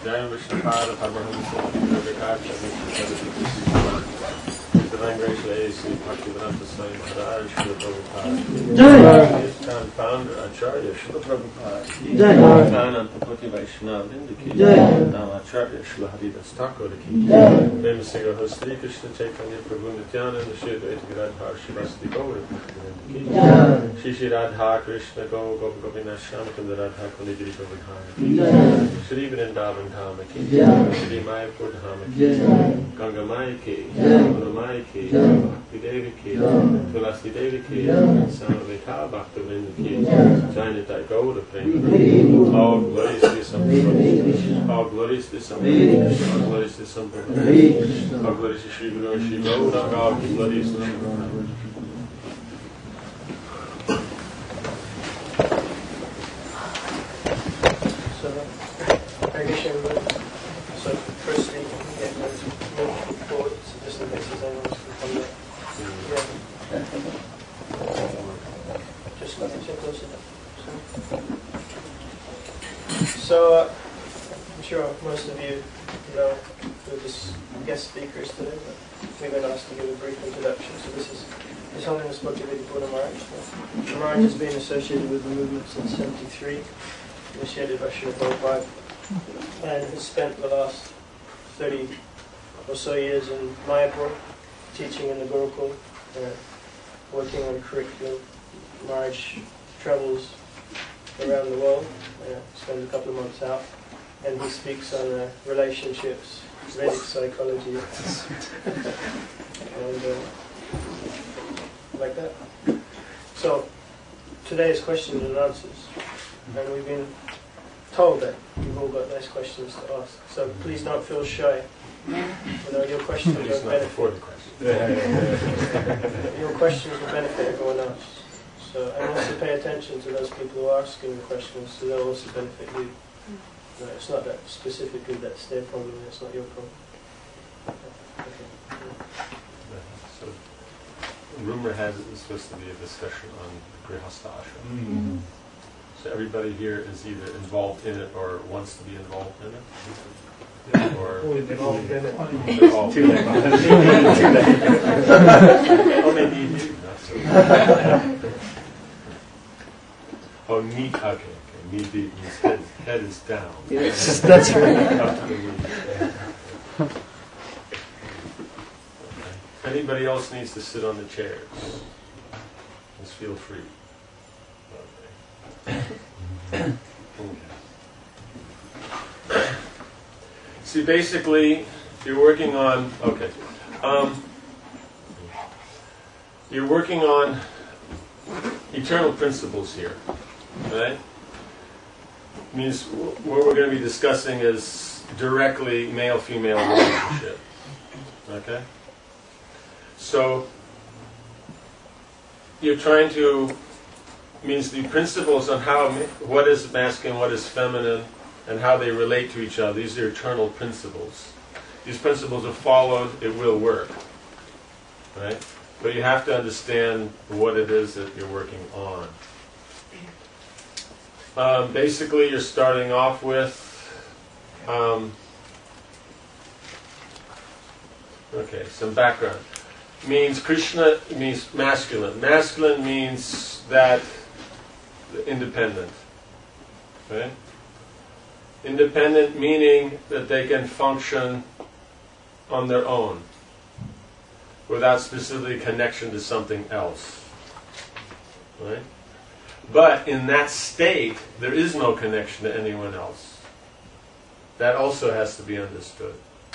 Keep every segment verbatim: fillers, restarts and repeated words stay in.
Jai Vishnu Pada Paramahamsa Nirvikacha His Divine Grace A C Bhaktivedanta Swami Maharaj Srila Prabhupada Jai His Founder Acharya Srila Prabhupada Jai Ananta Puti Vaishnava Vindaki Jai Namacharya Srila Haridas Thakur Ki Famous singer host Sri Krishna Chaitanya Prabhu Nityananda Shri Advaita Gadadhar Shivasati Gaura Ki Shri Shri Radha Krishna Go Gopa Gopinath Shyamakunda Radha Kundi Giri Govardhana Shri Vrindavan Dhama Ki Shri Mayapur Dhama Ki Ganga Maya Ki Ganga Maya Ki Bhakti Devi Ki Tulasi Devi Ki Samaveta Bhakta Vrinda Ki Jainita Gaura Prema All glories to Sampradaya All glories to Sampradaya All glories to Sampradaya All glories to Shri Guru Shri Gaura All glories to Shri Guru. So, firstly, yeah, let's move forward, so just in case anyone else can come there. Yeah. Just let me check close enough. So, uh, I'm sure most of you know who this guest speaker is today, but we've been asked to give a brief introduction. So this is His Holiness Bhaktivedanta Purna Maharaj. Maharaj has been associated with the movement since seventy-three, initiated by Srila Prabhupada, and has spent the last thirty or so years in Mayapur, teaching in the Gurukul, uh, working on curriculum. Maharaj travels around the world, uh, spends a couple of months out, and he speaks on uh, relationships, Vedic psychology, and uh, like that. So, today is questions and answers, and we've been told that you've all got nice questions to ask, so please don't feel shy. You know, your questions will benefit. Your questions will benefit everyone else. So, and also pay attention to those people who are asking the questions, so they'll also benefit you. No, it's not that specifically that's their problem, it's not your problem. Okay. So, rumor has it it's supposed to be a discussion on Grihastha Ashram. Mm-hmm. So everybody here is either involved in it or wants to be involved in it? Yeah. Or Involved in it. they're all too late. Or maybe you do. Not so. Oh, knee, okay, okay. Knee deep means head, head is down. Yes, that's right. Up to the knee. Okay. Anybody else needs to sit on the chairs? Just feel free. Okay. Okay. See, basically, you're working on, okay, um, you're working on eternal principles here, right? Means what we're going to be discussing is directly male-female relationship, okay? So, you're trying to, means the principles on how, what is masculine, what is feminine, and how they relate to each other. These are eternal principles. These principles are followed, it will work. Right? But you have to understand what it is that you're working on. Um, basically, you're starting off with, um, okay, some background. Means Krishna means masculine. Masculine means that independent. Right? Independent meaning that they can function on their own without specifically connection to something else. Right? But in that state, there is no connection to anyone else. That also has to be understood.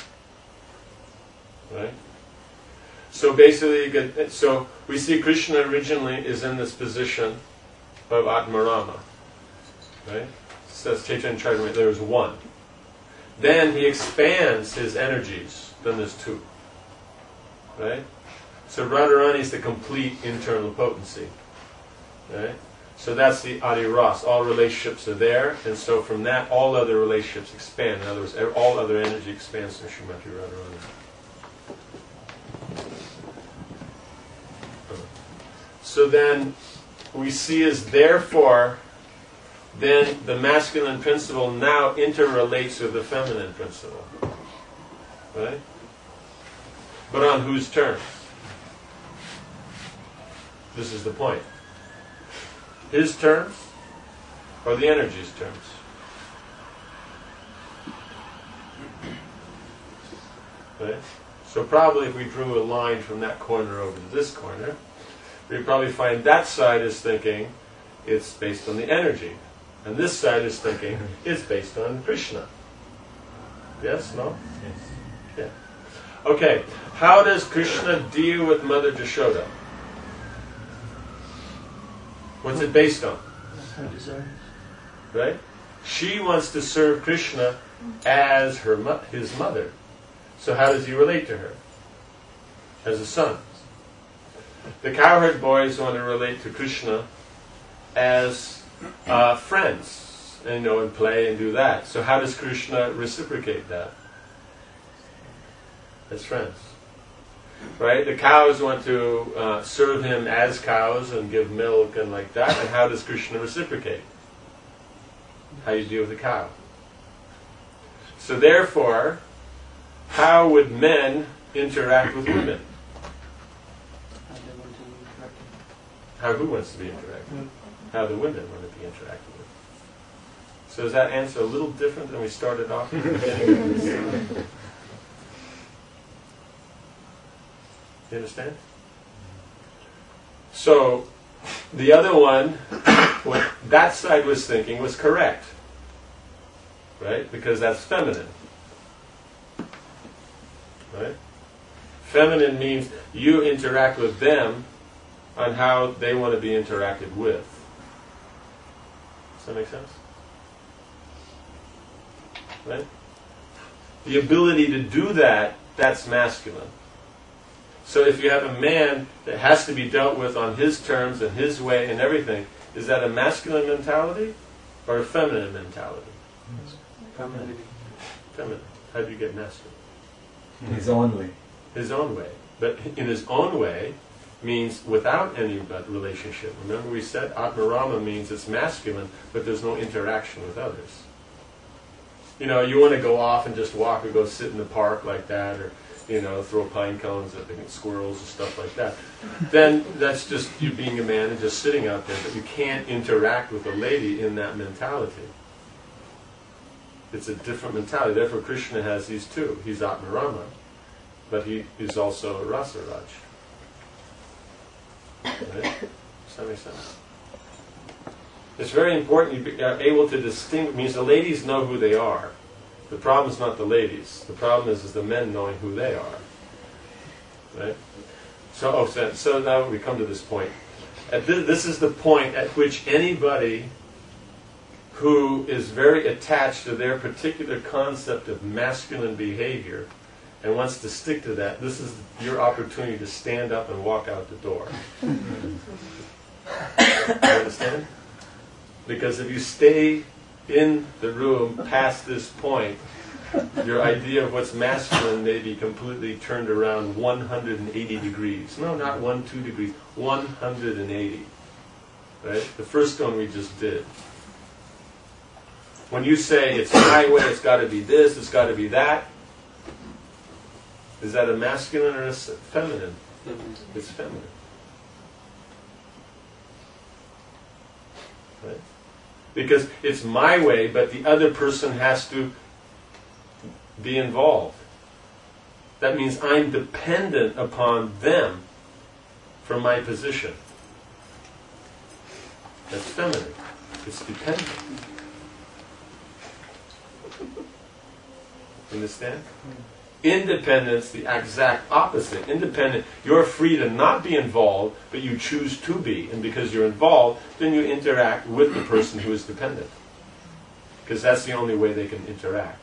Right? So basically, so we see Krishna originally is in this position of Atmarama. Right? Says Chaitanya Charitamrita, there is one. Then he expands his energies, then there's two. Right? So Radharani is the complete internal potency. Right? So that's the Adi Ras. All relationships are there, and so from that, all other relationships expand. In other words, all other energy expands to Srimati Radharani. So then, we see is therefore then the masculine principle now interrelates with the feminine principle. Right? But on whose terms? This is the point. His terms or the energy's terms? Right? So probably if we drew a line from that corner over to this corner, we'd probably find that side is thinking it's based on the energy. And this side is thinking it's based on Krishna. Yes? No? Yes. Yeah. Okay. How does Krishna deal with Mother Jashoda? What's it based on? Her desires. Right? She wants to serve Krishna as her mo- his mother. So how does he relate to her? As a son. The cowherd boys want to relate to Krishna as uh, friends, and, you know, and play and do that. So how does Krishna reciprocate that? As friends. Right? The cows want to uh, serve him as cows and give milk and like that. And how does Krishna reciprocate? How you deal with a cow. So therefore, how would men interact with women? How they want to interact. How who wants to be interacted with? How the women want to be interacted with. So does that answer a little different than we started off at the beginning? You understand? So, the other one, what that side was thinking was correct. Right? Because that's feminine. Right? Feminine means you interact with them on how they want to be interacted with. Does that make sense? Right? The ability to do that, that's masculine. So if you have a man that has to be dealt with on his terms and his way and everything, is that a masculine mentality or a feminine mentality? Feminine. Feminine. How do you get masculine? His own way. His own way. But in his own way means without any relationship. Remember we said Atmarama means it's masculine, but there's no interaction with others. You know, you want to go off and just walk or go sit in the park like that, or, you know, throw pine cones at the squirrels and stuff like that. Then that's just you being a man and just sitting out there, but you can't interact with a lady in that mentality. It's a different mentality. Therefore, Krishna has these two. He's Atmarama, but he is also Rasaraj. Right? Does that make sense? It's very important you are able to distinguish. Means the ladies know who they are. The problem is not the ladies. The problem is, is the men knowing who they are. Right? So, oh, so, so now we come to this point. At this, this is the point at which anybody who is very attached to their particular concept of masculine behavior and wants to stick to that, this is your opportunity to stand up and walk out the door. You understand? Because if you stay in the room past this point, your idea of what's masculine may be completely turned around one hundred eighty degrees. No, not one, two degrees, one hundred eighty. Right? The first one we just did. When you say, it's my way, it's got to be this, it's got to be that, is that a masculine or a feminine? Feminine. It's feminine. Right? Because it's my way, but the other person has to be involved. That means I'm dependent upon them for my position. That's feminine. It's dependent. Understand? Independence, the exact opposite. Independent, you're free to not be involved, but you choose to be. And because you're involved, then you interact with the person who is dependent. Because that's the only way they can interact.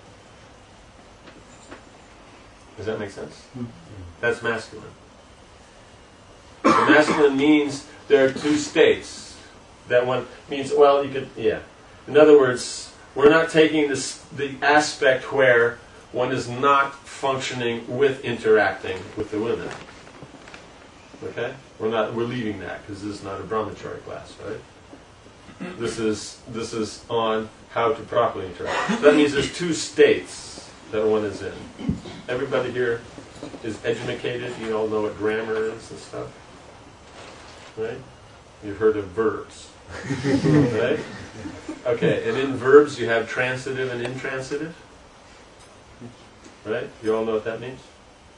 Does that make sense? That's masculine. So masculine means there are two states. That one means, well, you could, yeah. In other words, we're not taking this the aspect where one is not functioning with interacting with the women. Okay? We're not. We're leaving that because this is not a brahmachari class, right? This is this is on how to properly interact. So that means there's two states that one is in. Everybody here is educated. You all know what grammar is and stuff, right? You've heard of verbs, right? Okay, and in verbs you have transitive and intransitive, right? You all know what that means?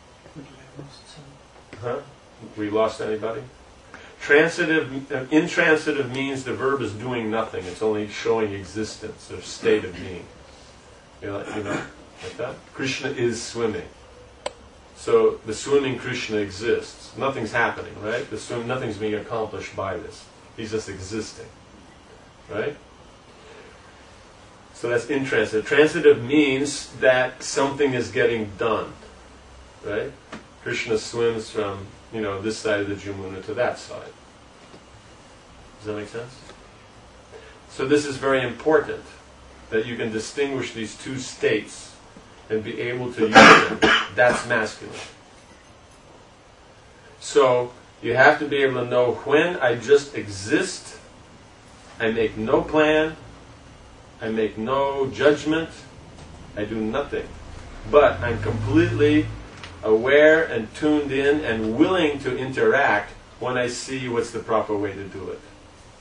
Huh? We lost anybody? Transitive, uh, intransitive means the verb is doing nothing. It's only showing existence or state of being. You know, you know, like that. Krishna is swimming. So the swimming Krishna exists. Nothing's happening, right? The swim, nothing's being accomplished by this. He's just existing, right? So that's intransitive. Transitive means that something is getting done, right? Krishna swims from, you know, this side of the Jamuna to that side. Does that make sense? So this is very important, that you can distinguish these two states and be able to use them. That's masculine. So you have to be able to know when I just exist, I make no plan, I make no judgment, I do nothing. But I'm completely aware and tuned in and willing to interact when I see what's the proper way to do it.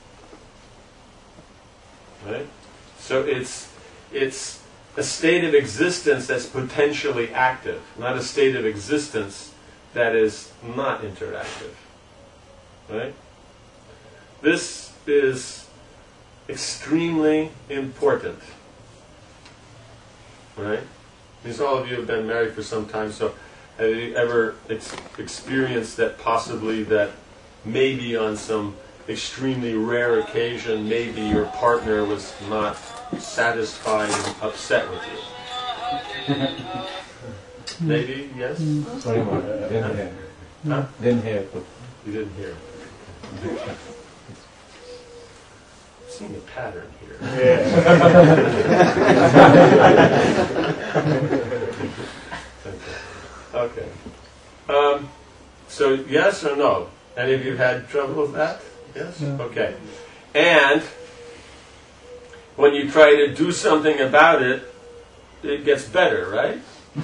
Right? So it's it's a state of existence that's potentially active, not a state of existence that is not interactive. Right? This is extremely important. Right? Because all of you have been married for some time, so have you ever ex- experienced that possibly that maybe on some extremely rare occasion, maybe your partner was not satisfied and upset with you? Maybe, yes? Sorry, Mark. Didn't hear. Huh? Didn't hear. You didn't hear. Seeing a pattern here. Okay. Um, so yes or no? Any of you had trouble with that? Yes? No. Okay. And when you try to do something about it, it gets better, right?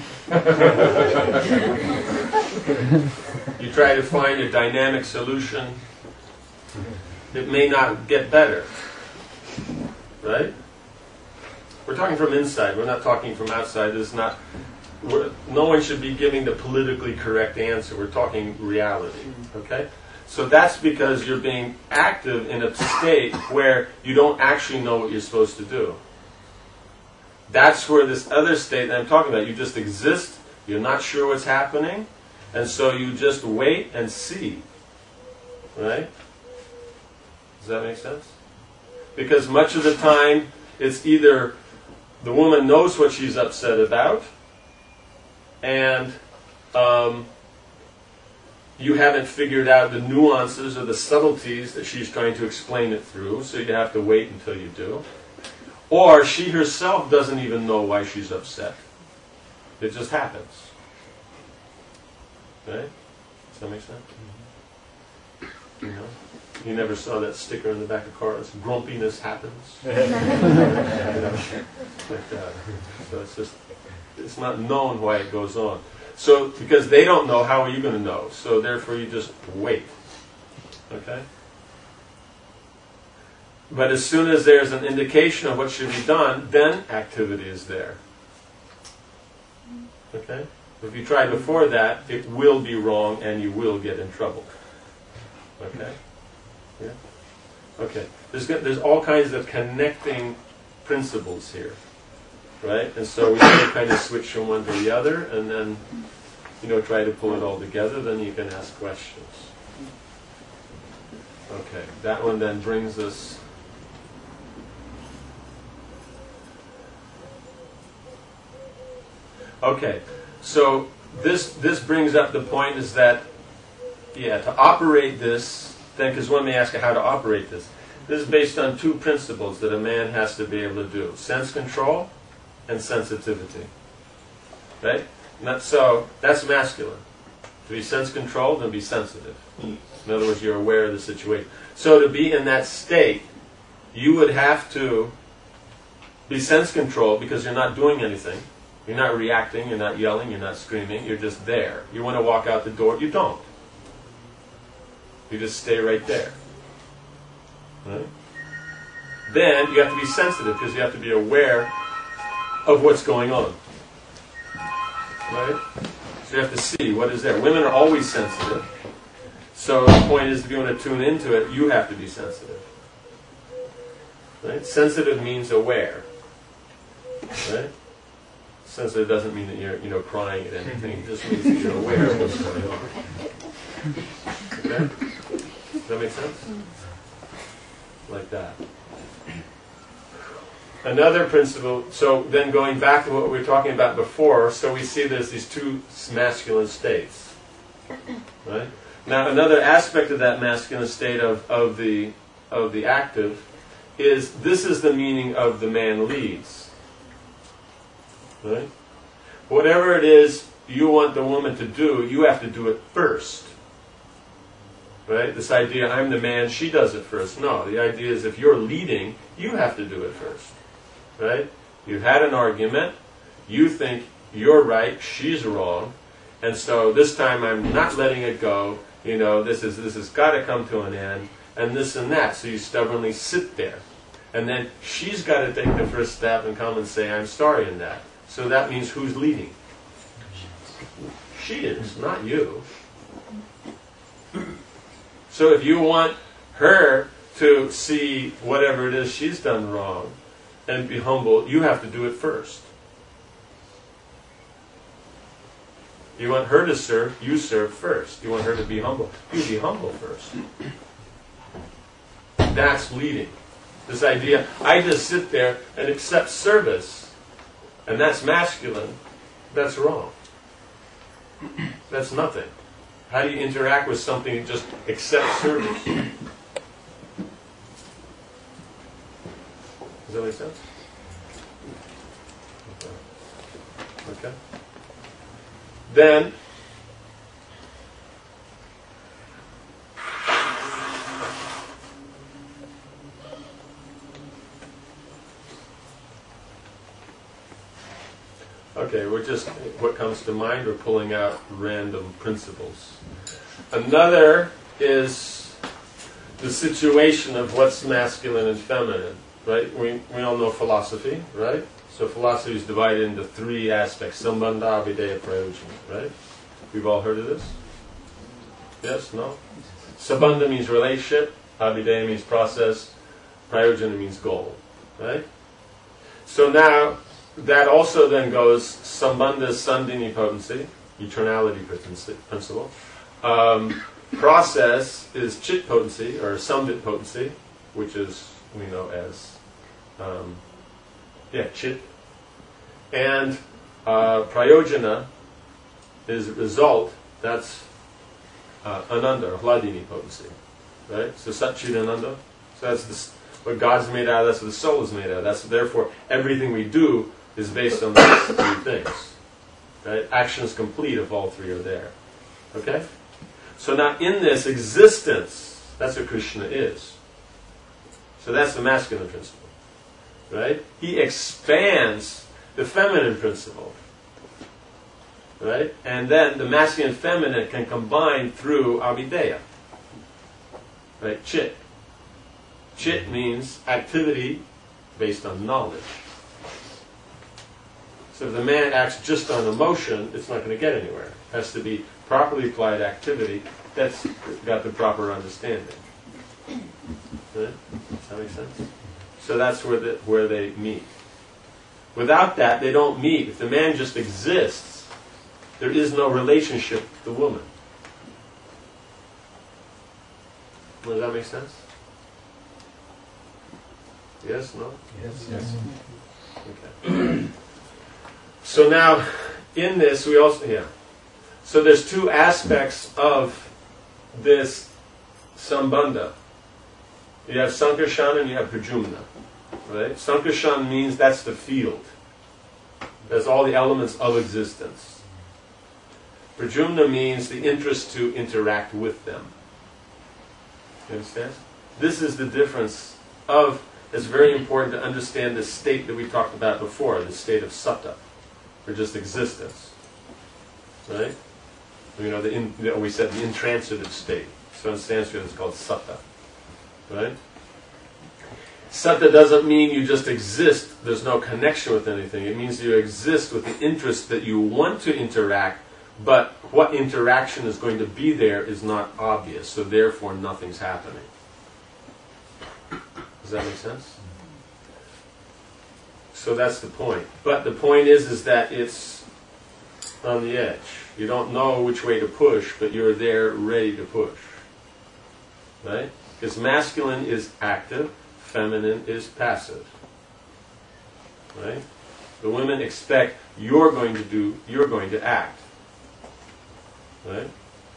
You try to find a dynamic solution, it may not get better. Right? We're talking from inside, we're not talking from outside. This is not, we're, no one should be giving the politically correct answer. We're talking reality. Okay? So that's because you're being active in a state where you don't actually know what you're supposed to do. That's where this other state that I'm talking about, you just exist, you're not sure what's happening, and so you just wait and see. Right? Does that make sense? Because much of the time, it's either the woman knows what she's upset about, and um, you haven't figured out the nuances or the subtleties that she's trying to explain it through, so you have to wait until you do. Or she herself doesn't even know why she's upset. It just happens. Right? Does that make sense? You know? You never saw that sticker in the back of cars, grumpiness happens. You know? Like that. So it's just, it's not known why it goes on. So, because they don't know, how are you going to know? So therefore you just wait. Okay? But as soon as there's an indication of what should be done, then activity is there. Okay? If you try before that, it will be wrong and you will get in trouble. Okay? Yeah? Okay. There's, there's all kinds of connecting principles here. Right? And so we have to kind of switch from one to the other and then, you know, try to pull it all together. Then you can ask questions. Okay. That one then brings us... Okay. So this this brings up the point is that, yeah, to operate this, then, because one may ask how to operate this. This is based on two principles that a man has to be able to do. Sense control and sensitivity. Right? Not, so, that's masculine. To be sense-controlled and be sensitive. In other words, you're aware of the situation. So to be in that state, you would have to be sense controlled because you're not doing anything. You're not reacting, you're not yelling, you're not screaming, you're just there. You want to walk out the door, you don't. You just stay right there. Right? Then you have to be sensitive because you have to be aware of what's going on. Right? So you have to see what is there. Women are always sensitive. So the point is, if you want to tune into it, you have to be sensitive. Right? Sensitive means aware. Right? Sensitive doesn't mean that you're, you know, crying at anything. It just means that you're aware of what's going on. Okay? Does that make sense? Like that. Another principle, so then going back to what we were talking about before, so we see there's these two masculine states. Right? Now another aspect of that masculine state of, of the of the active is this is the meaning of the man leads. Right? Whatever it is you want the woman to do, you have to do it first. Right? This idea, I'm the man, she does it first. No, the idea is if you're leading, you have to do it first. Right? You've had an argument, you think you're right, she's wrong, and so this time I'm not letting it go, you know, this is this has got to come to an end, and this and that, so you stubbornly sit there. And then she's got to take the first step and come and say, I'm sorry in that. So that means who's leading? She is, not you. So if you want her to see whatever it is she's done wrong and be humble, you have to do it first. You want her to serve, you serve first. You want her to be humble, you be humble first. That's leading. This idea, I just sit there and accept service, and that's masculine, that's wrong. That's nothing. How do you interact with something and just accept service? Does that make sense? Okay. Then, okay, we're just, what comes to mind, we're pulling out random principles. Another is the situation of what's masculine and feminine, right? We, we all know philosophy, right? So philosophy is divided into three aspects, sambandha, abhideya, prayojana, right? We've all heard of this? Yes? No? Sambandha means relationship, abhideya means process, prayojana means goal, right? So now, that also then goes, sambandha is sandini potency, eternality principle. Um, process is chit potency, or sambit potency, which is, we know as, um, yeah, chit. And uh, prayojana is result, that's uh, ananda, or hladini potency. Right? So sat chit ananda. So that's this, what God's made out of, that's what the soul is made out of. That's, therefore, everything we do is based on those three things. Right? Action is complete if all three are there. Okay? So now in this existence, that's what Krishna is. So that's the masculine principle. Right? He expands the feminine principle. Right? And then the masculine and feminine can combine through abhideya. Right? Chit. Chit means activity based on knowledge. So if the man acts just on emotion, it's not going to get anywhere. It has to be properly applied activity that's got the proper understanding. Right? Does that make sense? So that's where the, where they meet. Without that, they don't meet. If the man just exists, there is no relationship with the woman. Does that make sense? Yes? No? Yes. Yes. Okay. So now, in this, we also, yeah. So there's two aspects of this sambandha. You have sankarshan and you have prajumna. Right? Sankarshan means that's the field. That's all the elements of existence. Prajumna means the interest to interact with them. You understand? This is the difference of it's very important to understand the state that we talked about before, the state of sattva, or just existence. Right? You know, the in, you know, we said the intransitive state. So in Sanskrit it's called sattva. Right? Sattva doesn't mean you just exist, there's no connection with anything. It means you exist with the interest that you want to interact, but what interaction is going to be there is not obvious, so therefore nothing's happening. Does that make sense? So that's the point. But the point is, is that it's on the edge. You don't know which way to push, but you're there ready to push. Right? Because masculine is active, feminine is passive. Right? The women expect you're going to do, you're going to act. Right?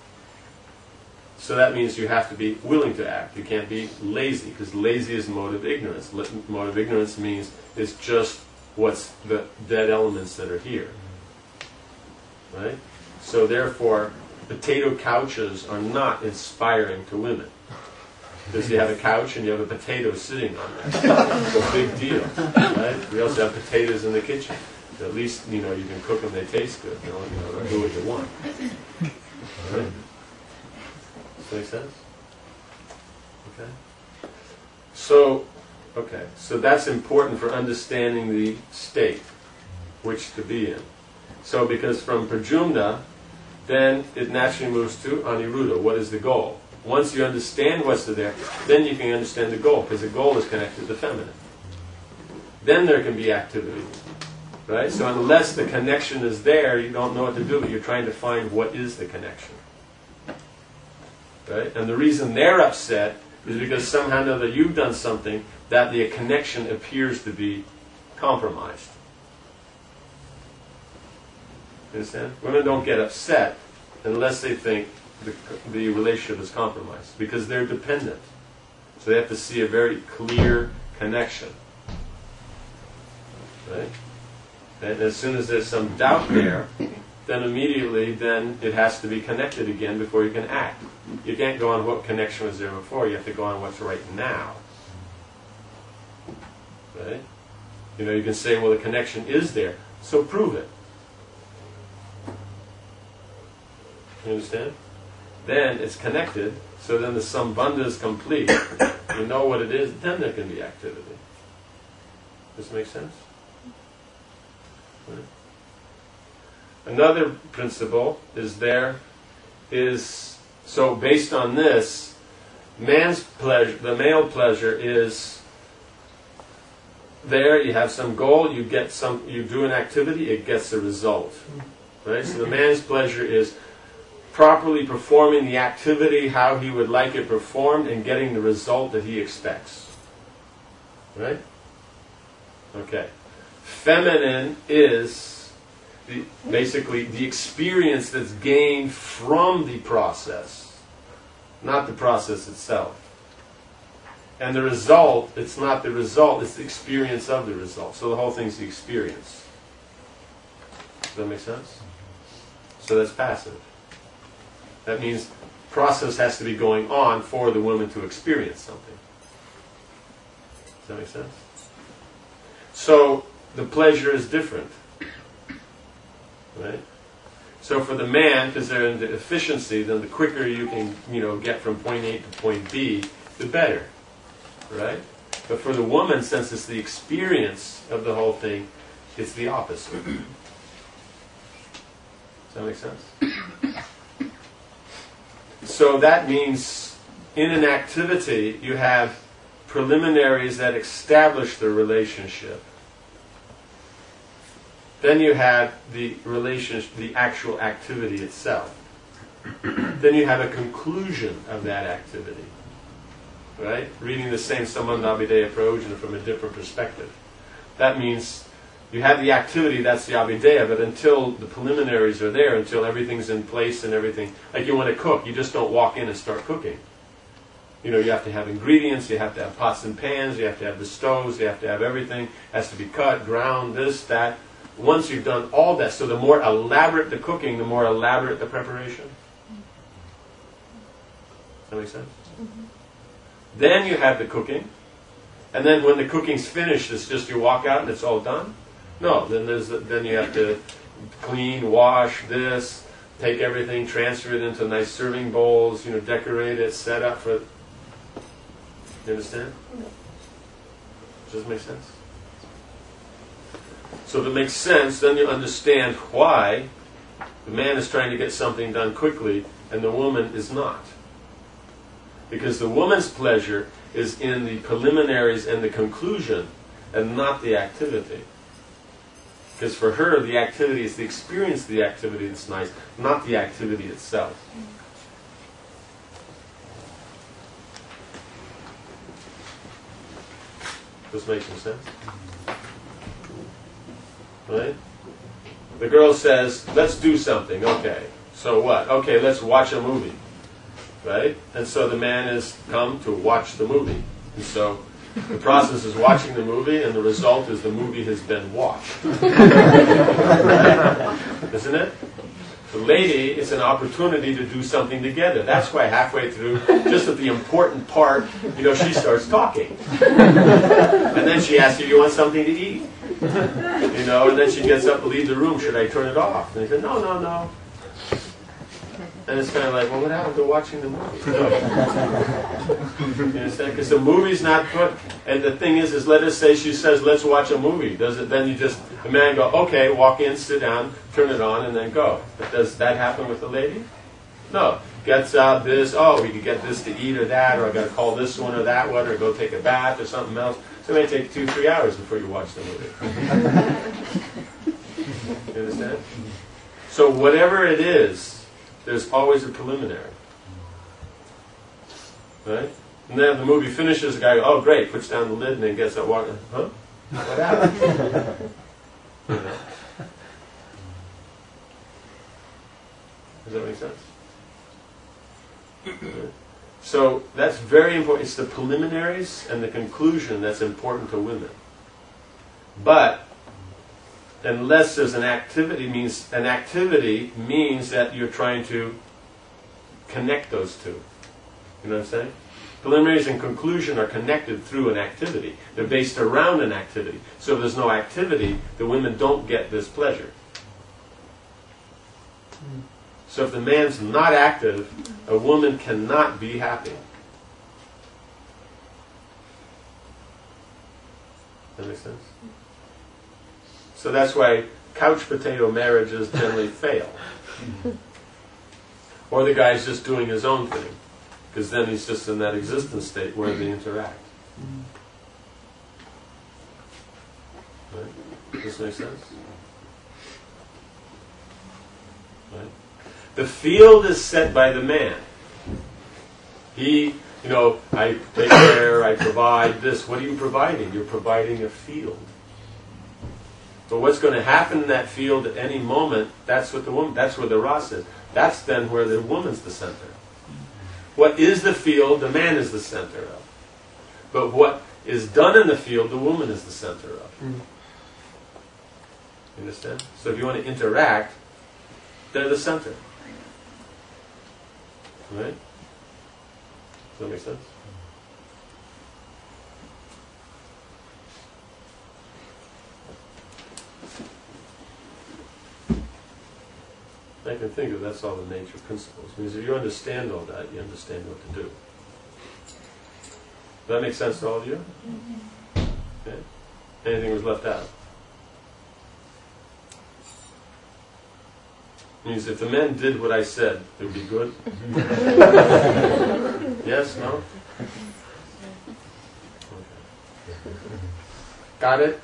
So that means you have to be willing to act. You can't be lazy, because lazy is mode of ignorance. Mode of ignorance means it's just what's the dead elements that are here. Right? So therefore, potato couches are not inspiring to women. Because you have a couch and you have a potato sitting on it. It's a big deal. Right? We also have potatoes in the kitchen. At least, you know, you can cook them, they taste good. You know, you know, do what you want. Right? Does that make sense? Okay. So, okay. So that's important for understanding the state which to be in. So because from Prajumna, then it naturally moves to Aniruddha. What is the goal? Once you understand what's there, then you can understand the goal, because the goal is connected to feminine. Then there can be activity. Right? So unless the connection is there, you don't know what to do, but you're trying to find what is the connection. Right? And the reason they're upset is because somehow or another you've done something that the connection appears to be compromised. You understand? Women don't get upset unless they think the, the relationship is compromised, because they're dependent. So they have to see a very clear connection. Right? And as soon as there's some doubt there, then immediately then it has to be connected again before you can act. You can't go on what connection was there before, you have to go on what's right now. Right? You know, you can say, well, the connection is there, so prove it. You understand? Then it's connected, so then the sambandha is complete. You know what it is, then there can be activity. Does this make sense? Right. Another principle is there is, so based on this, man's pleasure, the male pleasure is there, you have some goal, you get some, you do an activity, it gets a result. Right? So the man's pleasure is properly performing the activity how he would like it performed and getting the result that he expects. Right? Okay. Feminine is the, basically the experience that's gained from the process, not the process itself. And the result, it's not the result, it's the experience of the result. So the whole thing's the experience. Does that make sense? So that's passive. That means process has to be going on for the woman to experience something. Does that make sense? So the pleasure is different. Right? So for the man, because they're in the efficiency, then the quicker you can, you know, get from point A to point B, the better. Right? But for the woman, since it's the experience of the whole thing, it's the opposite. Does that make sense? So that means in an activity you have preliminaries that establish the relationship. Then you have the relationship, the actual activity itself. Then you have a conclusion of that activity. Right? Reading the same Sambandha-Abhideya Prayojana from a different perspective. That means you have the activity, that's the Abhideya, but until the preliminaries are there, until everything's in place and everything, like you want to cook, you just don't walk in and start cooking. You know, you have to have ingredients, you have to have pots and pans, you have to have the stoves, you have to have everything, it has to be cut, ground, this, that. Once you've done all that, so the more elaborate the cooking, the more elaborate the preparation. Does that make sense? Mm-hmm. Then you have the cooking, And then when the cooking's finished, it's just you walk out and it's all done? No, then there's then you have to clean, wash this, take everything, transfer it into nice serving bowls, you know, decorate it, set up for... You understand? Does this make sense? So if it makes sense, then you understand why the man is trying to get something done quickly and the woman is not. Because the woman's pleasure is in the preliminaries and the conclusion and not the activity. Because for her, the activity is the experience of the activity that's nice, not the activity itself. This makes some sense? Right? The girl says, let's do something. Okay. So what? Okay, let's watch a movie. Right? And so the man has come to watch the movie. And so the process is watching the movie, and the result is the movie has been watched. Right? Isn't it? The lady, it's an opportunity to do something together. That's why halfway through, just at the important part, you know, she starts talking. And then she asks you, do you want something to eat? You know, and then she gets up to leave the room. Should I turn it off? And he said, no, no, no. And it's kind of like, well, what happened to watching the movie? No. You understand? Because the movie's not good. And the thing is, is let us say she says, let's watch a movie. Does it? Then you just, the man go, okay, walk in, sit down, turn it on, and then go. But does that happen with the lady? No. Gets out this, oh, we could get this to eat or that, or I got to call this one or that one, or go take a bath or something else. So it may take two, three hours before you watch the movie. You understand? So whatever it is, there's always a preliminary. Right? And then the movie finishes, the guy goes, oh great, puts down the lid and then gets up walking. Huh? What happened? You know? Does that make sense? Right? So that's very important. It's the preliminaries and the conclusion that's important to women. But unless there's an activity, means an activity means that you're trying to connect those two. You know what I'm saying? Preliminaries and conclusion are connected through an activity. They're based around an activity. So if there's no activity, the women don't get this pleasure. So if the man's not active, a woman cannot be happy. That makes sense? So that's why couch potato marriages generally fail. Or the guy's just doing his own thing. Because then he's just in that existence state where they interact. Right? Does this make sense? Right? The field is set by the man. He, you know, I take care, I provide this. What are you providing? You're providing a field. So what's going to happen in that field at any moment, that's what the woman, that's where the Ras is. That's then where the woman's the center. What is the field, the man is the center of. But what is done in the field, the woman is the center of. You understand? So if you want to interact, they're the center. Right? Does that make sense? I can think of that's all the nature principles. Because if you understand all that, you understand what to do. Does that make sense to all of you? Okay. Anything was left out? Means if the men did what I said, it would be good. Yes? No? Okay. Got it?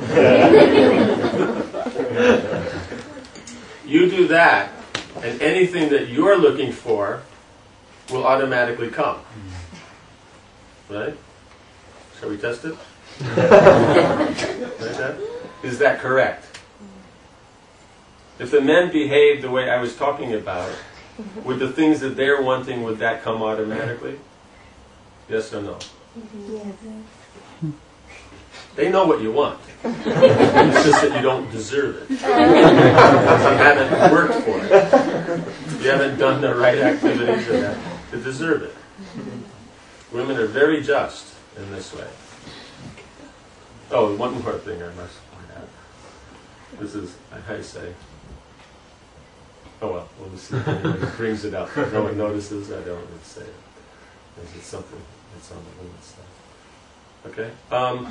You do that, and anything that you're looking for will automatically come. Right? Shall we test it? Like that? Is that correct? If the men behaved the way I was talking about, would the things that they're wanting, would that come automatically? Yes or no? Yes. They know what you want. It's just that you don't deserve it. You haven't worked for it. You haven't done the right activities to deserve it. Women are very just in this way. Oh, one more thing I must point out. This is, how do you say? Oh well, we'll just see if anybody brings it up. If no one notices, I don't want to say it. Because it's something that's on the women's side. Okay? Um,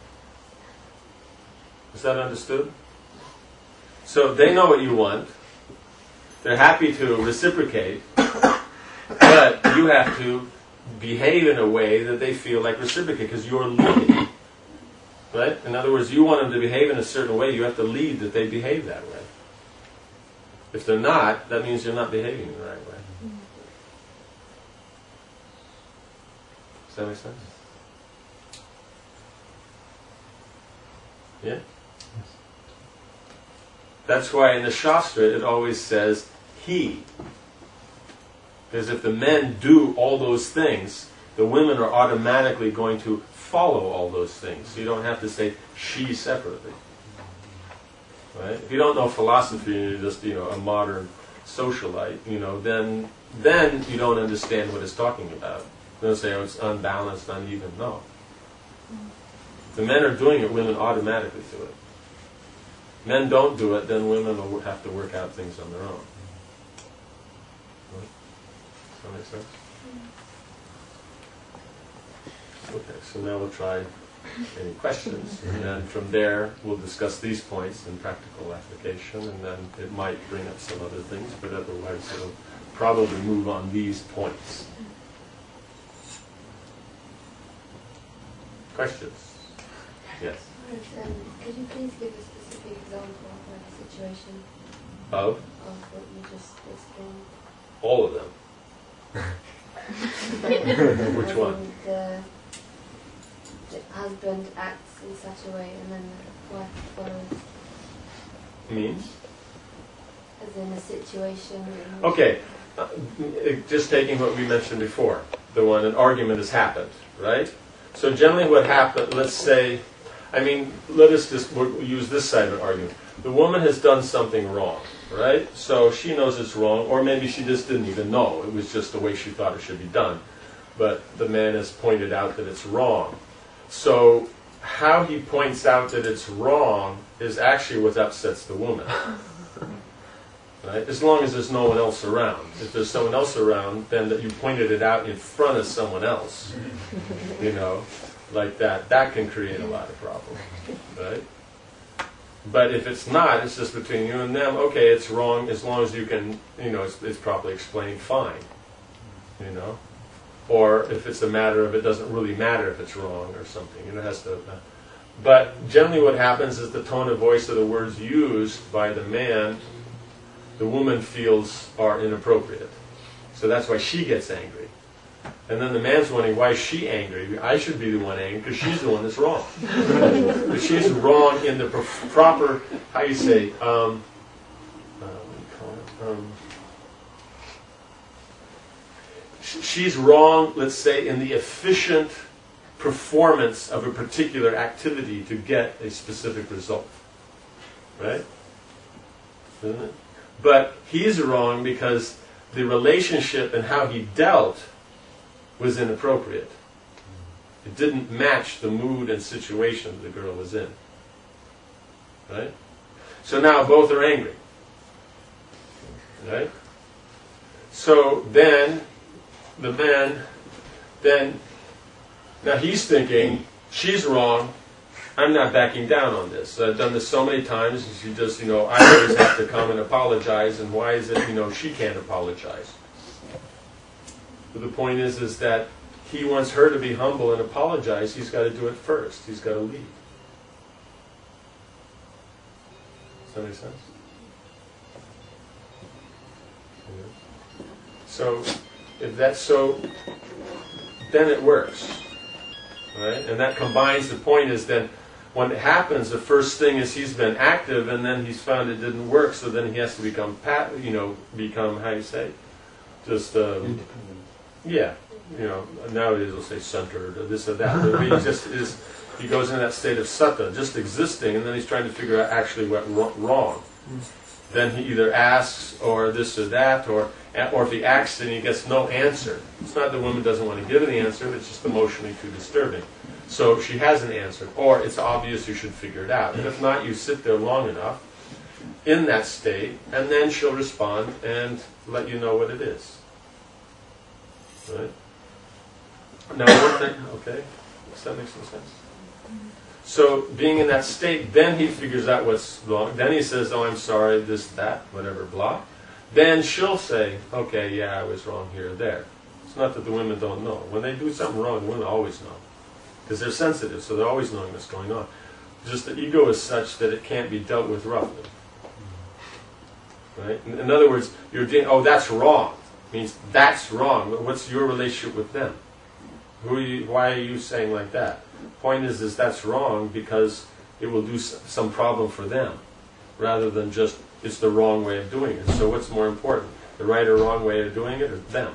is that understood? So they know what you want. They're happy to reciprocate, but you have to behave in a way that they feel like reciprocate because you're leading. Right? In other words, you want them to behave in a certain way, you have to lead that they behave that way. If they're not, that means you're not behaving the right way. Does that make sense? Yeah? That's why in the Shastra it always says he. Because if the men do all those things, the women are automatically going to follow all those things. So you don't have to say she separately. Right? If you don't know philosophy and you're just, you know, a modern socialite, you know, then then you don't understand what it's talking about. You don't say, oh, it's unbalanced, uneven. No. If the men are doing it, women automatically do it. Men don't do it, then women will have to work out things on their own. Right? Does that make sense? Okay, so now we'll try any questions, and then from there we'll discuss these points in practical application, and then it might bring up some other things, but otherwise it'll probably move on these points. Questions? Yes? Um, could you please give a specific example of a situation Of? of what you just explained? All of them. Which As one? in The, the husband acts in such a way and then the wife follows. Means? As in a situation. In which Okay, uh, just taking what we mentioned before, the one, an argument has happened, right? So generally what happened, let's say, I mean, let us just we'll use this side of an argument. The woman has done something wrong, right? So she knows it's wrong, or maybe she just didn't even know. It was just the way she thought it should be done. But the man has pointed out that it's wrong. So how he points out that it's wrong is actually what upsets the woman. Right? As long as there's no one else around. If there's someone else around, then that you pointed it out in front of someone else, you know, like that, that can create a lot of problems, right? But if it's not, it's just between you and them, okay, it's wrong, as long as you can, you know, it's, it's properly explained, fine, you know? Or if it's a matter of it doesn't really matter if it's wrong or something, you know, it has to... Uh, but generally what happens is the tone of voice of the words used by the man, the woman feels are inappropriate. So that's why she gets angry. And then the man's wondering, why is she angry? I should be the one angry because she's the one that's wrong. But she's wrong in the pro- proper, how you say, um, uh, what do you call it? Um, sh- she's wrong, let's say, in the efficient performance of a particular activity to get a specific result. Right? Isn't it? But he's wrong because the relationship and how he dealt was inappropriate. It didn't match the mood and situation the girl was in. Right? So now both are angry. Right? So then, the man, then, now he's thinking, she's wrong, I'm not backing down on this. I've done this so many times, and she just, you know, I always have to come and apologize, and why is it, you know, she can't apologize? But the point is, is that he wants her to be humble and apologize. He's got to do it first. He's got to lead. Does that make sense? Yeah. So, if that's so, then it works. Right? And that combines, the point is then, when it happens, the first thing is he's been active, and then he's found it didn't work, so then he has to become, pat, you know, become, how do you say, just, um, yeah, you know, nowadays they'll say centered, or this or that, but he just is, he goes in that state of sattva, just existing, and then he's trying to figure out actually what went wrong. then he either asks or this or that, or or if he asks and he gets no answer. It's not the woman doesn't want to give an answer, it's just emotionally too disturbing. So she hasn't answered, or it's obvious you should figure it out. And if not, you sit there long enough in that state, and then she'll respond and let you know what it is. Right? Now, one thing, okay, does that make some sense? So, being in that state, then he figures out what's wrong. Then he says, oh, I'm sorry, this, that, whatever, blah. Then she'll say, okay, yeah, I was wrong here or there. It's not that the women don't know. When they do something wrong, the women always know. Because they're sensitive, so they're always knowing what's going on. Just the ego is such that it can't be dealt with roughly. Right? In, in other words, you're doing, oh, that's wrong. It means that's wrong. But what's your relationship with them? Who are you, why are you saying like that? Point is, is that's wrong because it will do s- some problem for them, rather than just it's the wrong way of doing it. So what's more important, the right or wrong way of doing it, or them?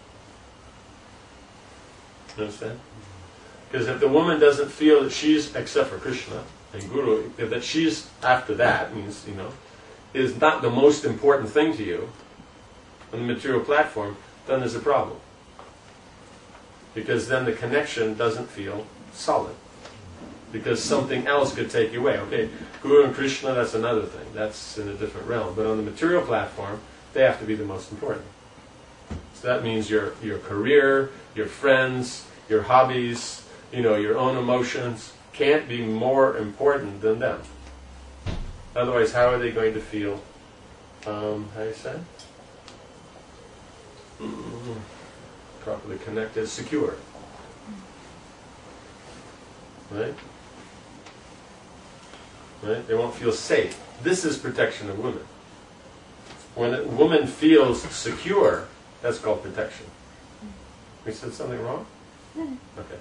You understand? Because if the woman doesn't feel that she's, except for Krishna and Guru, if that she's after that, means, you know, is not the most important thing to you on the material platform, then there's a problem. Because then the connection doesn't feel solid. Because something else could take you away. Okay, Guru and Krishna, that's another thing. That's in a different realm. But on the material platform, they have to be the most important. So that means your your career, your friends, your hobbies, you know, your own emotions can't be more important than them. Otherwise, how are they going to feel, um, how do you say? Mm-hmm. Properly connected, secure. Right? Right? They won't feel safe. This is protection of women. When a woman feels secure, that's called protection. We said something wrong? Okay.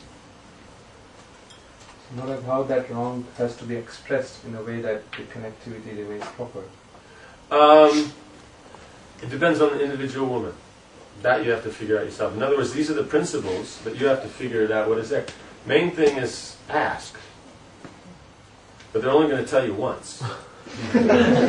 Not like how that wrong has to be expressed in a way that the connectivity remains proper. Um, it depends on the individual woman. That you have to figure out yourself. In other words, these are the principles, but you have to figure it out what is there. Main thing is ask. But they're only going to tell you once. Because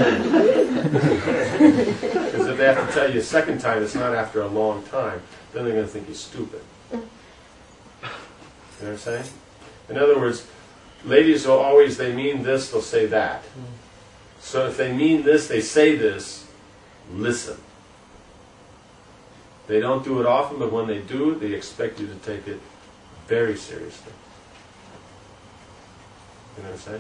if they have to tell you a second time, it's not after a long time, then they're going to think you're stupid. You know what I'm saying? In other words, ladies will always, they mean this, they'll say that. So if they mean this, they say this, listen. They don't do it often, but when they do, they expect you to take it very seriously. You know what I'm saying?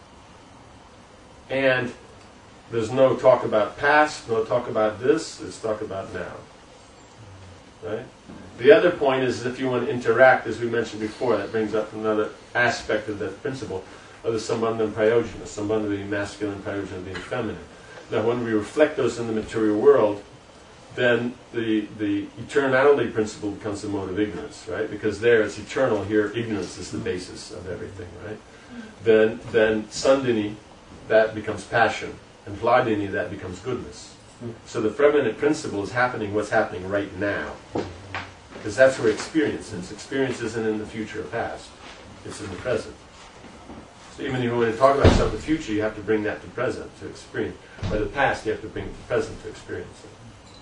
And there's no talk about past, no talk about this, it's talk about now. Right? The other point is if you want to interact, as we mentioned before, that brings up another aspect of that principle of the sambandha and prayojana, sambandha being masculine, prayojana being feminine. Now when we reflect those in the material world, then the the eternality principle becomes the mode of ignorance, right? Because there it's eternal, here ignorance is the basis of everything, right? Then then sandhini, that becomes passion, and hladini, that becomes goodness. So the feminine principle is happening what's happening right now. Because that's where experience is. Experience isn't in the future or past. It's in the present. So even if you want to talk about stuff in the future, you have to bring that to present to experience. By the past, you have to bring it to present to experience it.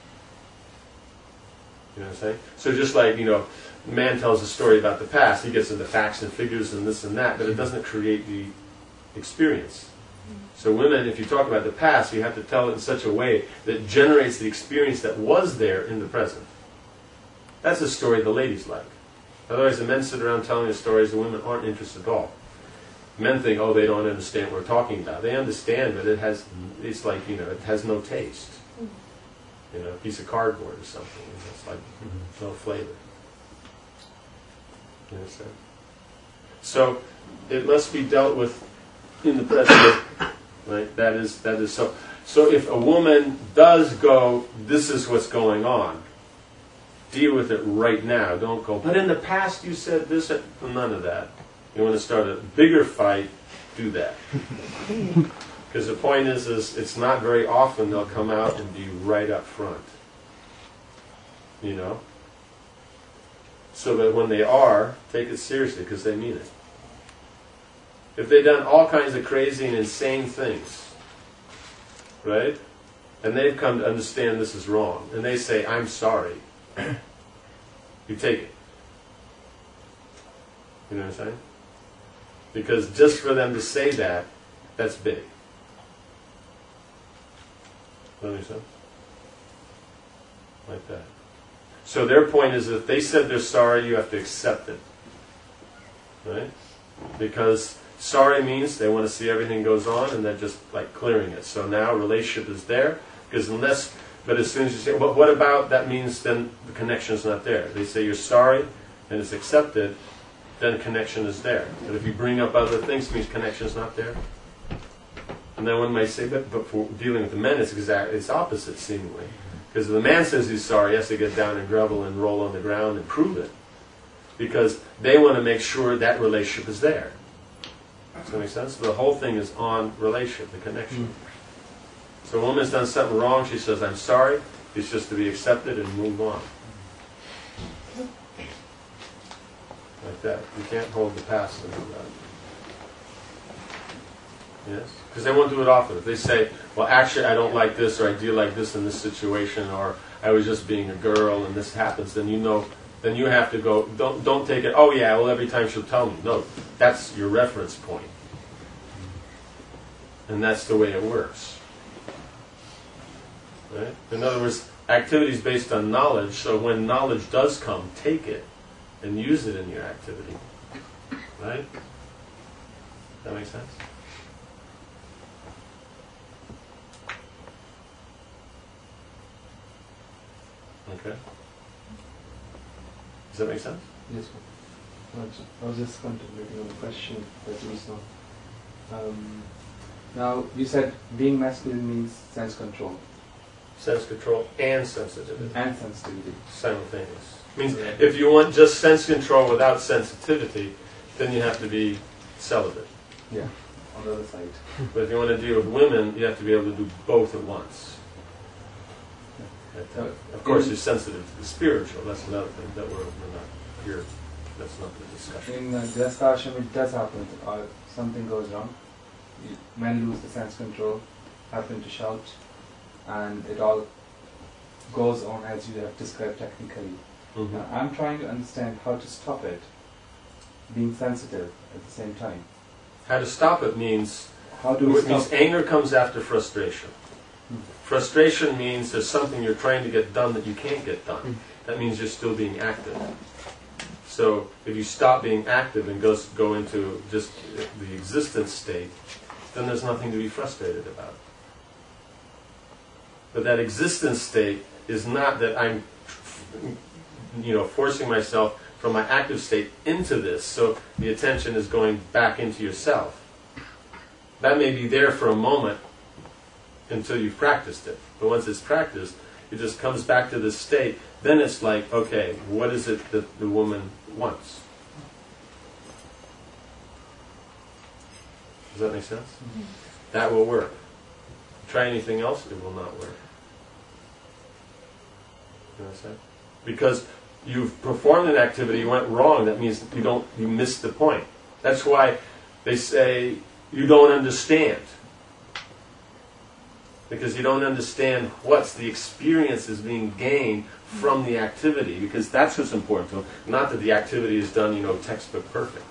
You know what I'm saying? So just like, you know, man tells a story about the past, he gets into facts and figures and this and that, but it doesn't create the experience. So women, if you talk about the past, you have to tell it in such a way that generates the experience that was there in the present. That's a story the ladies like. Otherwise the men sit around telling the stories, the women aren't interested at all. Men think, oh, they don't understand what we're talking about. They understand, but it has, it's like, you know, it has no taste. You know, a piece of cardboard or something. It's like no flavor. You understand? So it must be dealt with in the present. Right? That is that is so. So if a woman does go, this is what's going on, deal with it right now. Don't go, but in the past you said this. None of that. You want to start a bigger fight, do that. Because the point is, is, it's not very often they'll come out and be right up front. You know? So that when they are, take it seriously because they mean it. If they've done all kinds of crazy and insane things, right? And they've come to understand this is wrong. And they say, I'm sorry. You take it. You know what I'm saying? Because just for them to say that, that's big. Does that make sense? Like that. So their point is that if they said they're sorry, you have to accept it. Right? Because sorry means they want to see everything goes on and they're just like clearing it. So now relationship is there. Because unless, but as soon as you say, well, what about, that means then the connection's not there. They say you're sorry and it's accepted, then connection is there. But if you bring up other things, it means connection's not there. And then one might say, but, but for dealing with the men, it's exactly, it's opposite seemingly. Because if the man says he's sorry, he has to get down and grovel and roll on the ground and prove it. Because they want to make sure that relationship is there. Does that make sense? The whole thing is on relationship, the connection. Mm. So a woman's done something wrong, she says, I'm sorry. It's just to be accepted and move on. Like that. You can't hold the past and do that. Yes? Because they won't do it often. If they say, well, actually, I don't like this, or I do like this in this situation, or I was just being a girl and this happens, then you know, then you have to go, don't don't take it, oh yeah, well, every time she'll tell me. No, that's your reference point. And that's the way it works. Right? In other words, activities based on knowledge, so when knowledge does come, take it and use it in your activity. Right? That makes sense? Okay. Does that make sense? Yes, sir. I was just contemplating on the question that you saw. Um, now, you said being masculine means sense control. Sense control and sensitivity. And sensitivity. Simultaneous. Means Yeah. if you want just sense control without sensitivity, then you have to be celibate. Yeah, on the other side. But if you want to deal with women, you have to be able to do both at once. Uh, of course, you're sensitive to the spiritual. That's another thing that we're, we're not here. That's not the discussion. In uh, Grihastha, it does happen. Or something goes wrong. You, men lose the sense control, happen to shout, and it all goes on as you have described technically. Mm-hmm. Now, I'm trying to understand how to stop it, being sensitive at the same time. How to stop it means, How do we it means stop? anger comes after frustration. Hmm. Frustration means there's something you're trying to get done that you can't get done. That means you're still being active. So if you stop being active and goes, go into just the existence state, then there's nothing to be frustrated about. But that existence state is not that I'm, you know, forcing myself from my active state into this, so the attention is going back into yourself. That may be there for a moment until you've practiced it. But once it's practiced, it just comes back to this state. Then it's like, okay, what is it that the woman wants? Does that make sense? Mm-hmm. That will work. Try anything else, it will not work. You know what I'm saying? Because you've performed an activity, you went wrong, that means you don't, you missed the point. That's why they say you don't understand. Because you don't understand what's the experience is being gained from the activity, because that's what's important to them. Not that the activity is done, you know, textbook perfect.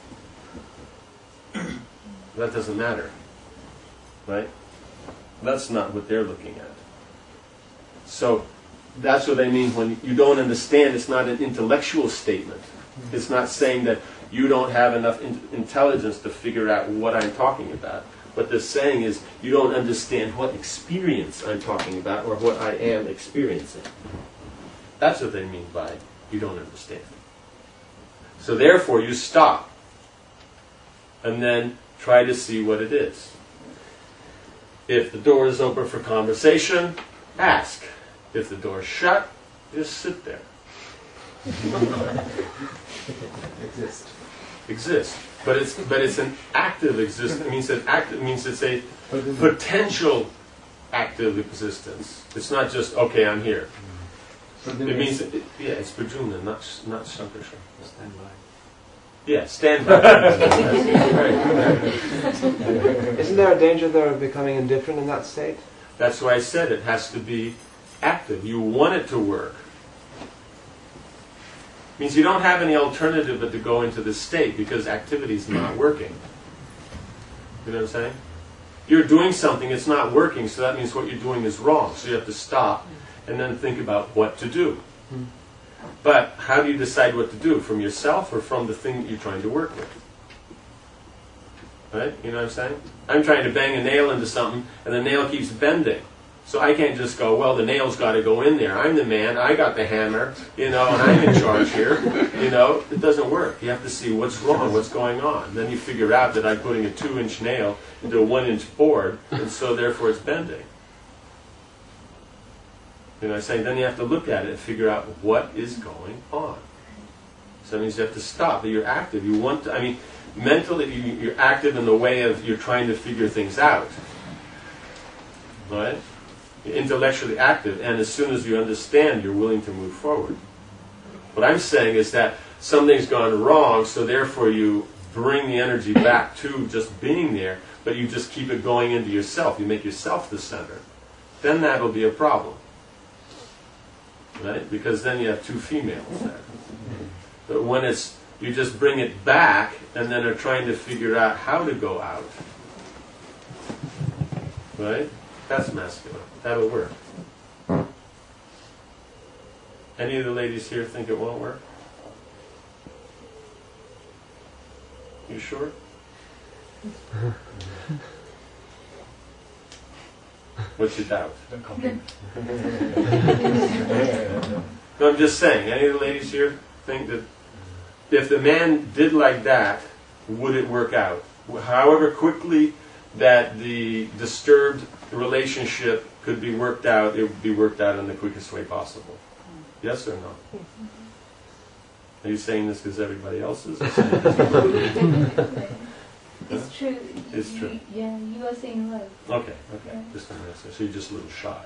That doesn't matter. Right? That's not what they're looking at. So that's what they mean when you don't understand. It's not an intellectual statement. It's not saying that you don't have enough in- intelligence to figure out what I'm talking about. What they're saying is you don't understand what experience I'm talking about or what I am experiencing. That's what they mean by you don't understand. So therefore you stop and then try to see what it is. If the door is open for conversation, ask. If the door is shut, just sit there. Exist. Exist. But it's but it's an active existence. It means that active means it's a potential active existence. It's not just okay, I'm here. It means that it, yeah, it's Prajumna, not not Sankarshan. Stand by. Yeah, stand by. Isn't there a danger there of becoming indifferent in that state? That's why I said it has to be active. You want it to work. Means you don't have any alternative but to go into this state because activity is not working. You know what I'm saying? You're doing something, it's not working, so that means what you're doing is wrong. So you have to stop and then think about what to do. But how do you decide what to do? From yourself or from the thing that you're trying to work with? Right? You know what I'm saying? I'm trying to bang a nail into something and the nail keeps bending. So I can't just go, well, the nail's got to go in there. I'm the man, I got the hammer, you know, and I'm in charge here. You know, it doesn't work. You have to see what's wrong, what's going on. Then you figure out that I'm putting a two-inch nail into a one-inch board, and so therefore it's bending. You know, I say, then you have to look at it and figure out what is going on. So that means you have to stop. You're active. You want to, I mean, mentally you, you're active in the way of you're trying to figure things out. Right? You're intellectually active, and as soon as you understand, you're willing to move forward. What I'm saying is that something's gone wrong, so therefore you bring the energy back to just being there, but you just keep it going into yourself. You make yourself the center. Then that'll be a problem. Right? Because then you have two females there. But when it's, you just bring it back, and then are trying to figure out how to go out. Right? That's masculine. That'll work. Any of the ladies here think it won't work? You sure? What's your doubt? No, I'm just saying, any of the ladies here think that if the man did like that, would it work out? However quickly that the disturbed relationship could be worked out, it would be worked out in the quickest way possible. Yes or no? Are you saying this because everybody else is? It's true. It's true. You, yeah, you are saying right. Okay, okay. Yeah. Just a minute. So you're just a little shy.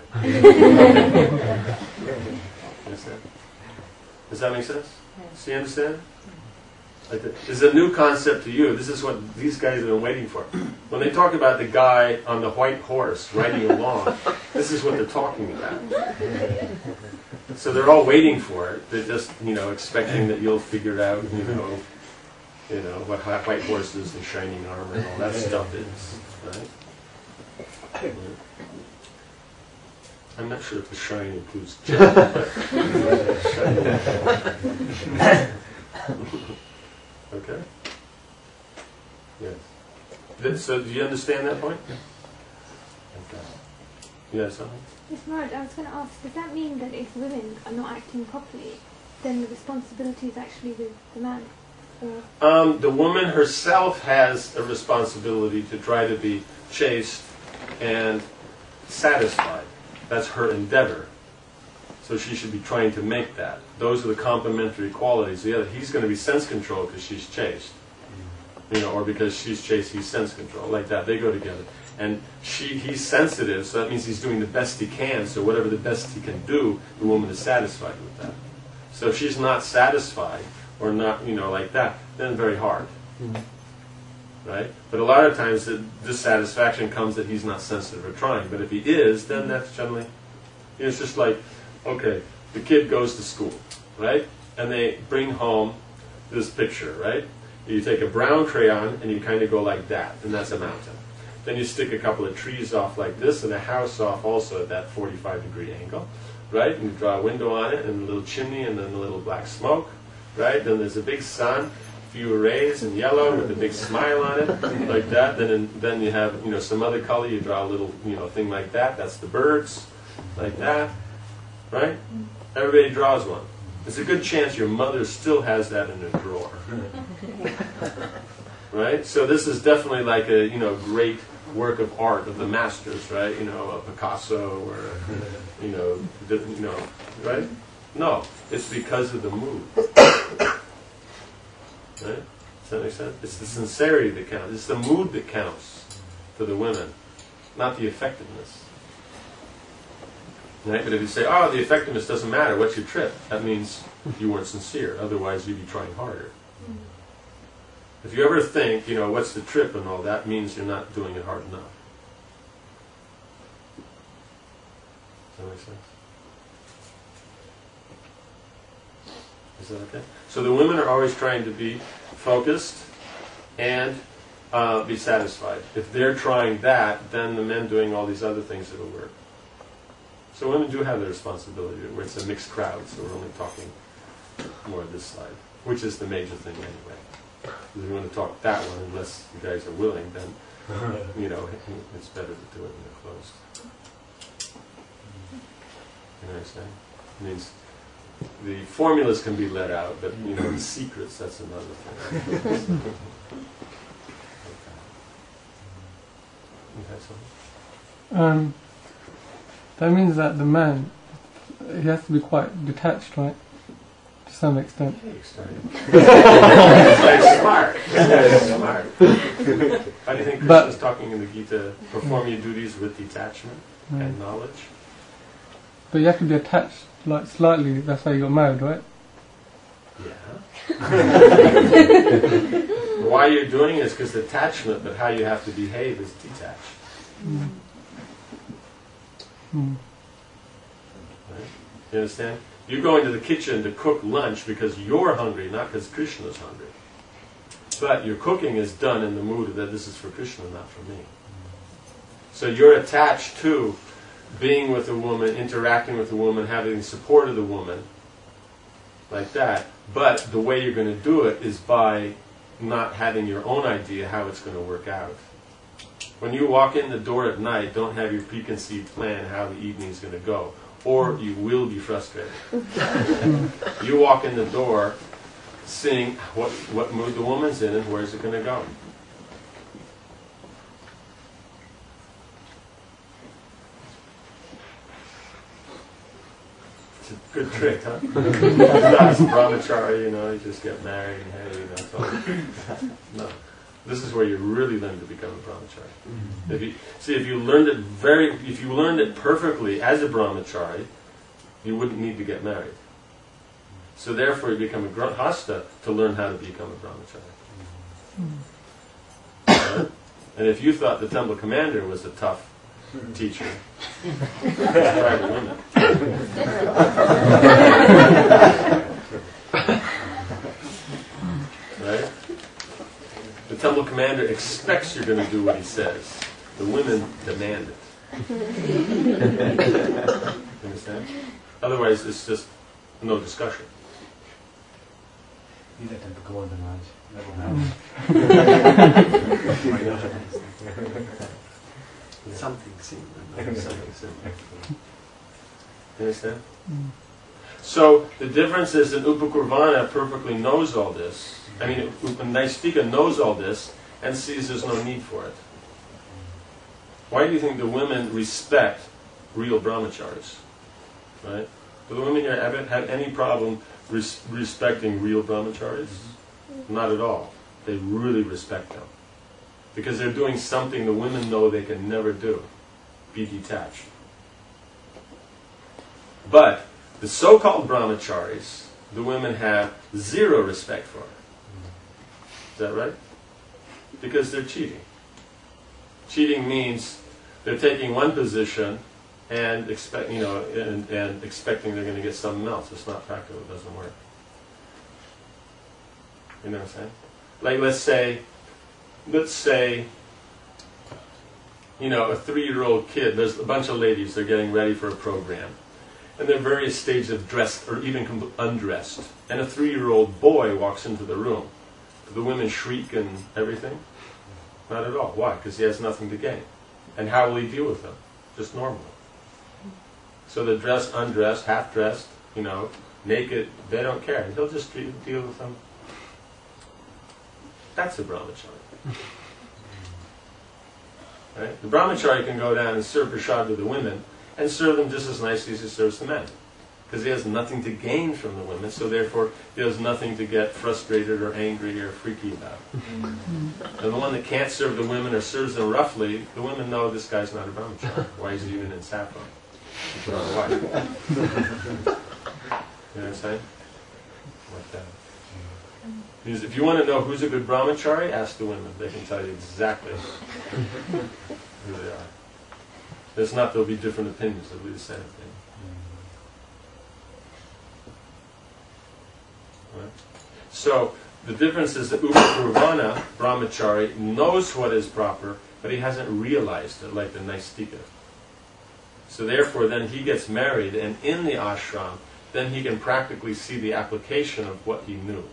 Understand? Does that make sense? Do you understand? Like the, this is a new concept to you. This is what these guys have been waiting for. When they talk about the guy on the white horse riding along, this is what they're talking about. So they're all waiting for it. They're just, you know, expecting that you'll figure out, you know, you know what white horses and shining armor and all that stuff is, right? I'm not sure if the shine includes gem, but okay. Yes. So, do you understand that point? Okay. Yeah, something. Yes, Maharaj, I was going to ask, does that mean that if women are not acting properly, then the responsibility is actually with the man? Or? Um, the woman herself has a responsibility to try to be chaste and satisfied. That's her endeavor. So she should be trying to make that. Those are the complementary qualities. The other, he's going to be sense control because she's chaste. You know, or because she's chaste, he's sense control. Like that, they go together. And she, he's sensitive, so that means he's doing the best he can. So whatever the best he can do, the woman is satisfied with that. So if she's not satisfied, or not, you know, like that, then very hard. Mm-hmm. Right? But a lot of times the dissatisfaction comes that he's not sensitive or trying. But if he is, then that's generally, it's just like, okay, the kid goes to school, right? And they bring home this picture, right? You take a brown crayon and you kind of go like that, and that's a mountain. Then you stick a couple of trees off like this and a house off also at that forty-five degree angle, right? And you draw a window on it and a little chimney and then a little black smoke, right? Then there's a big sun, a few rays in yellow with a big smile on it, like that. Then in, then you have, you know, some other color. You draw a little, you know, thing like that. That's the birds, like that, right? Everybody draws one. There's a good chance your mother still has that in her drawer, right? So this is definitely like a, you know, great work of art of the masters, right? You know, a Picasso or, you know, the, you know, right? No, it's because of the mood. Right? Does that make sense? It's the sincerity that counts. It's the mood that counts for the women, not the effectiveness. Right? But if you say, oh, the effectiveness doesn't matter, what's your trip? That means you weren't sincere. Otherwise, you'd be trying harder. If you ever think, you know, what's the trip and all that, means you're not doing it hard enough. that make sense? Is that okay? So the women are always trying to be focused and uh, be satisfied. If they're trying that, then the men doing all these other things, it'll work. So women do have the responsibility, where it's a mixed crowd, so we're only talking more of this side, which is the major thing anyway. If we want to talk that one, unless you guys are willing, then, you know, it's better to do it when they're closed. You know what I'm saying? It means the formulas can be let out, but, you know, the secrets, that's another thing. You had something? Um, that means that the man, he has to be quite detached, right? To some extent. Hey, very smart. Very smart. How do you think Krishna is talking in the Gita? Perform your duties with detachment mm. and knowledge. But you have to be attached, like slightly. That's why you got married, right? Yeah. Why you're doing it is because attachment, but how you have to behave is detached. Mm. Mm. Right? You understand? You go into the kitchen to cook lunch because you're hungry, not because Krishna's hungry. But your cooking is done in the mood that this is for Krishna, not for me. So you're attached to being with a woman, interacting with a woman, having the support of the woman, like that. But the way you're going to do it is by not having your own idea how it's going to work out. When you walk in the door at night, don't have your preconceived plan how the evening is going to go, or you will be frustrated. You walk in the door seeing what, what mood the woman's in and where's it going to go. It's a good trick, huh? That's brahmachari, you know, you just get married and hey, you know, it's all. No. This is where you really learn to become a brahmachari. Mm-hmm. If you, see, if you learned it very, if you learned it perfectly as a brahmachari, you wouldn't need to get married. So therefore, you become a grihasta to learn how to become a brahmachari. Mm-hmm. Right? And if you thought the temple commander was a tough teacher, try the women. Right? The temple commander expects you're going to do what he says. The women demand it. Understand? Otherwise, it's just no discussion. You let them go on the march. That will happen. Something similar. Something similar. You understand? So the difference is that Upakurvana perfectly knows all this. I mean, Naistika knows all this and sees there's no need for it. Why do you think the women respect real brahmacharis? Right? Do the women here have, have any problem res- respecting real brahmacharis? Not at all. They really respect them. Because they're doing something the women know they can never do. Be detached. But the so-called brahmacharis, the women have zero respect for. Is that right? Because they're cheating. Cheating means they're taking one position and expect, you know, and, and expecting they're going to get something else. It's not practical. It doesn't work. You know what I'm saying? Like, let's say, let's say, you know, a three-year-old kid. There's a bunch of ladies. They're getting ready for a program. And they're various stages of dressed or even undressed. And a three-year-old boy walks into the room. Do the women shriek and everything? Not at all. Why? Because he has nothing to gain. And how will he deal with them? Just normally. So they're dressed, undressed, half-dressed, you know, naked. They don't care. He'll just deal with them. That's a brahmachari. Right? The brahmachari can go down and serve prasad to the women and serve them just as nicely as he serves the men. Because he has nothing to gain from the women, so therefore he has nothing to get frustrated or angry or freaky about. And the one that can't serve the women or serves them roughly, the women know this guy's not a brahmachari. Why is he even in saffron? He put on white. You know what I'm saying? Like that. Because if you want to know who's a good brahmachari, ask the women. They can tell you exactly who they are. It's not there'll be different opinions, it'll be the same thing. Right? So, the difference is that Upapurvana, brahmachari, knows what is proper, but he hasn't realized it like the Naistika. So therefore then he gets married, and in the ashram, then he can practically see the application of what he knew.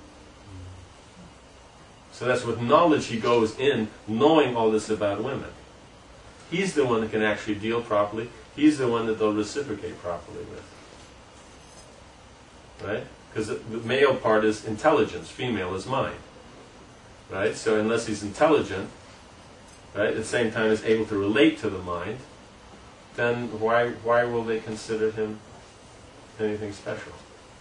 So that's with knowledge he goes in, knowing all this about women. He's the one that can actually deal properly. He's the one that they'll reciprocate properly with. Right? Because the male part is intelligence, female is mind. Right? So unless he's intelligent, right, at the same time is able to relate to the mind, then why why will they consider him anything special?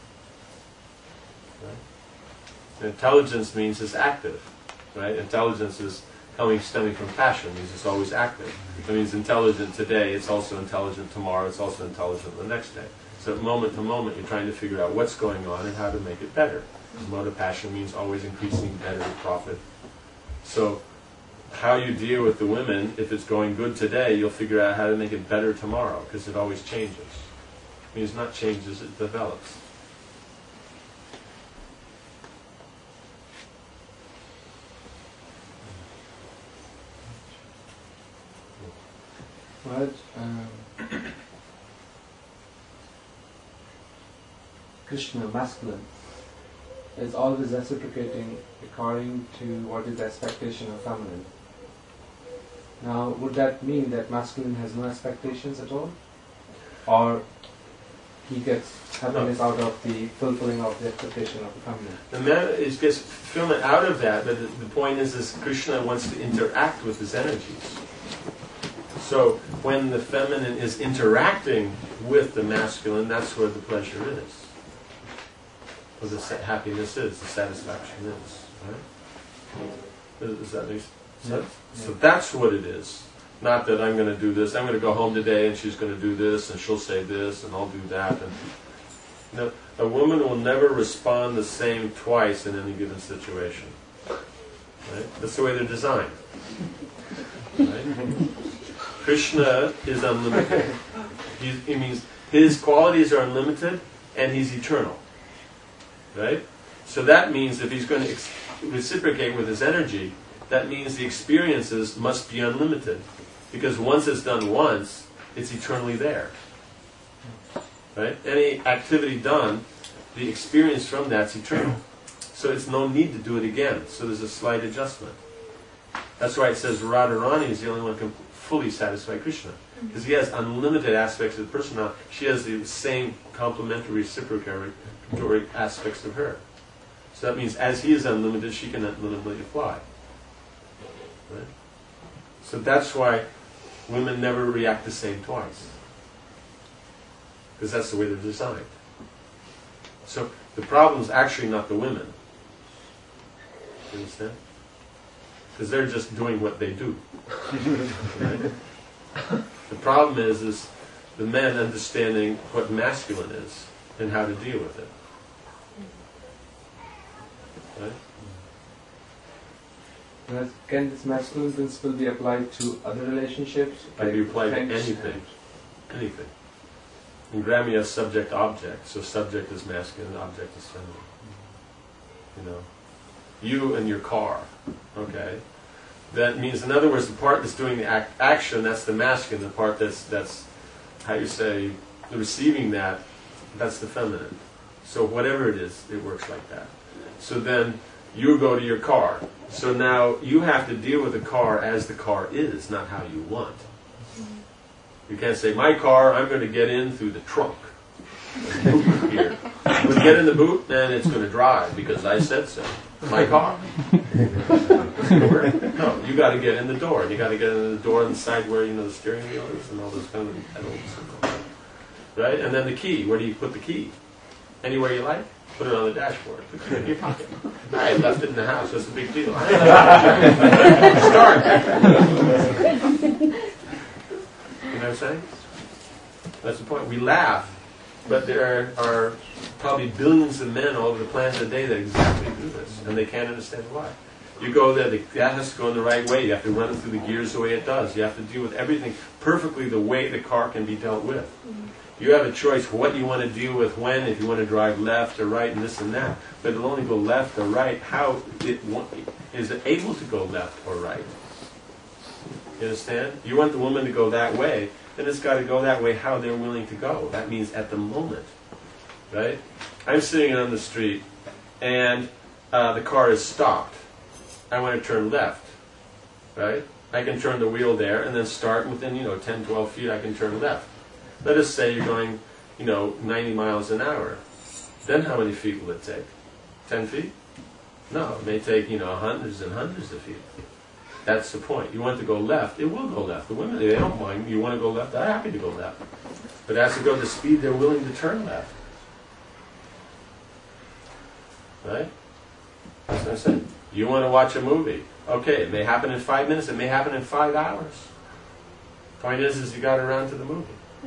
Right? Intelligence means it's active. Right? Intelligence is coming stemming from passion, means it's always active. It means intelligent today, it's also intelligent tomorrow, it's also intelligent the next day. So moment to moment you're trying to figure out what's going on and how to make it better. Mode of passion means always increasing, better, profit. So how you deal with the women, if it's going good today, you'll figure out how to make it better tomorrow, because it always changes. It means not changes, it develops. But um, Krishna, masculine, is always reciprocating according to what is the expectation of feminine. Now, would that mean that masculine has no expectations at all? Or he gets happiness no. out of the fulfilling of the expectation of the feminine? The man is gets fulfillment out of that, but the, the point is, is Krishna wants to interact with his energies. So when the feminine is interacting with the masculine, that's where the pleasure is. Where the happiness is, the satisfaction is. Right? Does that make sense? Yeah. So that's what it is. Not that I'm going to do this, I'm going to go home today and she's going to do this and she'll say this and I'll do that. And no, a woman will never respond the same twice in any given situation. Right? That's the way they're designed. Right? Krishna is unlimited. He, he means his qualities are unlimited and he's eternal. Right? So that means if he's going to ex- reciprocate with his energy, that means the experiences must be unlimited. Because once it's done once, it's eternally there. Right? Any activity done, the experience from that's eternal. So it's no need to do it again. So there's a slight adjustment. That's why it says Radharani is the only one who can fully satisfy Krishna. Because he has unlimited aspects of the personality. She has the same complementary, reciprocatory aspects of her. So that means as he is unlimited, she can unlimitedly apply. Right? So that's why women never react the same twice. Because that's the way they're designed. So the problem is actually not the women. You understand? Because they're just doing what they do. Right? The problem is, is the men understanding what masculine is and how to deal with it. Right? Well, can this masculine principle be applied to other relationships? Can Like be applied to friends? anything. Anything. In Grammy has subject-object, so subject is masculine, object is feminine. You know, you and your car, okay? That means, in other words, the part that's doing the act, action, that's the masculine. The part that's, that's, how you say, receiving that, that's the feminine. So whatever it is, it works like that. So then, you go to your car. So now, you have to deal with the car as the car is, not how you want. You can't say, my car, I'm going to get in through the trunk. Boot here. When you get in the boot, then it's going to drive, because I said so. My car. No, you got to get in the door. You got to get in the door on the side where, you know, the steering wheel is and all those kind of pedals. Right? And then the key. Where do you put the key? Anywhere you like. Put it on the dashboard. Put it in your pocket. I left it in the house. What's the big deal? Start. You know what I'm saying? That's the point. We laugh, but there are probably billions of men all over the planet today that exactly do this, and they can't understand why. You go there, the, that has to go in the right way. You have to run it through the gears the way it does. You have to deal with everything perfectly the way the car can be dealt with. You have a choice what you want to deal with when, if you want to drive left or right and this and that. But it'll only go left or right how it wa- is it able to go left or right. You understand? You want the woman to go that way, then it's got to go that way how they're willing to go. That means at the moment. Right? I'm sitting on the street and uh, the car is stopped. I want to turn left. Right? I can turn the wheel there and then start within, you know, ten, twelve feet I can turn left. Let us say you're going, you know, ninety miles an hour. Then how many feet will it take? ten feet? No, it may take, you know, hundreds and hundreds of feet. That's the point. You want to go left, it will go left. The women, they don't mind. You want to go left, they're happy to go left. But as they go to speed, they're willing to turn left. Right? That's what I'm saying. You want to watch a movie. Okay, it may happen in five minutes, it may happen in five hours. Point is, is you got around to the movie.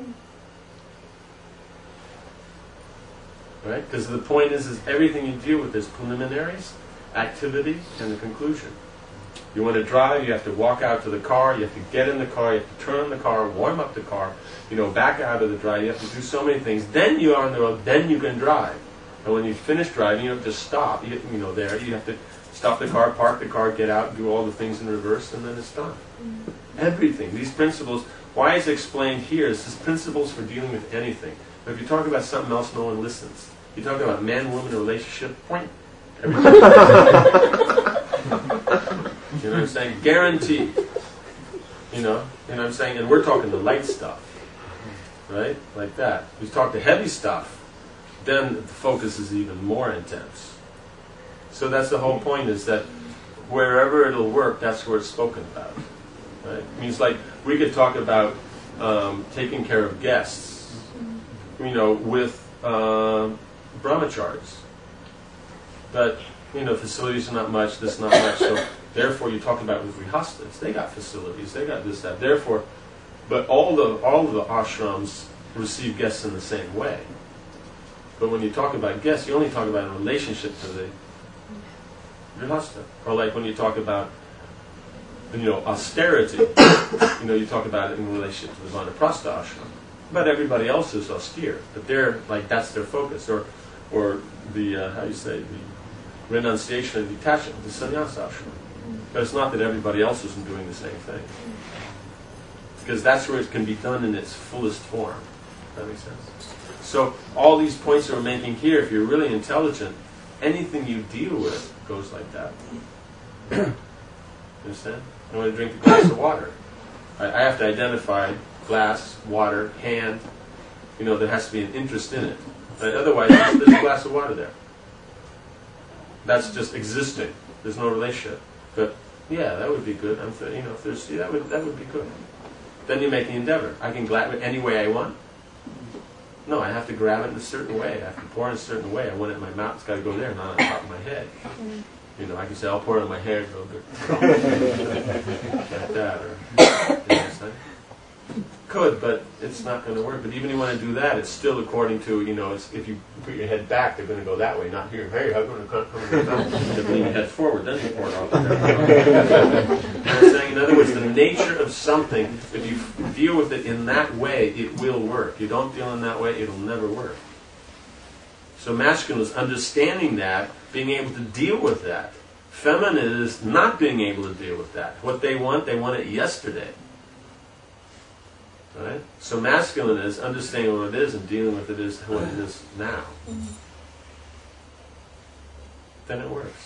Right? Because the point is, is everything you deal with is preliminaries, activity, and the conclusion. You want to drive, you have to walk out to the car, you have to get in the car, you have to turn the car, warm up the car, you know, back out of the drive, you have to do so many things. Then you're on the road, then you can drive. And when you finish driving, you don't just stop, you, you know, there, you have to stop the car, park the car, get out, do all the things in reverse, and then it's done. Mm-hmm. Everything, these principles, why is explained here is this principles for dealing with anything. But if you talk about something else, no one listens. You talk about man-woman relationship, point. Everything. You know what I'm saying? Guaranteed. You know, you know what I'm saying? And we're talking the light stuff. Right? Like that. We talk the heavy stuff, then the focus is even more intense. So that's the whole point, is that wherever it'll work, that's where it's spoken about. Right? It means like we could talk about um, taking care of guests, you know, with uh, brahmacharis. But, you know, facilities are not much, this not much, so therefore you talk about with grihastas. They got facilities, they got this, that. Therefore, but all the all of the ashrams receive guests in the same way. But when you talk about guests, you only talk about in relationship to the grihasta. Or like when you talk about, you know, austerity, you know, you talk about it in relationship to the vanaprastha ashram. But everybody else is austere. But they're like, that's their focus. Or or the, uh, how do you say, the renunciation and detachment, the sannyasa ashram. But it's not that everybody else isn't doing the same thing. Because that's where it can be done in its fullest form. That makes sense? So all these points that we're making here, if you're really intelligent, anything you deal with goes like that. You understand? I want to drink a glass of water. I, I have to identify glass, water, hand. You know, there has to be an interest in it. Right? Otherwise, there's a glass of water there. That's just existing. There's no relationship. But yeah, that would be good. I'm th- you know, if there's, yeah, that would that would be good. Then you make the endeavor. I can grab it any way I want. No, I have to grab it in a certain way. I have to pour it in a certain way. I want it in my mouth. It's got to go there, not on top of my head. You know, I can say, I'll pour it on my hair, go good. Like that. Or, you know, could, but it's not going to work. But even if you want to do that, it's still according to, you know, it's, if you put your head back, they're going to go that way, not here. Hey, I'm going to come down. They're putting your head forward, then you pour it off. I'm saying, in other words, the nature of something, if you deal with it in that way, it will work. You don't deal in that way, it'll never work. So masculine is understanding that, being able to deal with that. Feminine is not being able to deal with that. What they want, they want it yesterday. Right? So masculine is understanding what it is and dealing with it as what it is now. Mm-hmm. Then it works.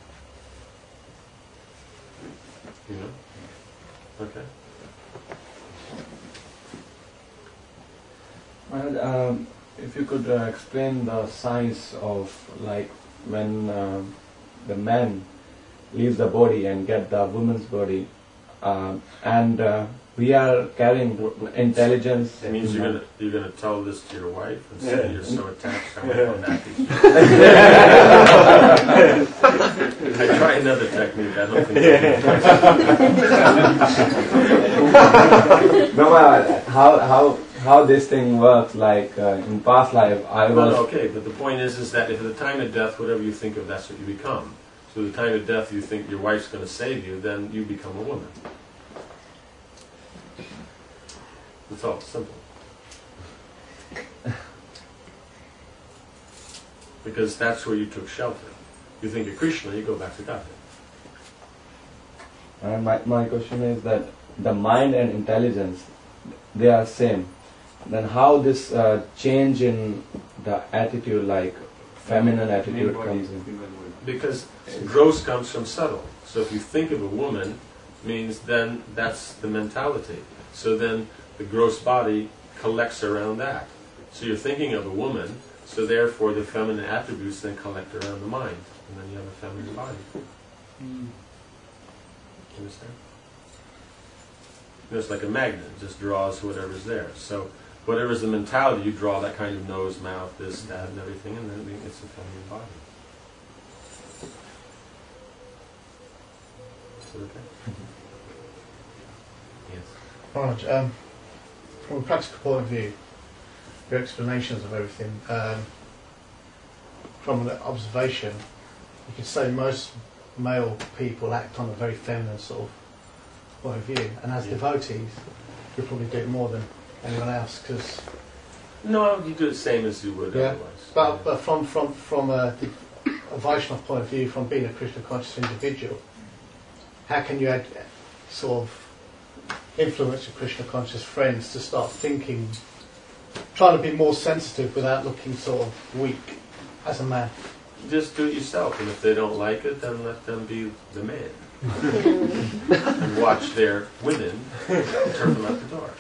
You know? Okay. Well, um, if you could uh, explain the science of like when uh, the man leaves the body and get the woman's body, uh, and uh, we are carrying intelligence. It means you're gonna you're gonna tell this to your wife and say yeah. You're so attached. I'm gonna come back to you. I try another technique. I don't think. No, uh, how how how this thing works? Like uh, in past life, I was. Well, okay, but the point is, is that if at the time of death, whatever you think of, that's what you become. So the time of death you think your wife's going to save you, then you become a woman. It's all simple. Because that's where you took shelter. You think of Krishna, you go back to Godhead. And my, my question is that the mind and intelligence, they are same. Then how this uh, change in the attitude, like feminine attitude, comes in? Because gross comes from subtle. So if you think of a woman, means then that's the mentality. So then the gross body collects around that. So you're thinking of a woman, so therefore the feminine attributes then collect around the mind. And then you have a feminine body. Mm. Understand? You know, it's like a magnet, it just draws whatever's there. So whatever's the mentality, you draw that kind of nose, mouth, this, that, and everything, and then it's a feminine body. Is it okay? Yes. Raj, um, from a practical point of view, your explanations of everything, um, from an observation, you could say most male people act on a very feminine sort of point of view, and as Yeah. devotees, you probably do it more than anyone else, because No, you do the same as you would Yeah. otherwise. But, but from from from a, a Vaishnava point of view, from being a Krishna conscious individual, how can you add, sort of influence your Krishna conscious friends to start thinking, trying to be more sensitive without looking sort of weak as a man? Just do it yourself, and if they don't like it, then let them be the man. And watch their women turn them out the door.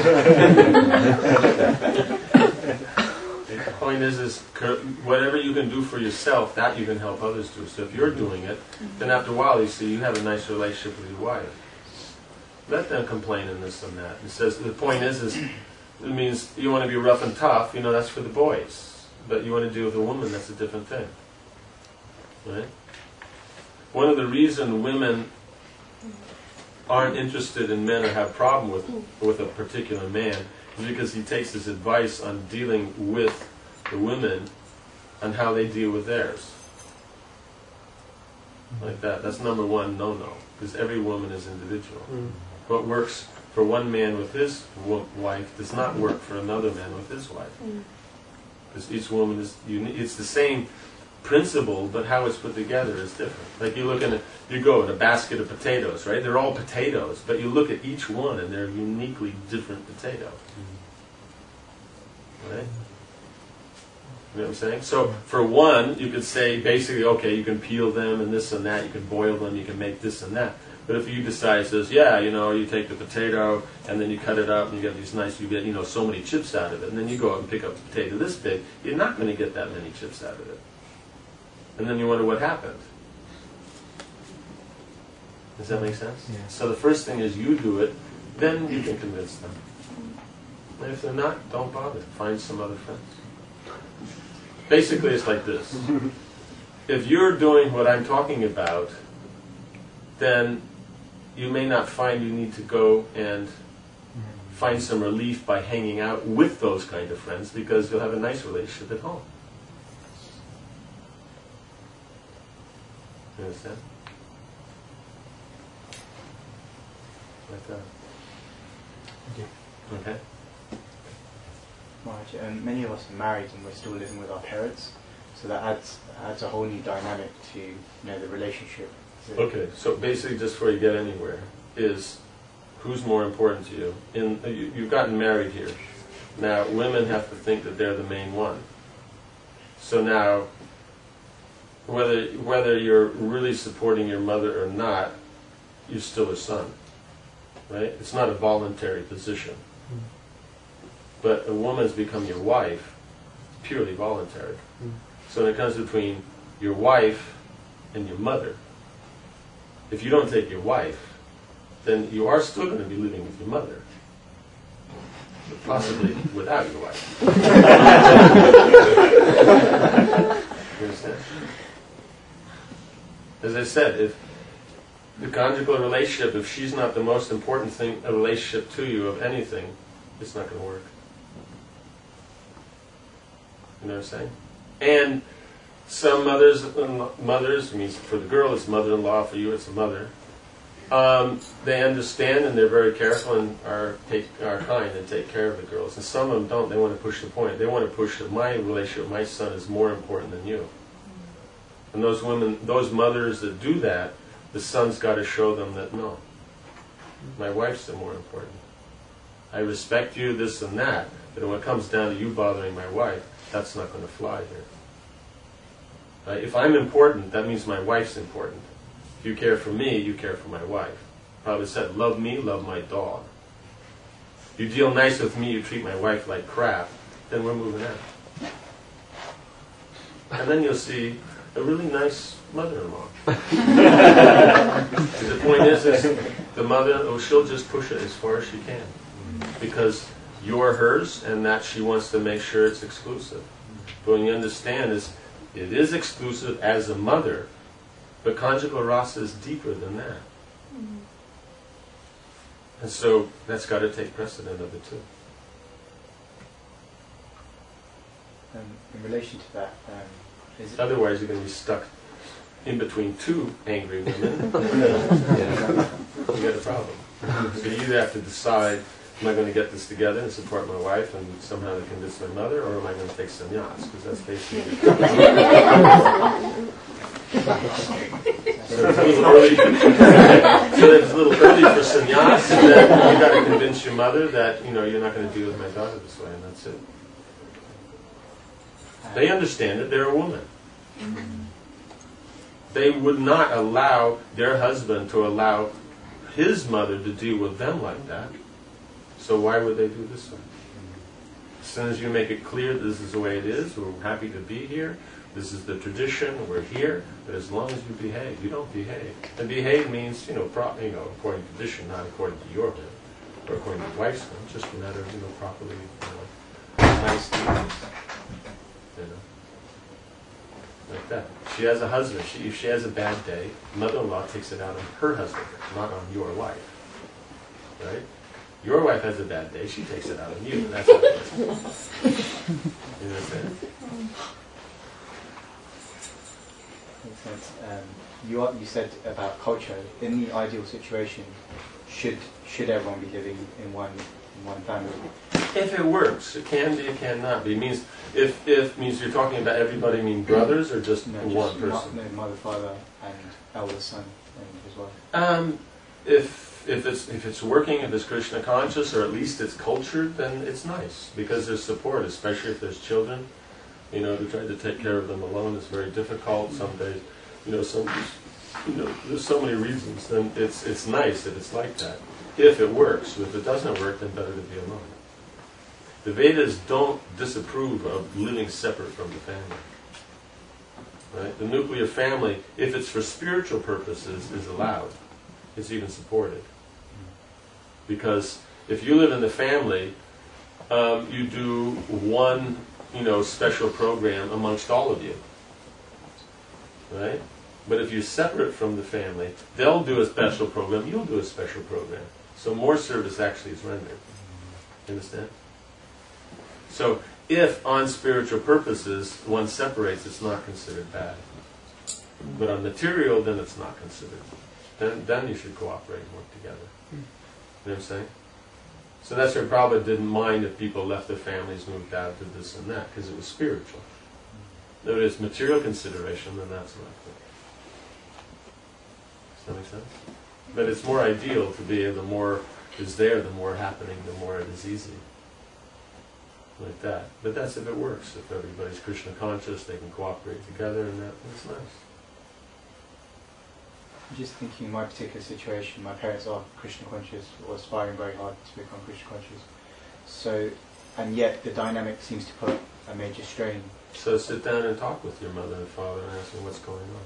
The point is, is whatever you can do for yourself, that you can help others do. So if you're doing it, then after a while you see you have a nice relationship with your wife. Let them complain and this and that. It says the point is, is it means you want to be rough and tough. You know, that's for the boys. But you want to deal with a woman, that's a different thing. Right? One of the reasons women aren't interested in men or have problem with with a particular man is because he takes his advice on dealing with the women and how they deal with theirs. Like that. That's number one no-no. Because every woman is individual. Mm. What works for one man with his wo- wife does not work for another man with his wife. Because each woman is unique. It's the same principle, but how it's put together is different. Like you look at, a, you go at a basket of potatoes, right? They're all potatoes, but you look at each one and they're uniquely different potato. Right? You know what I'm saying? So for one, you could say basically, okay, you can peel them and this and that, you can boil them, you can make this and that. But if you decide, says, yeah, you know, you take the potato and then you cut it up and you get these nice, you get, you know, so many chips out of it, and then you go out and pick up a potato this big, you're not going to get that many chips out of it. And then you wonder what happened. Does that make sense? Yeah. So the first thing is you do it, then you can convince them. And if they're not, don't bother. Find some other friends. Basically, it's like this. If you're doing what I'm talking about, then you may not find you need to go and find some relief by hanging out with those kind of friends, because you'll have a nice relationship at home. You understand? Like that. Okay. Right, um, many of us are married and we're still living with our parents, so that adds adds a whole new dynamic to, you know, the relationship. So Okay, so basically, just before you get anywhere, is who's more important to you? In uh, you, you've gotten married here. Now, women have to think that they're the main one. So now, whether whether you're really supporting your mother or not, you're still her son, right? It's not a voluntary position. But a woman's become your wife, purely voluntary. Mm. So when it comes between your wife and your mother, if you don't take your wife, then you are still going to be living with your mother, but possibly without your wife. You understand? As I said, if the conjugal relationship, if she's not the most important thing, a relationship to you of anything, it's not going to work. You know what I'm saying? And some mothers, mothers means for the girl it's mother-in-law, for you it's a mother. Um, they understand and they're very careful and are take are kind and take care of the girls. And some of them don't. They want to push the point. They want to push that my relationship with my son is more important than you. And those women, those mothers that do that, the son's got to show them that no, my wife's the more important. I respect you, this and that, but when it comes down to you bothering my wife, that's not going to fly here. Uh, if I'm important, that means my wife's important. If you care for me, you care for my wife. Probably said, love me, love my dog. You deal nice with me, you treat my wife like crap, then we're moving out. And then you'll see a really nice mother-in-law. The point is, is the mother, oh, she'll just push it as far as she can. Because you're hers, and that she wants to make sure it's exclusive. But when you understand is, it is exclusive as a mother, but conjugal rasa is deeper than that. Mm-hmm. And so that's got to take precedent of the two. Um, in relation to that, um, is it otherwise you're going to be stuck in between two angry women. You got a problem. So you either have to decide, am I going to get this together and support my wife and somehow to convince my mother, or am I going to take sannyas? Because that's basically so it's a little early. So it's a little early for sannyas, and then you got to convince your mother that, you know, you're not going to deal with my daughter this way, and that's it. They understand it. They're a woman. They would not allow their husband to allow his mother to deal with them like that. So why would they do this way? As soon as you make it clear this is the way it is, we're happy to be here, this is the tradition, we're here, but as long as you behave, you don't behave. And behave means, you know, pro- you know, according to tradition, not according to your will, or according to the wife's will, just a matter of, you know, properly, you know, nice things, you know, like that. She has a husband, she, if she has a bad day, mother-in-law takes it out on her husband, not on your wife, right? Your wife has a bad day, she takes it out on you, and that's how it is. You know what I'm saying? Makes sense. Um, you, are, you said about culture. In the ideal situation, should should everyone be living in one in one family? If it works, it can be, it cannot be. It means if if means you're talking about everybody, mean brothers or just no, one just person? No, mother, father, and eldest son, and his wife. Um, if if it's if it's working, if it's Krishna conscious, or at least it's cultured, then it's nice because there's support, especially if there's children. You know, to try to take care of them alone is very difficult. Some days, you know, some, you know, there's so many reasons. Then it's it's nice that it's like that. If it works, if it doesn't work, then better to be alone. The Vedas don't disapprove of living separate from the family. Right? The nuclear family, if it's for spiritual purposes, is allowed. It's even supported. Because if you live in the family, um, you do one, you know, special program amongst all of you. Right? But if you're separate from the family, they'll do a special program, you'll do a special program. So more service actually is rendered. Understand? So if on spiritual purposes one separates, it's not considered bad. But on material, then it's not considered. Then, then you should cooperate and work together. You know what I'm saying? So that's why Prabhupada didn't mind if people left their families, moved out, did this and that, because it was spiritual. If it's material consideration, then that's not good. Does that make sense? But it's more ideal to be, the more is there, the more happening, the more it is easy. Like that. But that's if it works. If everybody's Krishna conscious, they can cooperate together, and that, that's nice. I'm just thinking in my particular situation, my parents are Krishna conscious, or aspiring very hard to become Krishna conscious. So, and yet the dynamic seems to put a major strain. So sit down and talk with your mother and father and ask them what's going on.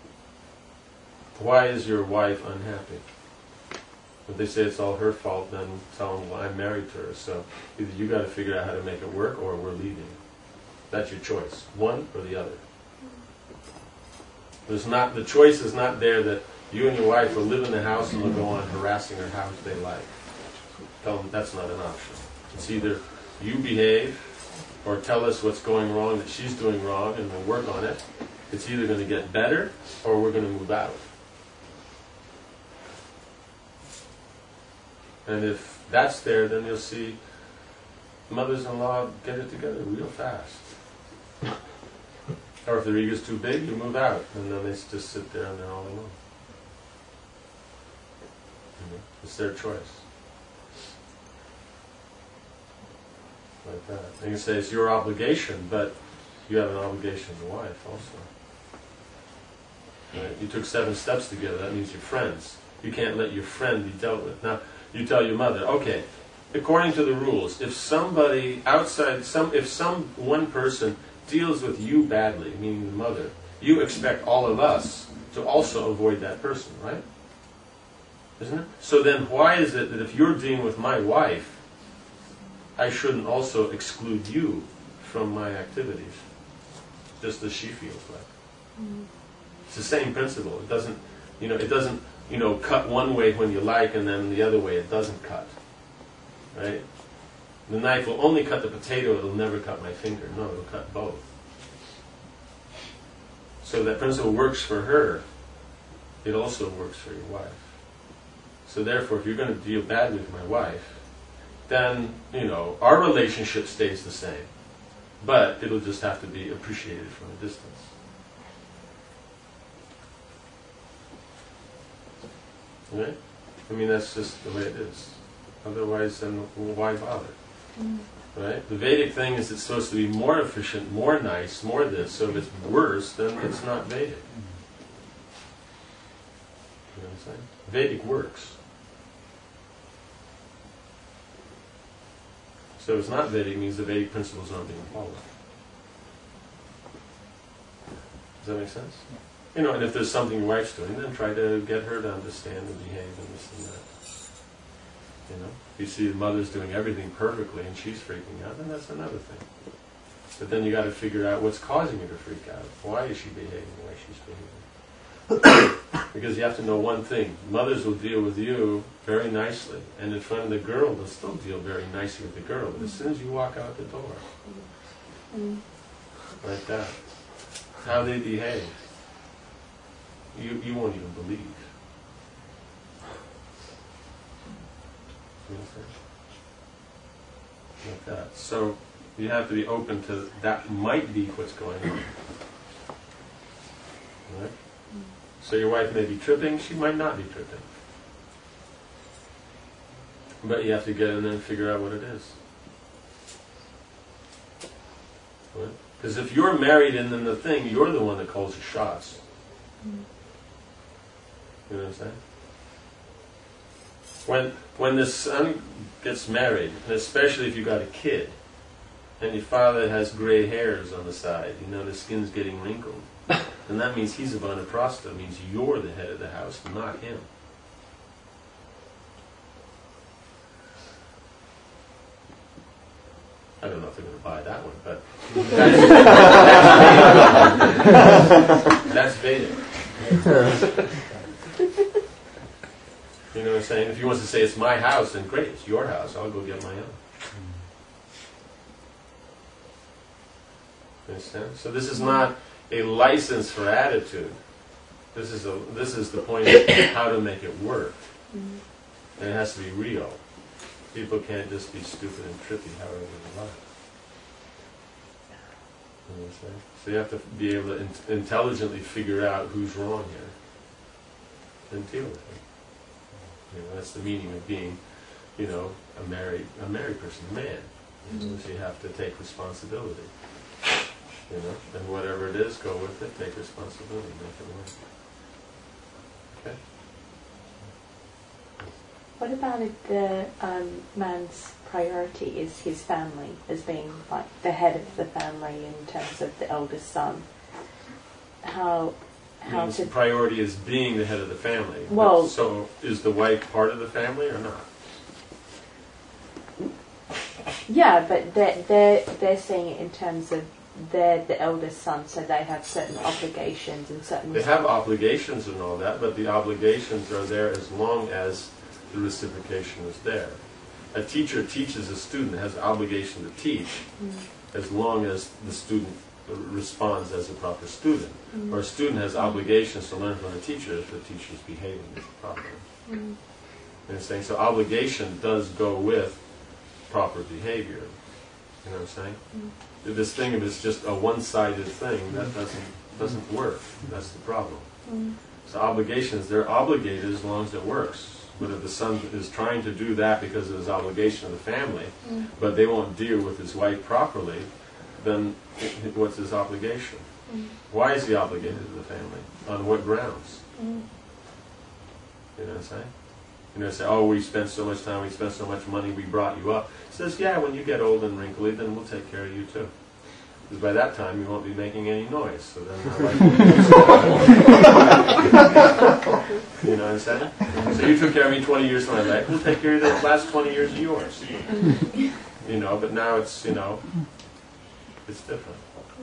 Why is your wife unhappy? If they say it's all her fault, then tell them, well, I'm married to her, so either you got to figure out how to make it work, or we're leaving. That's your choice, one or the other. There's not, the choice is not there that you and your wife will live in the house and they'll go on harassing her however they like. Tell them that's not an option. It's either you behave or tell us what's going wrong that she's doing wrong, and we'll work on it. It's either going to get better or we're going to move out. And if that's there, then you'll see mothers-in-law get it together real fast. Or if their ego's too big, you move out, and then they just sit there and they're all alone. You know, it's their choice. Like that. And you say it's your obligation, but you have an obligation to the wife also. Right? You took seven steps together, that means you're friends. You can't let your friend be dealt with. Now, you tell your mother, okay, according to the rules, if somebody outside, some, if some one person deals with you badly, meaning the mother, you expect all of us to also avoid that person, right? Isn't it? So then why is it that if you're dealing with my wife, I shouldn't also exclude you from my activities, just as she feels like? Mm. It's the same principle. It doesn't, you know, it doesn't, you know, cut one way when you like, and then the other way it doesn't cut. Right? The knife will only cut the potato, it'll never cut my finger. No, it'll cut both. So that principle works for her, it also works for your wife. So therefore, if you're going to deal badly with my wife, then, you know, our relationship stays the same. But it'll just have to be appreciated from a distance. Right? I mean, that's just the way it is. Otherwise, then why bother? Mm. Right? The Vedic thing is it's supposed to be more efficient, more nice, more this. So if it's worse, then it's not Vedic. You know what I'm saying? Vedic works. So if it's not Vedic, it means the Vedic principles aren't being followed. Does that make sense? You know, and if there's something your wife's doing, then try to get her to understand and behave and this and that. You know, if you see the mother's doing everything perfectly and she's freaking out, then that's another thing. But then you got to figure out what's causing her to freak out. Why is she behaving the way she's behaving? Because you have to know one thing: mothers will deal with you very nicely, and in front of the girl, they'll still deal very nicely with the girl. But as soon as you walk out the door, mm. like that, how they behave, you you won't even believe. You understand? Like that. So you have to be open to that might be what's going on. Right? So your wife may be tripping, she might not be tripping. But you have to get in there and figure out what it is. Right? Because if you're married and then the thing, you're the one that calls the shots. You know what I'm saying? When when the son gets married, and especially if you got a kid, and your father has gray hairs on the side, you know, the skin's getting wrinkled, and that means he's a vanaprastha. It means you're the head of the house, not him. I don't know if they're going to buy that one, but that's Vedic. That's Vedic. You know what I'm saying? If he wants to say it's my house, then great, it's your house. I'll go get my own. You understand? So this is not a license for attitude. This is a this is the point of how to make it work. And it has to be real. People can't just be stupid and trippy however they like. You know what I'm saying? So you have to be able to in- intelligently figure out who's wrong here and deal with it. You know, that's the meaning of being, you know, a married a married person, a man. You know, so you have to take responsibility. You know, and whatever it is, go with it, take responsibility, make it work. Okay? What about if the um, man's priority is his family, as being like the head of the family in terms of the eldest son? How how means to the priority is being the head of the family. Well, so is the wife part of the family or not? Yeah, but they're they're they're seeing it in terms of they're the eldest son, so they have certain obligations and certain. They have obligations and all that, but the obligations are there as long as the reciprocation is there. A teacher teaches a student, has an obligation to teach, mm. as long as the student responds as a proper student. Mm. Or a student has obligations to learn from the teacher if the teacher is behaving properly. Mm. You know what I'm saying? So obligation does go with proper behavior. You know what I'm saying? Mm. This thing if it's just a one-sided thing, that doesn't doesn't work. That's the problem. Mm. So obligations, they're obligated as long as it works. But if the son is trying to do that because of his obligation of the family, Mm. but they won't deal with his wife properly, then what's his obligation? Mm. Why is he obligated to the family? On what grounds? Mm. You know what I'm saying? You know, say, oh, we spent so much time, we spent so much money, we brought you up. He says, yeah, when you get old and wrinkly, then we'll take care of you too. Because by that time, you won't be making any noise. So then my wife will You know what I'm saying? So you took care of me twenty years of my life, we'll take care of the last twenty years of yours. You know, but now it's, you know, it's different.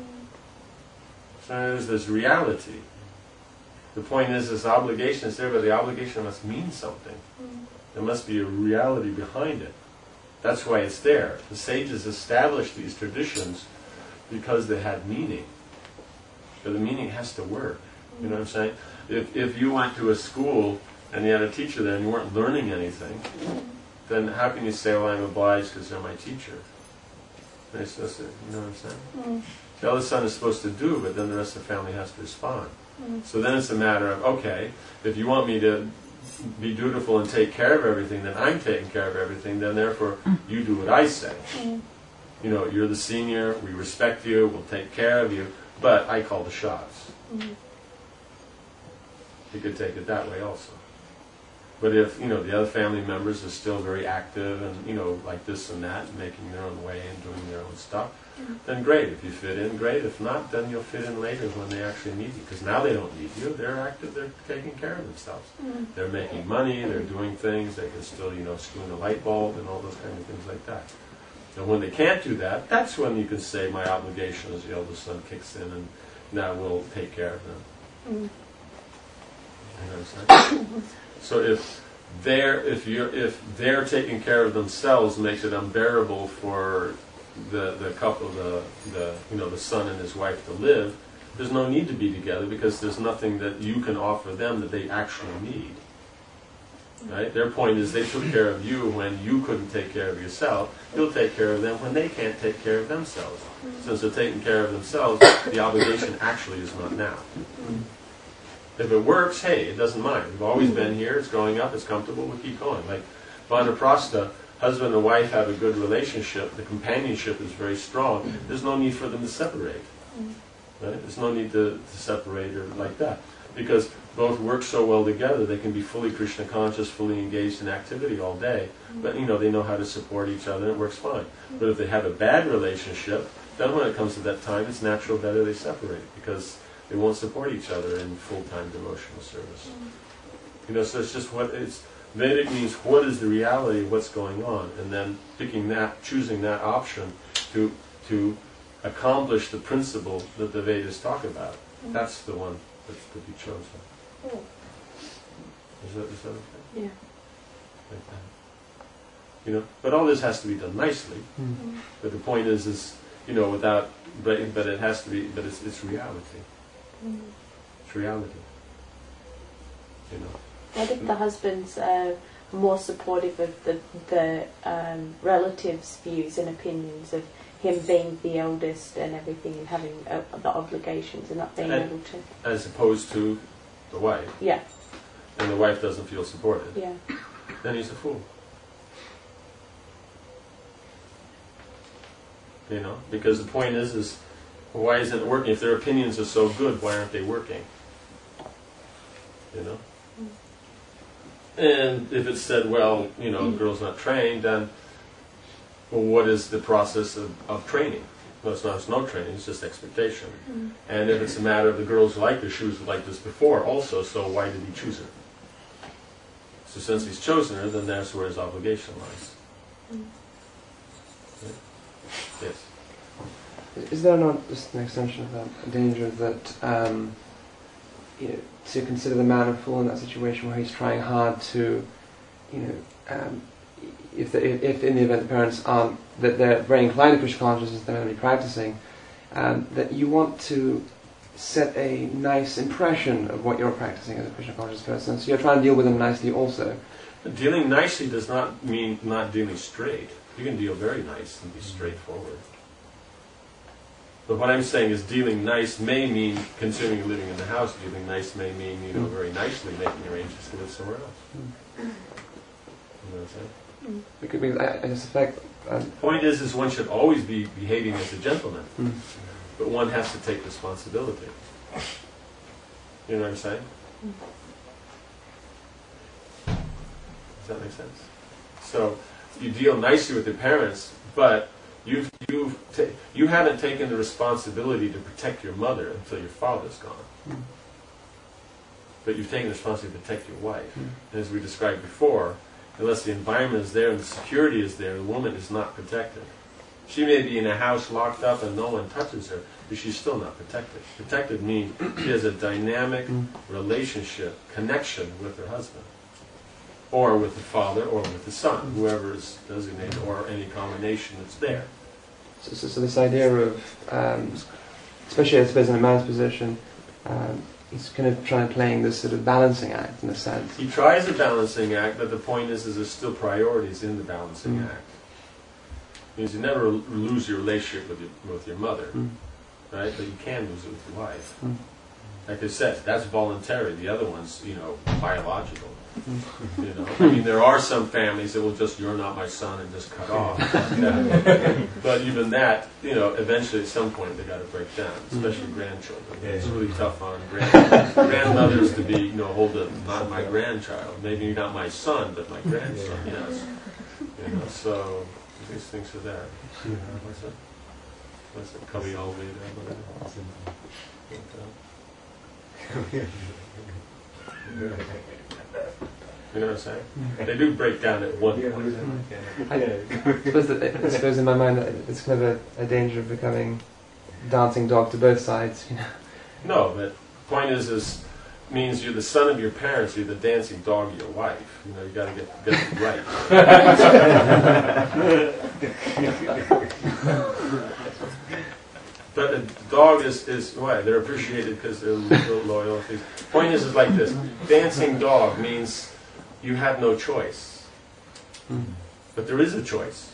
So there's this reality. The point is, this obligation is there, but the obligation must mean something. There must be a reality behind it. That's why it's there. The sages established these traditions because they had meaning. But the meaning has to work. You know what I'm saying? If if you went to a school and you had a teacher there and you weren't learning anything, then how can you say, well, I'm obliged because they're my teacher? They're supposed to, you know what I'm saying? Mm. The eldest son is supposed to do, but then the rest of the family has to respond. Mm. So then it's a matter of, okay, if you want me to be dutiful and take care of everything, then I'm taking care of everything, then therefore you do what I say. Mm. You know, you're the senior, we respect you, we'll take care of you, but I call the shots. Mm. You could take it that way also. But if, you know, the other family members are still very active and, you know, like this and that, and making their own way and doing their own stuff, Mm. then great. If you fit in, great. If not, then you'll fit in later when they actually need you. Because now they don't need you. They're active. They're taking care of themselves. Mm. They're making money. They're doing things. They can still, you know, screw in a light bulb and all those kind of things like that. And when they can't do that, that's when you can say my obligation as the eldest son kicks in and now we'll take care of them. Mm. You know what I'm saying? So if they're if you're if they're taking care of themselves makes it unbearable for the the couple, the the you know the son and his wife to live, there's no need to be together because there's nothing that you can offer them that they actually need. Right? Their point is they took care of you when you couldn't take care of yourself. You'll take care of them when they can't take care of themselves. Since they're taking care of themselves, the obligation actually is not now. If it works, hey, it doesn't mind. We've always been here, it's growing up, it's comfortable, we keep going. Like Vanaprastha, husband and wife have a good relationship, the companionship is very strong, there's no need for them to separate. Right? There's no need to, to separate or like that. Because both work so well together, they can be fully Krishna conscious, fully engaged in activity all day. But you know, they know how to support each other and it works fine. But if they have a bad relationship, then when it comes to that time, it's natural better they separate because they won't support each other in full-time devotional service. You know, so it's just what it's Vedic means what is the reality of what's going on, and then picking that, choosing that option to to accomplish the principle that the Vedas talk about. That's the one that's to be chosen. Is that, is that okay? Yeah. Like that. You know, but all this has to be done nicely. Mm. But the point is, is you know, without, but but it has to be, but it's it's reality. Mm. It's reality. You know. What if the husband's uh, more supportive of the the um, relatives' views and opinions of him being the eldest and everything and having uh, the obligations and not being And- able to? As opposed to the wife, Yeah, and the wife doesn't feel supported, yeah. then he's a fool. You know, because the point is, is why isn't it working? If their opinions are so good, why aren't they working? You know. And if it's said, well, you know, the girl's not trained, then, well, what is the process of, of training? Well, it's not, it's no training, it's just expectation. Mm. And if it's a matter of the girl's like this, she was like this before also, so why did he choose her? So since he's chosen her, then that's where his obligation lies. Mm. Yes. Is there not just an extension of that a danger that um, you know, to consider the man a fool in that situation where he's trying hard to, you know, um, if, the, if in the event the parents aren't, that they're very inclined to Krishna consciousness, they're going to be practicing, um, that you want to set a nice impression of what you're practicing as a Krishna conscious person. So you're trying to deal with them nicely also. Dealing nicely does not mean not dealing straight. You can deal very nice and be straightforward. But what I'm saying is dealing nice may mean continuing living in the house. Dealing nice may mean, you know, very nicely making arrangements to live somewhere else. Mm. You know what I'm saying? Mm. Because, because I, I suspect... Um, Point is, is one should always be behaving as a gentleman. Mm. But one has to take responsibility. You know what I'm saying? Does that make sense? So, you deal nicely with your parents, but you've, you've ta- you haven't taken the responsibility to protect your mother until your father's gone. Mm. But you've taken the responsibility to protect your wife. Mm. And as we described before, unless the environment is there and the security is there, the woman is not protected. She may be in a house locked up and no one touches her, but she's still not protected. Protected means she has a dynamic Mm. relationship, connection with her husband, or with the father, or with the son, whoever is designated, or any combination that's there. So, so, so this idea of, um, especially I suppose in a man's position, um, he's kind of trying playing this sort of balancing act in a sense. He tries a balancing act, but the point is, is there's still priorities in the balancing Mm. act. It means you never lose your relationship with your, with your mother, Mm. right? But you can lose it with your wife. Mm. Like I said, that's voluntary. The other one's, you know, biological. Mm. You know, I mean, there are some families that will just, you're not my son, and just cut off. But even that, you know, eventually at some point they got to break down, especially grandchildren. It's really tough on grand- grandmothers to be, you know, hold it, not my grandchild, maybe not my son, but my grandson, yes. You know, so these things are there. What's it? What's it? Kavi Alvi there? You know what I'm saying? They do break down at one point. I suppose, that, I suppose in my mind that it's kind of a, a danger of becoming dancing dog to both sides. You know? No, but the point is, is means you're the son of your parents, you're the dancing dog of your wife. You know, you got to get, get it right. But a dog is, is why? They're appreciated because they're loyal. The point is, is like this. Dancing dog means you have no choice. Mm. But there is a choice.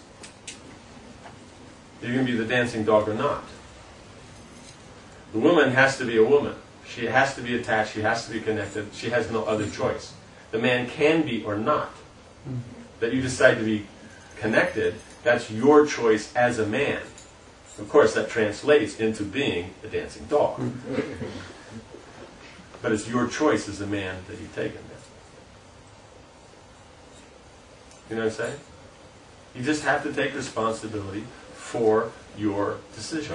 You can be the dancing dog or not. The woman has to be a woman. She has to be attached. She has to be connected. She has no other choice. The man can be or not. Mm. That you decide to be connected, that's your choice as a man. Of course, that translates into being a dancing dog. Mm. But it's your choice as a man that you've taken there. You know what I'm saying? You just have to take responsibility for your decision.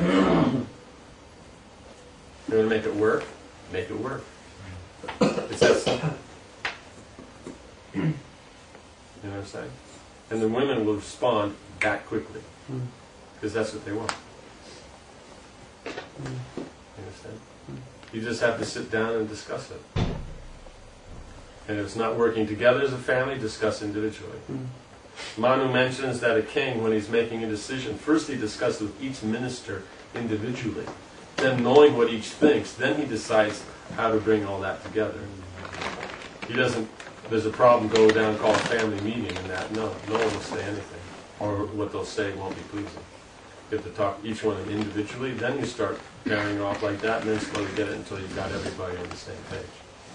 You're going to make it work? Make it work. It's that simple. You know what I'm saying? And the women will respond that quickly. Because that's what they want. You understand? You just have to sit down and discuss it. And if it's not working together as a family, discuss individually. Mm. Manu mentions that a king, when he's making a decision, first he discusses with each minister individually. Then, knowing what each thinks, then he decides how to bring all that together. He doesn't, there's a problem, go down, call a family meeting and that. No, no one will say anything. Or what they'll say won't be pleasing. You have to talk each one individually, then you start pairing off like that, and then slowly get it until you've got everybody on the same page.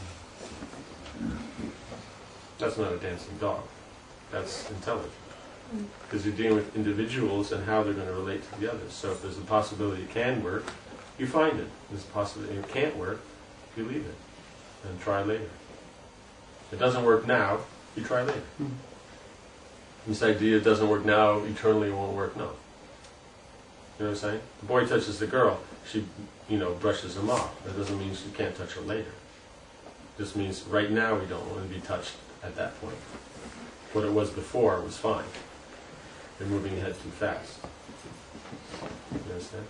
That's not a dancing dog. That's intelligent. Because you're dealing with individuals and how they're going to relate to the others. So if there's a possibility it can work, you find it. If there's a possibility it can't work, you leave it. And try later. If it doesn't work now, you try later. This idea it doesn't work now, eternally it won't work, no. You know what I'm saying? The boy touches the girl, she, you know, brushes him off. That doesn't mean she can't touch her later. It just means right now we don't want to be touched at that point. What it was before was fine. You're moving ahead too fast. You understand?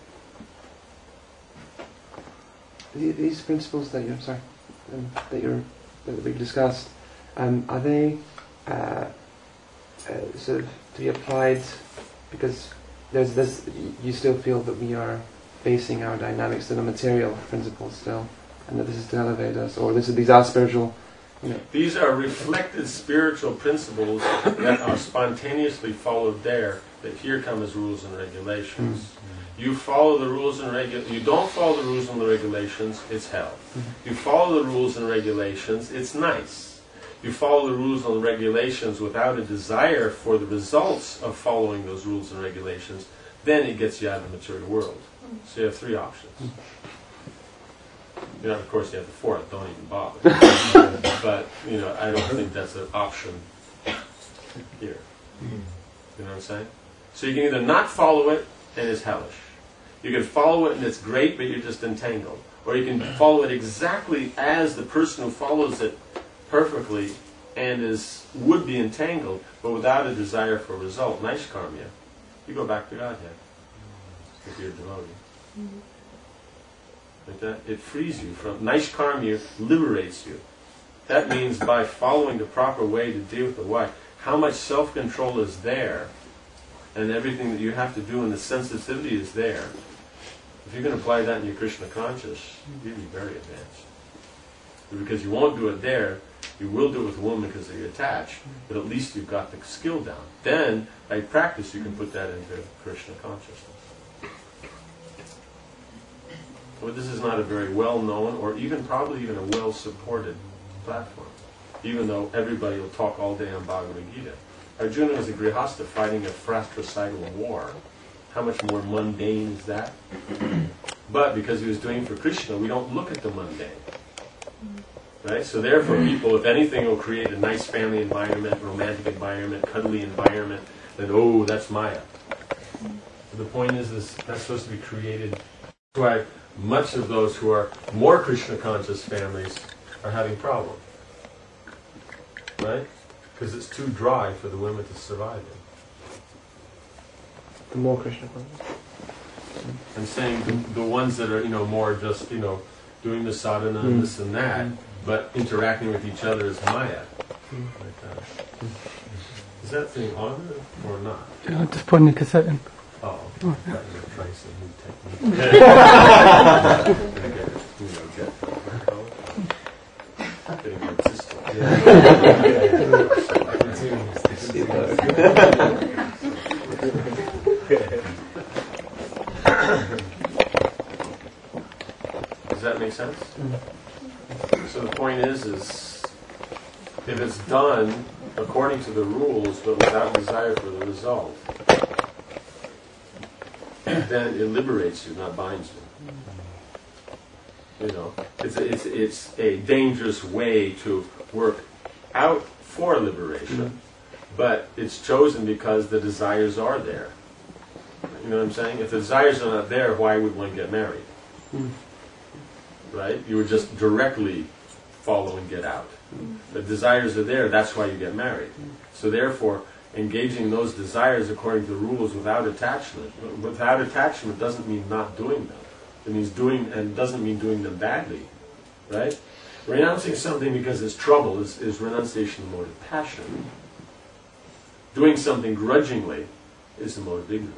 These principles that you're sorry, um, that you're that we discussed, um, are they uh, uh, sort of to be applied, because there's this, you still feel that we are basing our dynamics on a material principle still, and that this is to elevate us, or this is, these are spiritual, you know. These are reflected spiritual principles that are spontaneously followed there, that here come as rules and regulations. Mm-hmm. You follow the rules and regulations, you don't follow the rules and the regulations, it's hell. Mm-hmm. You follow the rules and regulations, it's nice. You follow the rules and regulations without a desire for the results of following those rules and regulations, then it gets you out of the material world. So you have three options. You know, of course you have the fourth, don't even bother. But, you know, I don't think that's an option here. You know what I'm saying? So you can either not follow it and it's hellish. You can follow it and it's great, but you're just entangled. Or you can follow it exactly as the person who follows it perfectly and is would be entangled, but without a desire for result. Naishkarmya. You go back to Godhead if you're a devotee. Mm-hmm. Like that, it frees you from Naishkarmya, liberates you. That means by following the proper way to deal with the wife, how much self-control is there, and everything that you have to do, and the sensitivity is there. If you can apply that in your Krishna conscious, you'll be very advanced. Because you won't do it there, you will do it with a woman because you're attached, but at least you've got the skill down. Then, by practice, you can put that into Krishna consciousness. But this is not a very well-known, or even probably even a well-supported platform, even though everybody will talk all day on Bhagavad Gita. Arjuna was a grihastha fighting a fratricidal war. How much more mundane is that? But because he was doing it for Krishna, we don't look at the mundane. Right? So therefore people, if anything, will create a nice family environment, romantic environment, cuddly environment, then, oh, that's Maya. But the point is, is that's supposed to be created. That's why much of those who are more Krishna-conscious families are having problems. Right? Because it's too dry for the women to survive in. The more Krishna conscious. I'm saying the, the ones that are, you know, more just, you know, doing the sadhana and mm. this and that, mm. but interacting with each other as Maya. Mm. Like that. Is that thing on or not? Yeah, just putting the cassette in. Oh, okay. Oh, yeah. You're trying some new technique. Get, you know, get, getting consistent. Does that make sense? Mm-hmm. So the point is, is if it's done according to the rules but without desire for the result, then it liberates you, not binds you. You know, it's a, it's it's a dangerous way to work out for liberation, mm-hmm. but it's chosen because the desires are there. You know what I'm saying? If the desires are not there, why would one get married? Mm. Right? You would just directly follow and get out. Mm. The desires are there, that's why you get married. Mm. So therefore, engaging those desires according to the rules without attachment. Without attachment doesn't mean not doing them. It means doing, and doesn't mean doing them badly. Right? Renouncing something because it's trouble is, is renunciation of the mode of passion. Doing something grudgingly is the mode of ignorance.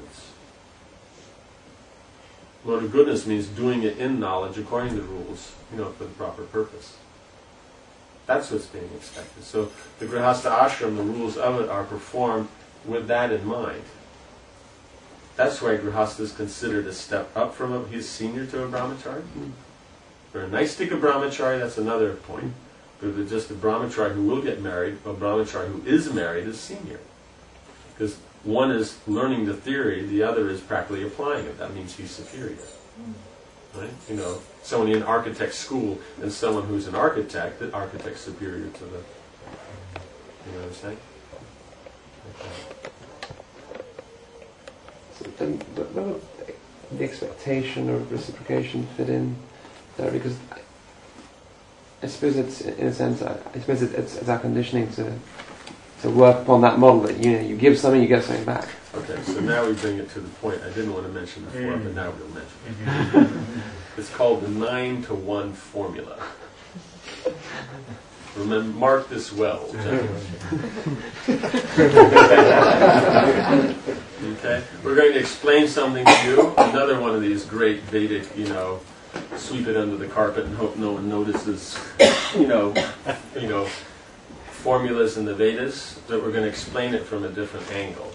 Mode of goodness means doing it in knowledge according to the rules, you know, for the proper purpose. That's what's being expected. So the Grihastha ashram, the rules of it are performed with that in mind. That's why Grihastha is considered a step up from a, he's senior to a brahmachari. For a Naistika brahmachari, that's another point. But just a brahmachari who will get married, a brahmachari who is married is senior. Because one is learning the theory, the other is practically applying it. That means he's superior. Right? You know, someone in architect school and someone who's an architect, the architect's superior to the, you know what I'm saying? So then, where would the expectation or reciprocation fit in there? Because I, I suppose it's, in a sense, I, I suppose it's, it's our conditioning to to work upon that model that you know, you give something, you get something back. Okay, so now we bring it to the point I didn't want to mention before, mm. but now we'll mention it. It's called the nine to one formula. Remember, mark this well, gentlemen. Okay? We're going to explain something to you. Another one of these great Vedic, you know, sweep it under the carpet and hope no one notices, you know, you know, formulas in the Vedas, that we're going to explain it from a different angle.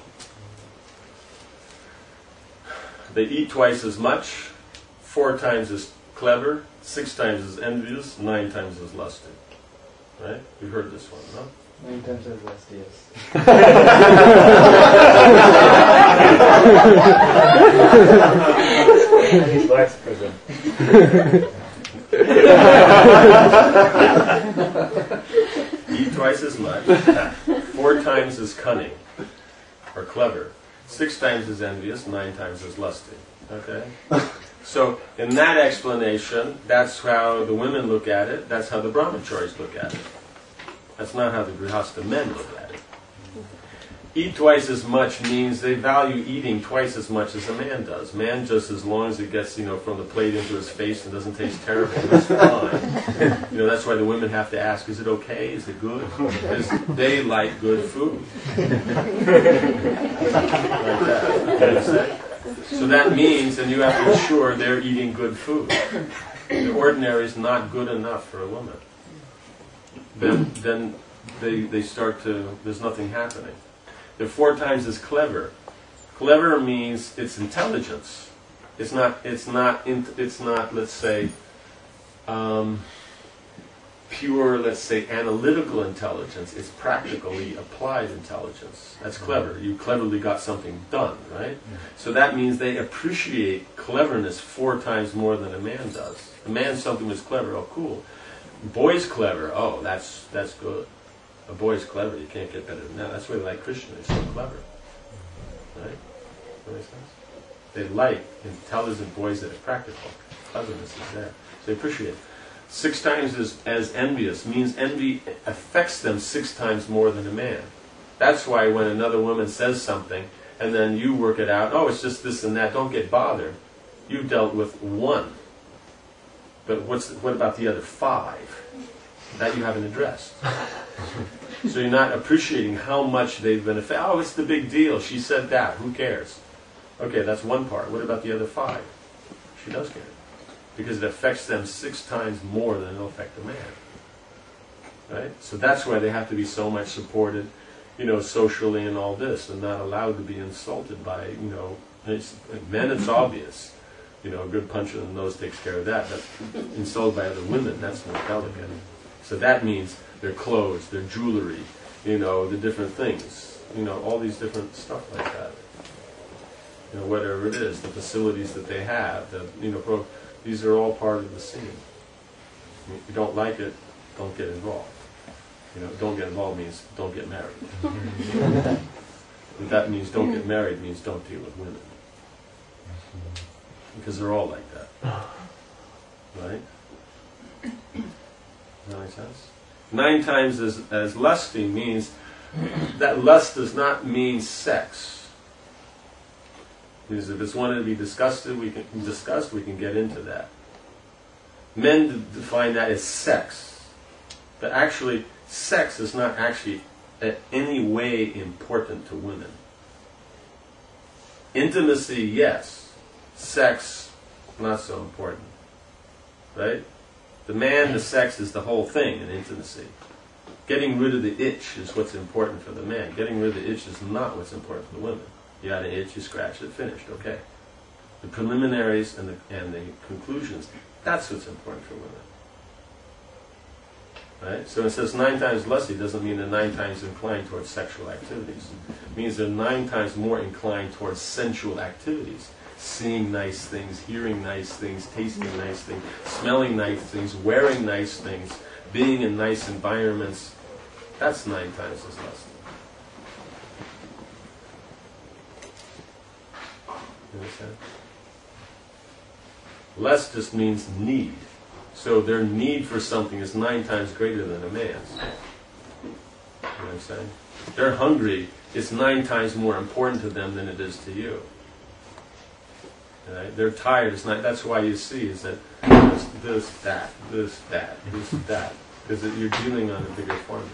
They eat twice as much, four times as clever, six times as envious, nine times as lusty. Right? You've heard this one, no? Nine times as lusty, yes. He likes prison. Eat twice as much, four times as cunning, or clever, six times as envious, nine times as lusty. Okay? So, in that explanation, that's how the women look at it, that's how the brahmacharis look at it. That's not how the grihastha men look at it. Eat twice as much means they value eating twice as much as a man does. Man, just as long as it gets, you know, from the plate into his face and doesn't taste terrible, it's fine. You know, that's why the women have to ask, is it okay? Is it good? Because they like good food. Like that. You understand? So that means, and you have to ensure they're eating good food. The ordinary is not good enough for a woman. Then, then they, they start to, there's nothing happening. They're four times as clever. Clever means it's intelligence. It's not, it's not, it's not, let's say, um, pure, let's say, analytical intelligence. It's practically applied intelligence. That's clever. You cleverly got something done, right? So that means they appreciate cleverness four times more than a man does. A man, something was clever, oh cool. Boy's clever, oh that's that's good. A boy's clever, you can't get better than that. That's why they like Krishna, he's so clever. Right? That makes sense? They like intelligent boys that are practical. Cleverness is there. So they appreciate it. Six times as, as envious means envy affects them six times more than a man. That's why when another woman says something and then you work it out, oh, it's just this and that, don't get bothered. You dealt with one. But what's what about the other five? That you haven't addressed. So you're not appreciating how much they've been affected. Oh, it's the big deal. She said that. Who cares? Okay, that's one part. What about the other five? She does care. Because it affects them six times more than it'll affect a man. Right? So that's why they have to be so much supported, you know, socially and all this, and not allowed to be insulted by, you know, it's, men it's obvious. You know, a good punch in the nose takes care of that. But insulted by other women, that's more delicate. So that means their clothes, their jewelry, you know, the different things, you know, all these different stuff like that. You know, whatever it is, the facilities that they have, the, you know, pro- these are all part of the scene. I mean, if you don't like it, don't get involved. You know, don't get involved means don't get married. And that means don't get married means don't deal with women. Because they're all like that. Right? Does that make sense? Nine times as, as lusty means that lust does not mean sex. Because if it's wanted to be discussed, we can discuss, we can get into that. Men define that as sex. But actually, sex is not actually in any way important to women. Intimacy, yes. Sex, not so important. Right? The man, the sex is the whole thing in intimacy. Getting rid of the itch is what's important for the man. Getting rid of the itch is not what's important for the women. You had an itch, you scratched it, finished, okay. The preliminaries and the, and the conclusions, that's what's important for women. Right? So it says nine times lusty doesn't mean they're nine times inclined towards sexual activities. It means they're nine times more inclined towards sensual activities. Seeing nice things, hearing nice things, tasting nice things, smelling nice things, wearing nice things, being in nice environments. That's nine times as lusty. You understand? Lust just means need. So their need for something is nine times greater than a man's. You know what I'm saying? They're hungry. It's nine times more important to them than it is to you. Right? They're tired. It's not. That's why you see is that this, this, that, this, that, this, that. Because you're dealing on a bigger formula.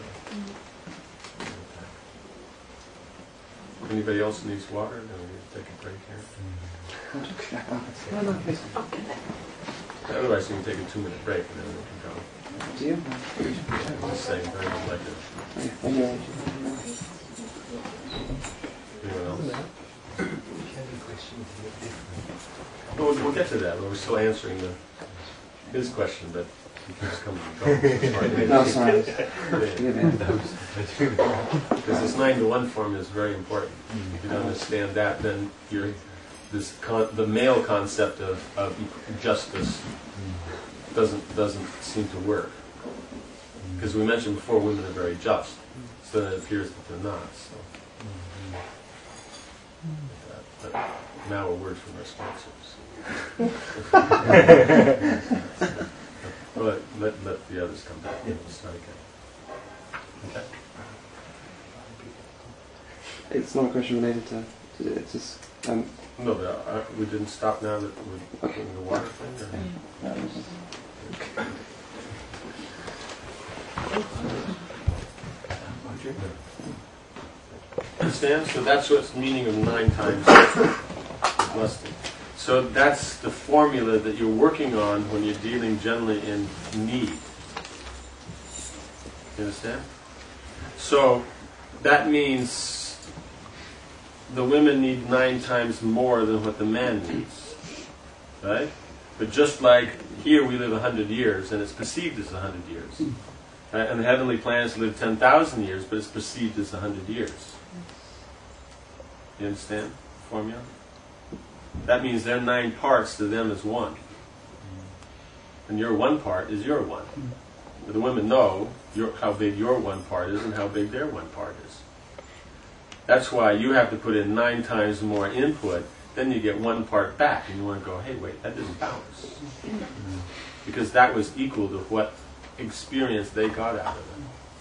Mm-hmm. Anybody else needs water? Then we need to take a break here. No, no, please. Otherwise, you can take a two-minute break and then we can go. Do you? I'm just saying, very much like it. Anyone else? Well, we'll get to that. We're still answering the, his question, but he keeps coming and going. No, sorry. Because this nine to one form is very important. If you don't understand that, then you're, this con- the male concept of, of justice doesn't doesn't seem to work. Because we mentioned before, women are very just, so then it appears that they're not. So. But, but now a word from our sponsors. But let, let the others come back. We'll start again. Okay. It's not a question related to, to it's just um, no, but uh, we didn't stop now that we're doing the water thing. Or? Okay. Understand? So that's what's the meaning of nine times lusting. So that's the formula that you're working on when you're dealing generally in need. You understand? So that means the women need nine times more than what the man needs. Right? But just like here we live a hundred years and it's perceived as a hundred years. Right? And the heavenly planets live ten thousand years, but it's perceived as a hundred years. You understand the formula? That means their nine parts to them is one. And your one part is your one. But the women know your, how big your one part is and how big their one part is. That's why you have to put in nine times more input, then you get one part back. And you want to go, hey, wait, that didn't balance. Because that was equal to what experience they got out of it.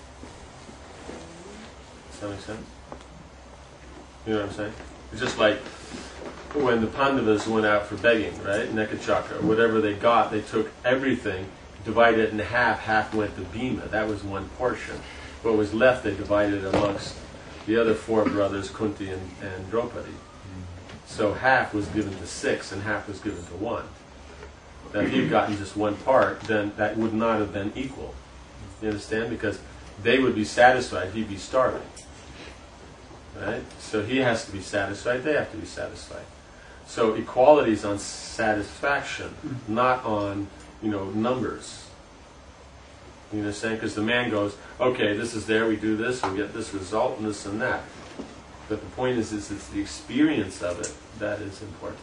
Does that make sense? You know what I'm saying? It's just like when the Pandavas went out for begging, right? Nekachaka, or whatever they got, they took everything, divided it in half, half went to Bhima. That was one portion. What was left, they divided amongst the other four brothers, Kunti and, and Draupadi. So half was given to six and half was given to one. Now if he'd gotten just one part, then that would not have been equal. You understand? Because they would be satisfied, he'd be starving. Right? So he has to be satisfied, they have to be satisfied. So equality is on satisfaction, not on, you know, numbers. You understand? Because the man goes, okay, this is there, we do this, we get this result and this and that. But the point is, is it's the experience of it that is important.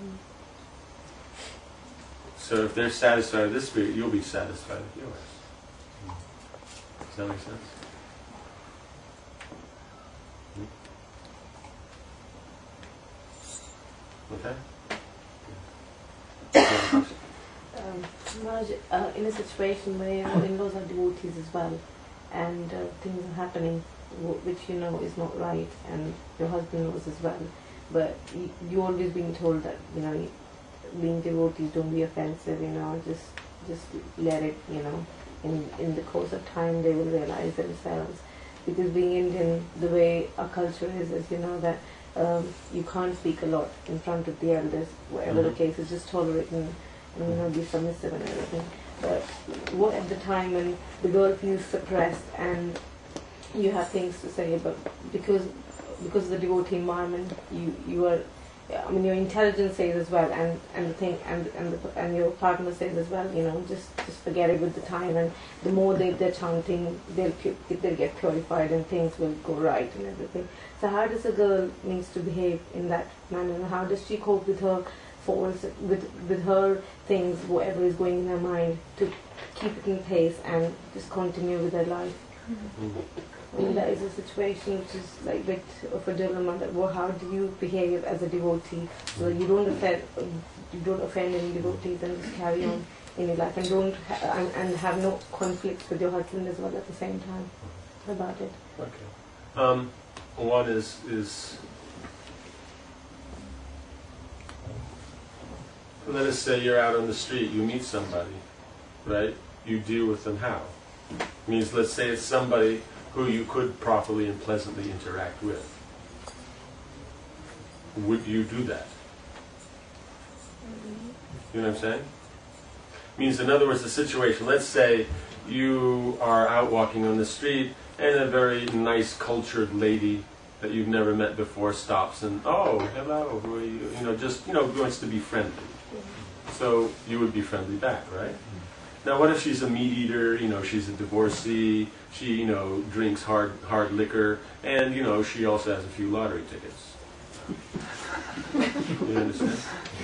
So if they're satisfied with this spirit, you'll be satisfied with yours. Does that make sense? Okay. Um, Raj, uh, in a situation where your in-laws are devotees as well, and uh, things are happening w- which you know is not right, and your husband knows as well, but you, you always being told that, you know, being devotees, don't be offensive, you know, just just let it, you know, in in the course of time they will realize themselves. Because being Indian, the way our culture is, is you know that um, you can't speak a lot in front of the elders, whatever mm-hmm. the case is, just tolerate and, and you know, be submissive and everything. But what at the time when the girl feels suppressed and you have things to say, but because because of the devotee environment, you you are, I mean, your intelligence says as well, and and the thing, and and the, and your partner says as well, you know, just just forget it with the time, and the more they they're chanting, they'll they'll get purified and things will go right and everything. So how does a girl needs to behave in that manner? And how does she cope with her faults, with with her things, whatever is going in her mind, to keep it in pace and just continue with her life? Mm-hmm. I mean, that is a situation which is like a bit of a dilemma. That, well, how do you behave as a devotee so that you don't offend, you don't offend any devotees and just carry on in your life, and don't ha- and, and have no conflicts with your husband as well at the same time about it. Okay. Um, one is is let us say you're out on the street, you meet somebody, right? You deal with them how? Means, let's say it's somebody who you could properly and pleasantly interact with. Would you do that? You know what I'm saying? Means, in other words, the situation, let's say you are out walking on the street and a very nice, cultured lady that you've never met before stops and, oh, hello, who are you? You know, just, you know, wants to be friendly. So you would be friendly back, right? Now, what if she's a meat eater, you know, she's a divorcee, she, you know, drinks hard hard liquor, and, you know, she also has a few lottery tickets. You understand?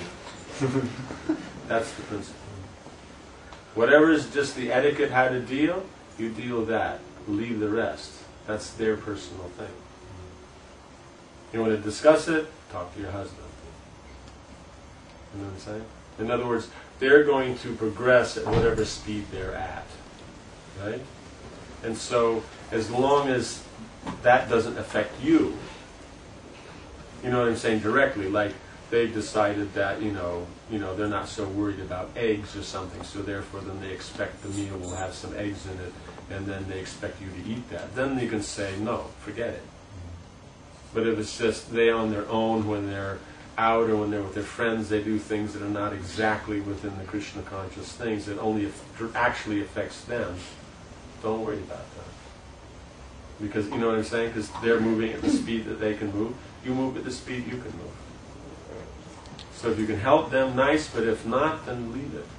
That's the principle. Whatever is just the etiquette how to deal, you deal that. Leave the rest. That's their personal thing. You want to discuss it? Talk to your husband. You know what I'm saying? In other words, they're going to progress at whatever speed they're at. Right? And so, as long as that doesn't affect you, you know what I'm saying, directly, like they've decided that, you know, you know, they're not so worried about eggs or something, so therefore then they expect the meal will have some eggs in it, and then they expect you to eat that. Then you can say, no, forget it. But if it's just they on their own when they're out or when they're with their friends, they do things that are not exactly within the Krishna conscious things, that only actually affects them, don't worry about that. Because, you know what I'm saying? Because they're moving at the speed that they can move. You move at the speed you can move. So if you can help them, nice, but if not, then leave it.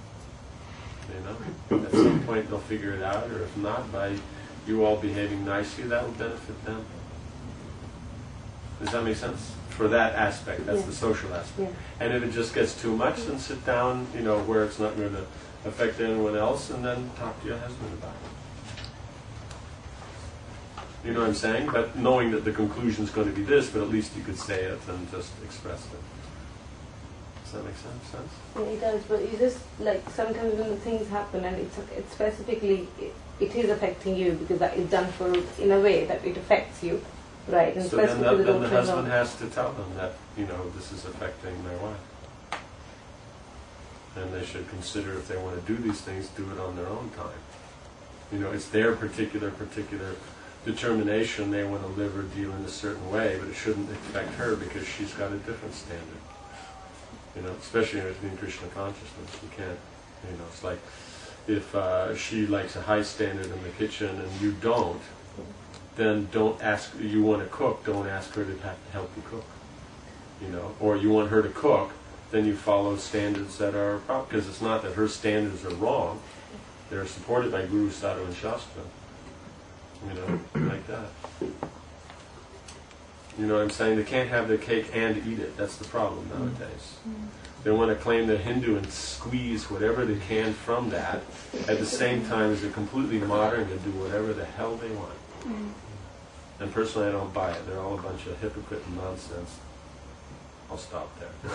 You know? At some point they'll figure it out, or if not, by you all behaving nicely, that will benefit them. Does that make sense? For that aspect, that's yeah. the social aspect. Yeah. And if it just gets too much, then sit down, you know, where it's not going to affect anyone else, and then talk to your husband about it. You know what I'm saying? But knowing that the conclusion is going to be this, but at least you could say it and just express it. Does that make sense? sense? Yeah, it does, but you just, like, sometimes when things happen and it's, it's specifically, it, it is affecting you because that is done for, in a way that it affects you, right? And so then, that, the then the husband has to tell them that, you know, this is affecting my wife. And they should consider if they want to do these things, do it on their own time. You know, it's their particular, particular determination. They want to live or deal in a certain way, but it shouldn't affect her because she's got a different standard. You know, especially in Krishna consciousness, you can't, you know, it's like if uh, she likes a high standard in the kitchen and you don't, then don't ask, you want to cook, don't ask her to have to help you cook. You know, or you want her to cook, then you follow standards that are proper, because it's not that her standards are wrong, they're supported by Guru, Sadhu, and Shastra. You know, like that. You know what I'm saying? They can't have their cake and eat it. That's the problem nowadays. Mm. They want to claim they're Hindu and squeeze whatever they can from that, at the same time as they're completely modern and do whatever the hell they want. Mm. And personally, I don't buy it. They're all a bunch of hypocrite and nonsense. I'll stop there.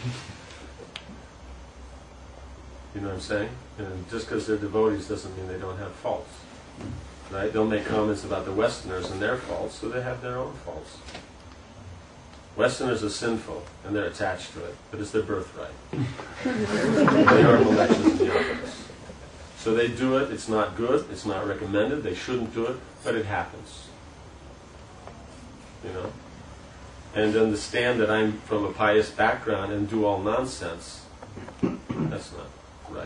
You know what I'm saying? And just because they're devotees doesn't mean they don't have faults. Right? They'll make comments about the Westerners and their faults, so they have their own faults. Westerners are sinful, and they're attached to it, but it's their birthright. They are Malekshas and Yakas. So they do it, it's not good, it's not recommended, they shouldn't do it, but it happens. You know? And understand that I'm from a pious background and do all nonsense. That's not right.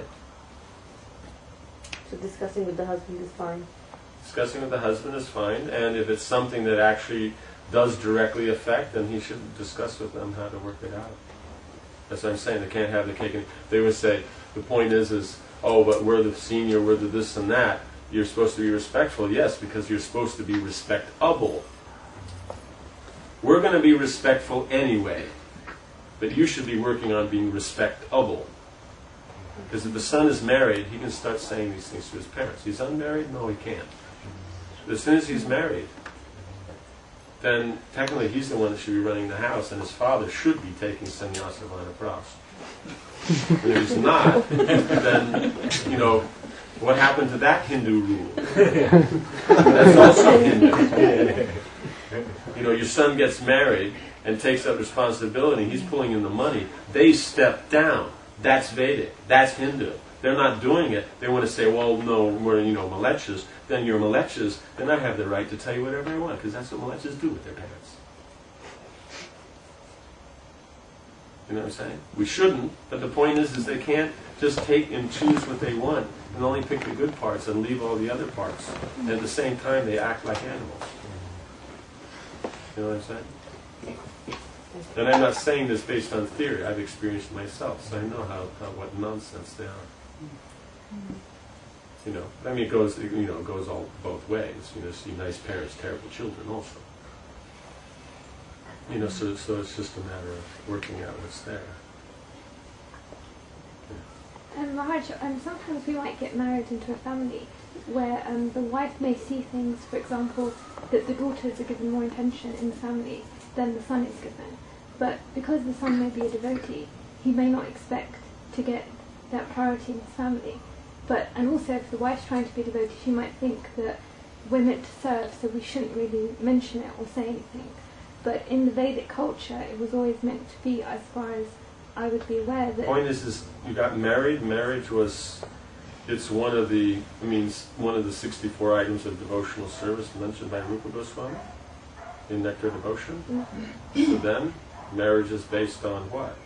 So discussing with the husband is fine? Discussing with the husband is fine, and if it's something that actually does directly affect, then he should discuss with them how to work it out. That's what I'm saying. They can't have the cake and they would say, the point is, is, oh, but we're the senior, we're the this and that. You're supposed to be respectful. Yes, because you're supposed to be respectable. We're going to be respectful anyway, but you should be working on being respectable. Because if the son is married, he can start saying these things to his parents. He's unmarried? No, he can't. But as soon as he's married, then technically he's the one that should be running the house, and his father should be taking sannyasa vanaprastha. And if he's not, then, you know, what happened to that Hindu rule? That's also Hindu. You know, your son gets married and takes up responsibility, he's pulling in the money, they step down. That's Vedic. That's Hindu. they're not doing it. They want to say, well, no, we're, you know, malechas. Then you're malechas, then I have the right to tell you whatever I want, because that's what malechas do with their parents. You know what I'm saying? We shouldn't, but the point is, is they can't just take and choose what they want and only pick the good parts and leave all the other parts. And at the same time, they act like animals. You know what I'm saying? And I'm not saying this based on theory. I've experienced it myself, so I know how, how what nonsense they are. You know, I mean, it goes, you know, it goes all both ways. You know, see nice parents, terrible children, also. You know, so so it's just a matter of working out what's there. Yeah. Um, Maharaj, um, sometimes we might get married into a family where um, the wife may see things, for example, that the daughters are given more attention in the family than the son is given. But because the son may be a devotee, he may not expect to get that priority in his family. But and also, if the wife's trying to be a devotee, she might think that we're meant to serve, so we shouldn't really mention it or say anything. But in the Vedic culture, it was always meant to be, as far as I would be aware. That the point is, is you got married. Marriage was, it's one of the, I mean, one of the sixty-four items of devotional service mentioned by Rupa Goswami in Nectar Devotion. Mm-hmm. So then, marriage is based on what?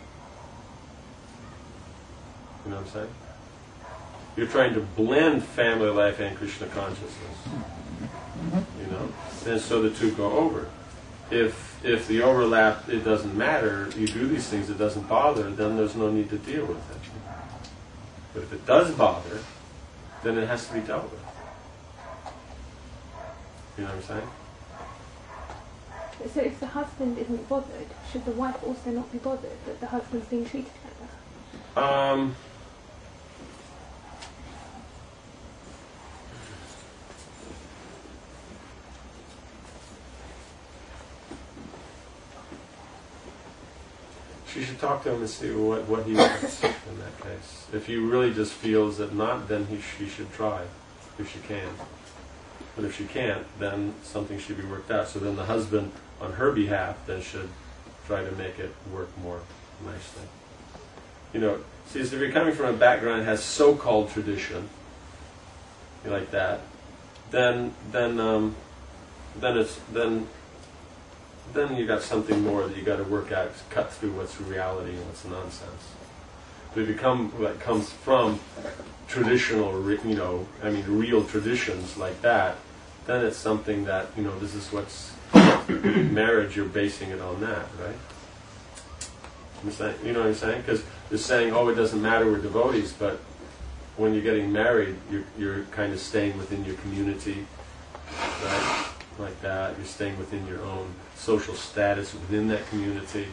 You know what I'm saying? You're trying to blend family life and Krishna consciousness. You know, and so the two go over. If if the overlap, it doesn't matter, you do these things, it doesn't bother, then there's no need to deal with it. But if it does bother, then it has to be dealt with. You know what I'm saying? So if the husband isn't bothered, should the wife also not be bothered that the husband's being treated like that? Um... She should talk to him and see what, what he wants in that case. If he really just feels that not, then he she should try, if she can. But if she can't, then something should be worked out. So then the husband, on her behalf, then should try to make it work more nicely. You know, see, so if you're coming from a background that has so-called tradition, like that, then then um, then it's then. then you got something more that you got to work out, cut through what's reality and what's nonsense. But if you come, what comes from traditional, you know, I mean, real traditions like that, then it's something that, you know, this is what's marriage. You're basing it on that, right? I'm saying, you know what I'm saying? Because they're saying, oh, it doesn't matter, we're devotees, but when you're getting married, you're you're kind of staying within your community, right? Like that, you're staying within your own social status within that community.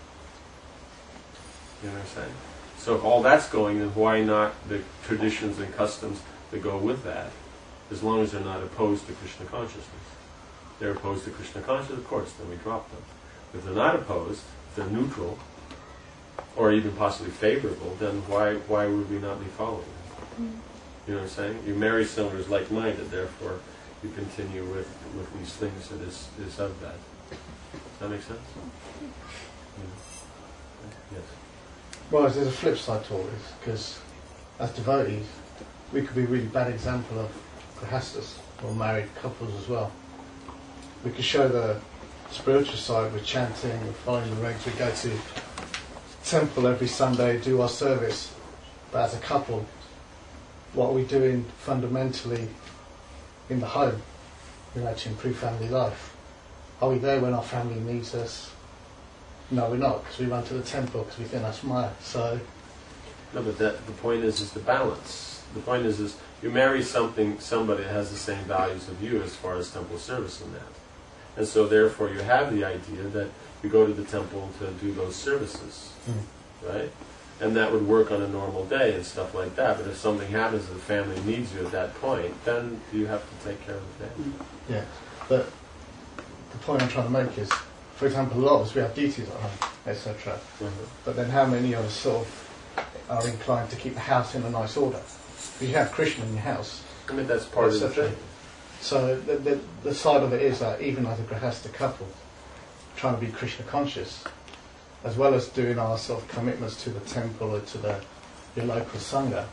You know what I'm saying? So if all that's going, then why not the traditions and customs that go with that, as long as they're not opposed to Krishna consciousness? If they're opposed to Krishna consciousness, of course, then we drop them. If they're not opposed, if they're neutral, or even possibly favorable, then why why would we not be following them? Mm. You know what I'm saying? You marry someone who's like-minded, therefore you continue with, with these things that is, is of that. Does that make sense? Yeah. Yes. Well, there's a flip side to all this, because as devotees, we could be a really bad example of grihastas, or married couples as well. We could show the spiritual side with chanting, with following the regs. We go to temple every Sunday, do our service, but as a couple, what are we doing fundamentally in the home, you know, to improve family life? Are we there when our family needs us? No, we're not, because we run to the temple because we think that's Maya. So, no, but that, the point is, is the balance. The point is, is you marry something, somebody that has the same values of you as far as temple service and that, and so therefore you have the idea that you go to the temple to do those services, mm. right? And that would work on a normal day and stuff like that. But if something happens and the family needs you at that point, then you have to take care of the family. Yeah, but the point I'm trying to make is, for example, a lot of us, we have duties at home, et cetera. Mm-hmm. But then how many of us sort of are inclined to keep the house in a nice order? If you have Krishna in your house, I mean, that's part of the thing. So the, the, the side of it is that even as a grihasta couple, trying to be Krishna conscious, as well as doing our sort of commitments to the temple or to the your local sangha,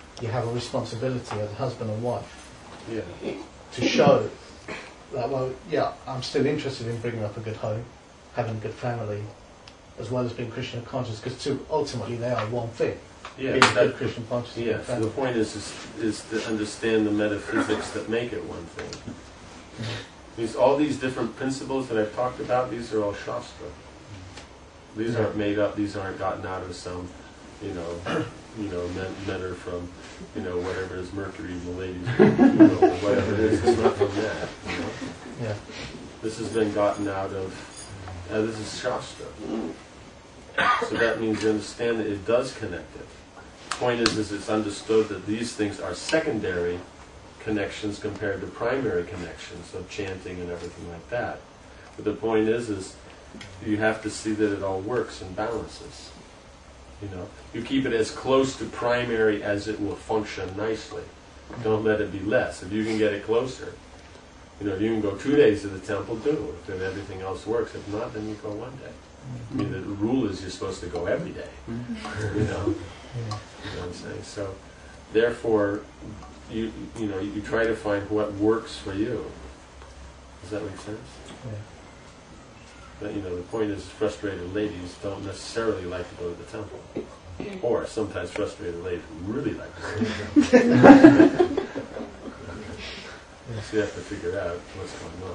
you have a responsibility as a husband and wife Yeah. to show that, well, yeah, I'm still interested in bringing up a good home, having a good family, as well as being Krishna conscious, because two, ultimately they are one thing. Yeah, being a that- good Krishna conscious. and Yeah, good so the family. point is, is is to understand the metaphysics that make it one thing. These all these different principles that I've talked about, these are all Shastra. These aren't made up. These aren't gotten out of some, you know, you know, men, men are from, you know, whatever is Mercury, the ladies, you know, or whatever it is. It's not from that. You know? Yeah. This has been gotten out of. Uh, this is Shastra. So that means you understand that it does connect it. Point is, is it's understood that these things are secondary connections compared to primary connections of chanting and everything like that. But the point is, is you have to see that it all works and balances. You know, you keep it as close to primary as it will function nicely. Don't let it be less. If you can get it closer, you know, if you can go two days to the temple, do. If then everything else works. If not, then you go one day. I mean, the rule is you're supposed to go every day. You know, you know what I'm saying. So, therefore, you you know you try to find what works for you. Does that make sense? Yeah. But, you know, the point is, frustrated ladies don't necessarily like to go to the temple, or sometimes frustrated ladies really like to go to the temple. So you have to figure out what's going on.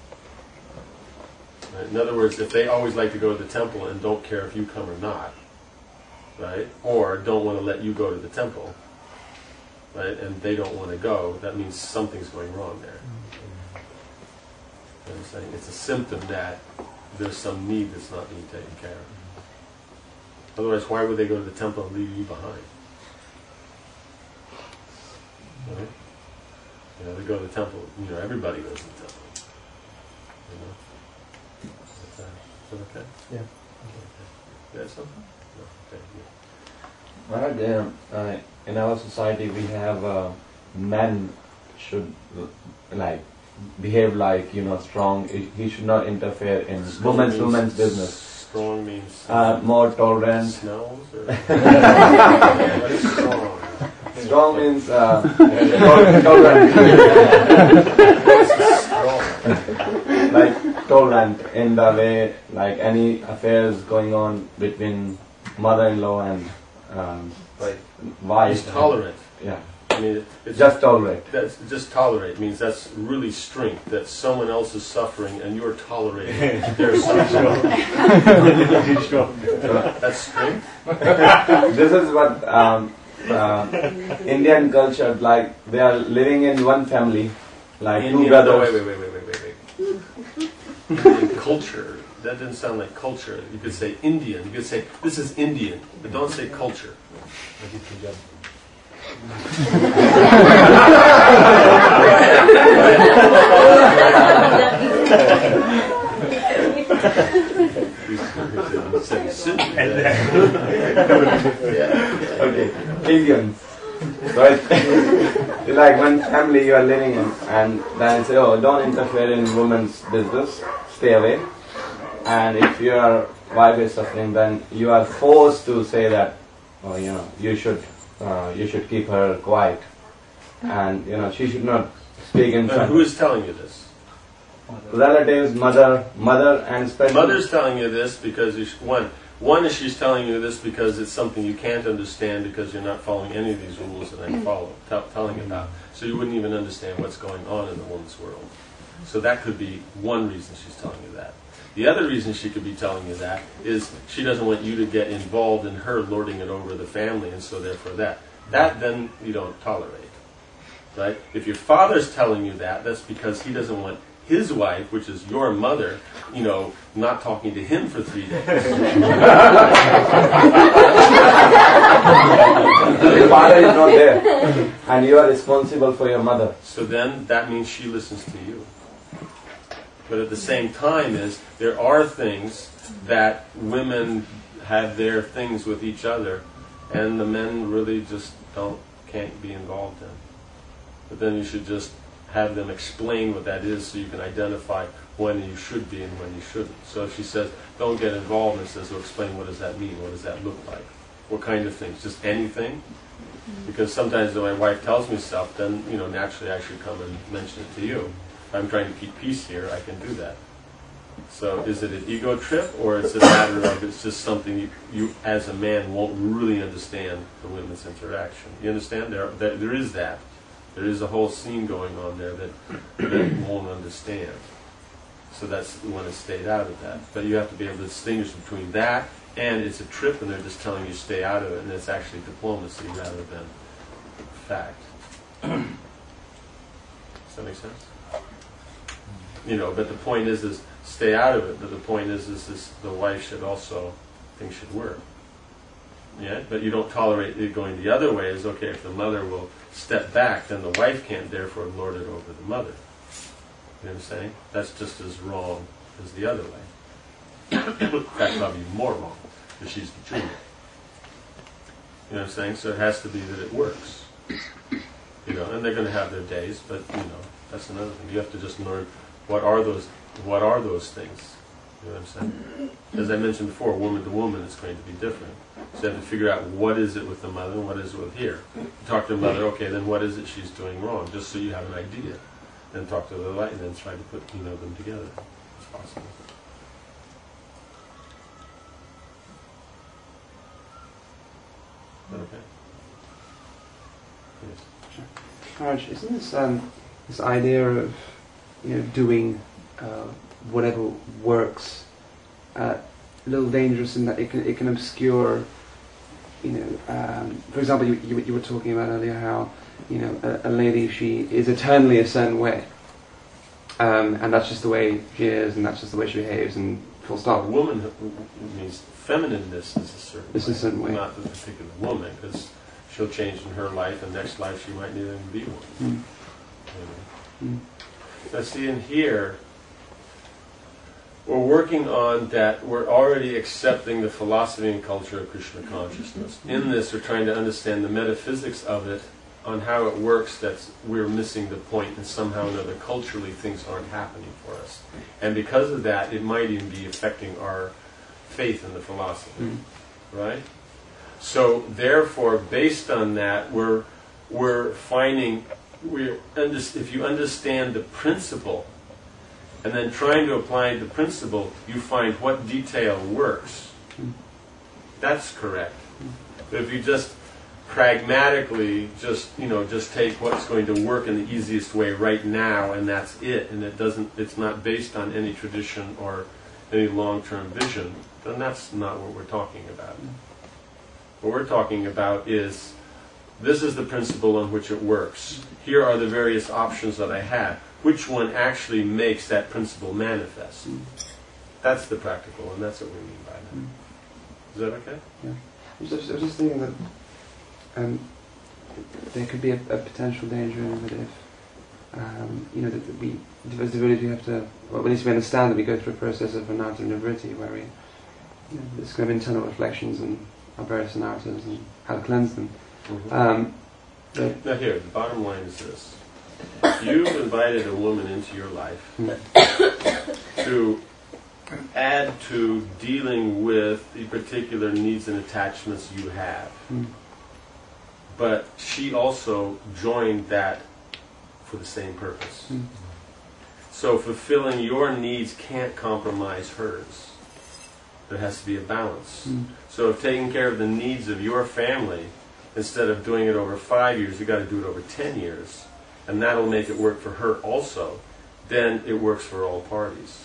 Right? In other words, if they always like to go to the temple and don't care if you come or not, right, or don't want to let you go to the temple, right, and they don't want to go, that means something's going wrong there. You know what I'm saying? It's a symptom that there's some need that's not being taken care of. Otherwise, why would they go to the temple and leave you behind? Right? You know, they go to the temple, you know, everybody goes to the temple. You know? Is that, is that okay? Yeah. Okay. You have something? No? Okay, yeah. Maharaj, uh, uh, in our society we have uh, men should uh, like behave like, you know, strong. He he should not interfere in Strong women's means- women's business. Strong means Uh, more tolerant. smells or what is strong? Strong means uh, tolerant. Like tolerant in the way, like any affairs going on between mother-in-law and um, Right. wife. He's tolerant. Yeah. I mean, it, it's Just tolerate. That's just tolerate means that's really strength. That someone else is suffering and you're tolerating their suffering. That's strength. This is what um, uh, Indian culture, like they are living in one family, like two Indian, no, brothers. wait, wait, wait, wait, wait, wait. Indian culture. That didn't sound like culture. You could say Indian. You could say this is Indian, but don't say culture. Okay, Indians. So it's, it's like one family you are living in, and then say, oh, don't interfere in women's business, stay away. And if your wife is suffering, then you are forced to say that, oh, you know, you should, uh, you should keep her quiet, and you know, she should not speak in And front. who is telling you this? Relatives, mother, mother, and especially Mother's telling you this because you sh- one, one is she's telling you this because it's something you can't understand because you're not following any of these rules that I'm follow, t- telling you about. So you wouldn't even understand what's going on in the woman's world. So that could be one reason she's telling you that. The other reason she could be telling you that is she doesn't want you to get involved in her lording it over the family, and so therefore that. That then you don't tolerate. Right? If your father's telling you that, that's because he doesn't want his wife, which is your mother, you know, not talking to him for three days. your father is not there, and you are responsible for your mother. So then that means she listens to you. But at the same time is there are things that women have their things with each other and the men really just don't can't be involved in. But then you should just have them explain what that is so you can identify when you should be and when you shouldn't. So if she says, don't get involved, and says, well, explain what does that mean? What does that look like? What kind of things? Just anything? Because sometimes when my wife tells me stuff, then, you know, naturally I should come and mention it to you. If I'm trying to keep peace here, I can do that. So is it an ego trip, or is it a matter of it's just something you, you as a man won't really understand the women's interaction? You understand? There, there, there is that. There is a whole scene going on there that men won't understand. So that's you want to stay out of that. But you have to be able to distinguish between that and it's a trip and they're just telling you stay out of it, and it's actually diplomacy rather than fact. Does that make sense? You know, but the point is, is stay out of it. But the point is, is, is the wife should also, things should work. Yeah, but you don't tolerate it going the other way. Is okay if the mother will step back, then the wife can't therefore lord it over the mother. You know what I'm saying? That's just as wrong as the other way. In fact, probably more wrong, because she's the junior. You know what I'm saying? So it has to be that it works. You know, and they're going to have their days, but you know, that's another thing. You have to just learn what are those, what are those things. You know what I'm saying? As I mentioned before, woman to woman is going to be different. So you have to figure out what is it with the mother and what is it with here. You talk to the mother, okay, then what is it she's doing wrong, just so you have an idea. Then talk to the light and then try to put you know them together. It's possible. Okay. Yes. Sure. Maharaj, isn't this um, this idea of you know doing uh, whatever works uh, a little dangerous in that it can it can obscure, you know, um, for example, you, you you were talking about earlier how you know a, a lady, she is eternally a certain way, um, and that's just the way she is, and that's just the way she behaves, and full stop. A woman means feminineness is a certain It's way, a certain way. not the particular woman, because she'll change in her life, and next life she might not even be one. Mm. You know? Mm. Now see, in here, we're working on that, we're already accepting the philosophy and culture of Krishna consciousness. In this, we're trying to understand the metaphysics of it, on how it works, that's we're missing the point, and somehow or another, culturally, things aren't happening for us. And because of that, it might even be affecting our faith in the philosophy. Mm. Right? So, therefore, based on that, we're we're finding, we're if you understand the principle, and then trying to apply the principle, you find what detail works. Mm. That's correct. But if you just pragmatically just, you know, just take what's going to work in the easiest way right now, and that's it, and it doesn't, it's not based on any tradition or any long-term vision, then that's not what we're talking about. What we're talking about is, this is the principle on which it works. Here are the various options that I have. Which one actually makes that principle manifest? That's the practical, and that's what we mean by that. Is that okay? Yeah. I was just, I was just thinking that um, there could be a, a potential danger in that if, um, you know, that, that we, as devotees, we have to, well, we need to understand that we go through a process of anartha nivritti, where we, you know, there's kind of internal reflections and our various anarthas and how to cleanse them. Mm-hmm. Um, now here, the bottom line is this. You've invited a woman into your life to add to dealing with the particular needs and attachments you have. Mm. But she also joined that for the same purpose. Mm. So fulfilling your needs can't compromise hers. There has to be a balance. Mm. So if taking care of the needs of your family, instead of doing it over five years, you've got to do it over ten years. And that'll make it work for her also. Then it works for all parties.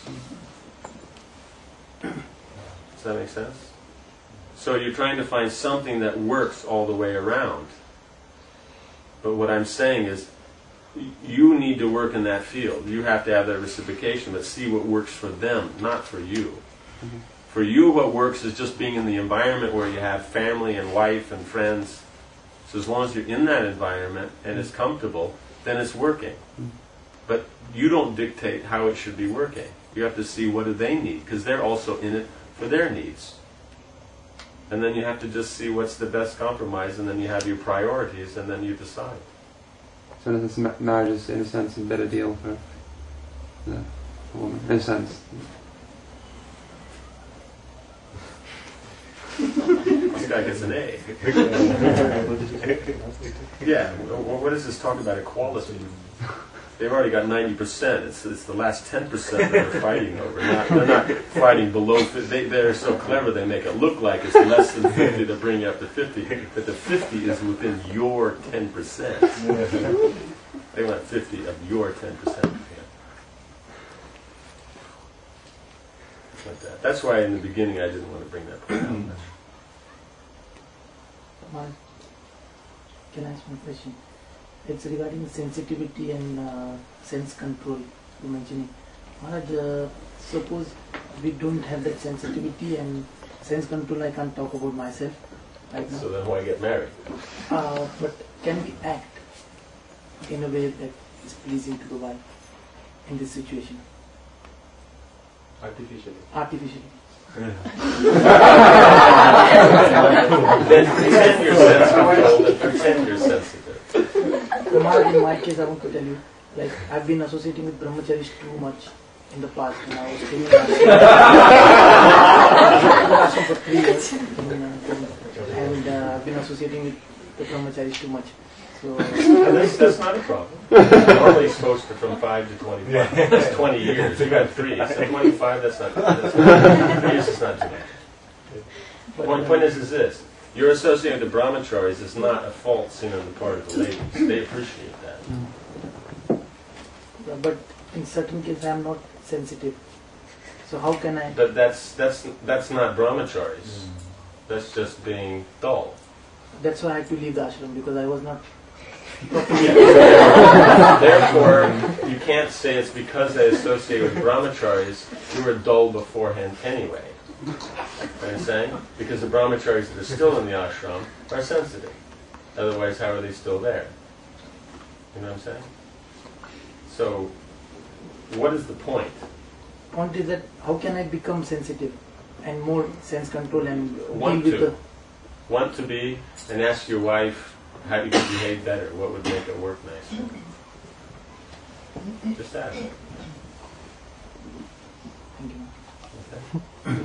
Does that make sense? So you're trying to find something that works all the way around. But what I'm saying is, you need to work in that field. You have to have that reciprocation, but see what works for them, not for you. Mm-hmm. For you, what works is just being in the environment where you have family and wife and friends. So as long as you're in that environment and it's comfortable, then it's working. Mm-hmm. But you don't dictate how it should be working. You have to see what do they need, because they're also in it for their needs. And then you have to just see what's the best compromise, and then you have your priorities, and then you decide. So in a sense, ma- marriage is, in a sense, a better deal for the woman, in a sense. It's got guy gets an A. Yeah, wh- what does this talk about equality? They've already got ninety percent. It's, it's the last ten percent that they're fighting over. Not, they're not fighting below fifty. They, they're so clever they make it look like it's less than fifty to bring you up to fifty. But the fifty is within your ten percent. They want fifty of your ten percent. Like that. That's why in the beginning I didn't want to bring that point out. Maharaj, can I ask one question? It's regarding sensitivity and uh, sense control you mentioning. Maharaj, uh, suppose we don't have that sensitivity and sense control, I can't talk about myself right now. So then why get married? Uh, but can we act in a way that is pleasing to the wife in this situation? Artificially. Artificially. Then pretend you're sensitive. Then pretend you're sensitive. So Maharaj, in my case, I want to tell you, like, I've been associating with brahmacharis too much in the past. When I was staying in ashram for three years, and uh, I've been associating with the brahmacharis too much. So that's, that's not a problem. Normally it's supposed to from five to twenty-five. That's twenty years. You got three. So twenty-five, that's not that's not, three years is not too much. One point is, is this. Your associating with the brahmacharis is not a fault seen on the part of the ladies. They appreciate that. Yeah, but in certain cases I am not sensitive. So how can I... But that's that's that's not brahmacharis. That's just being dull. That's why I had to leave the ashram, because I was not... Therefore, you can't say it's because they associate with brahmacharis, you were dull beforehand anyway. You know what I'm saying? Because the brahmacharis that are still in the ashram are sensitive. Otherwise, how are they still there? You know what I'm saying? So, what is the point? Point is that how can I become sensitive and more sense control and Want deal with to. the... Want to be, and ask your wife how you could behave better, what would make it work nicer. Just ask. Thank you. Okay.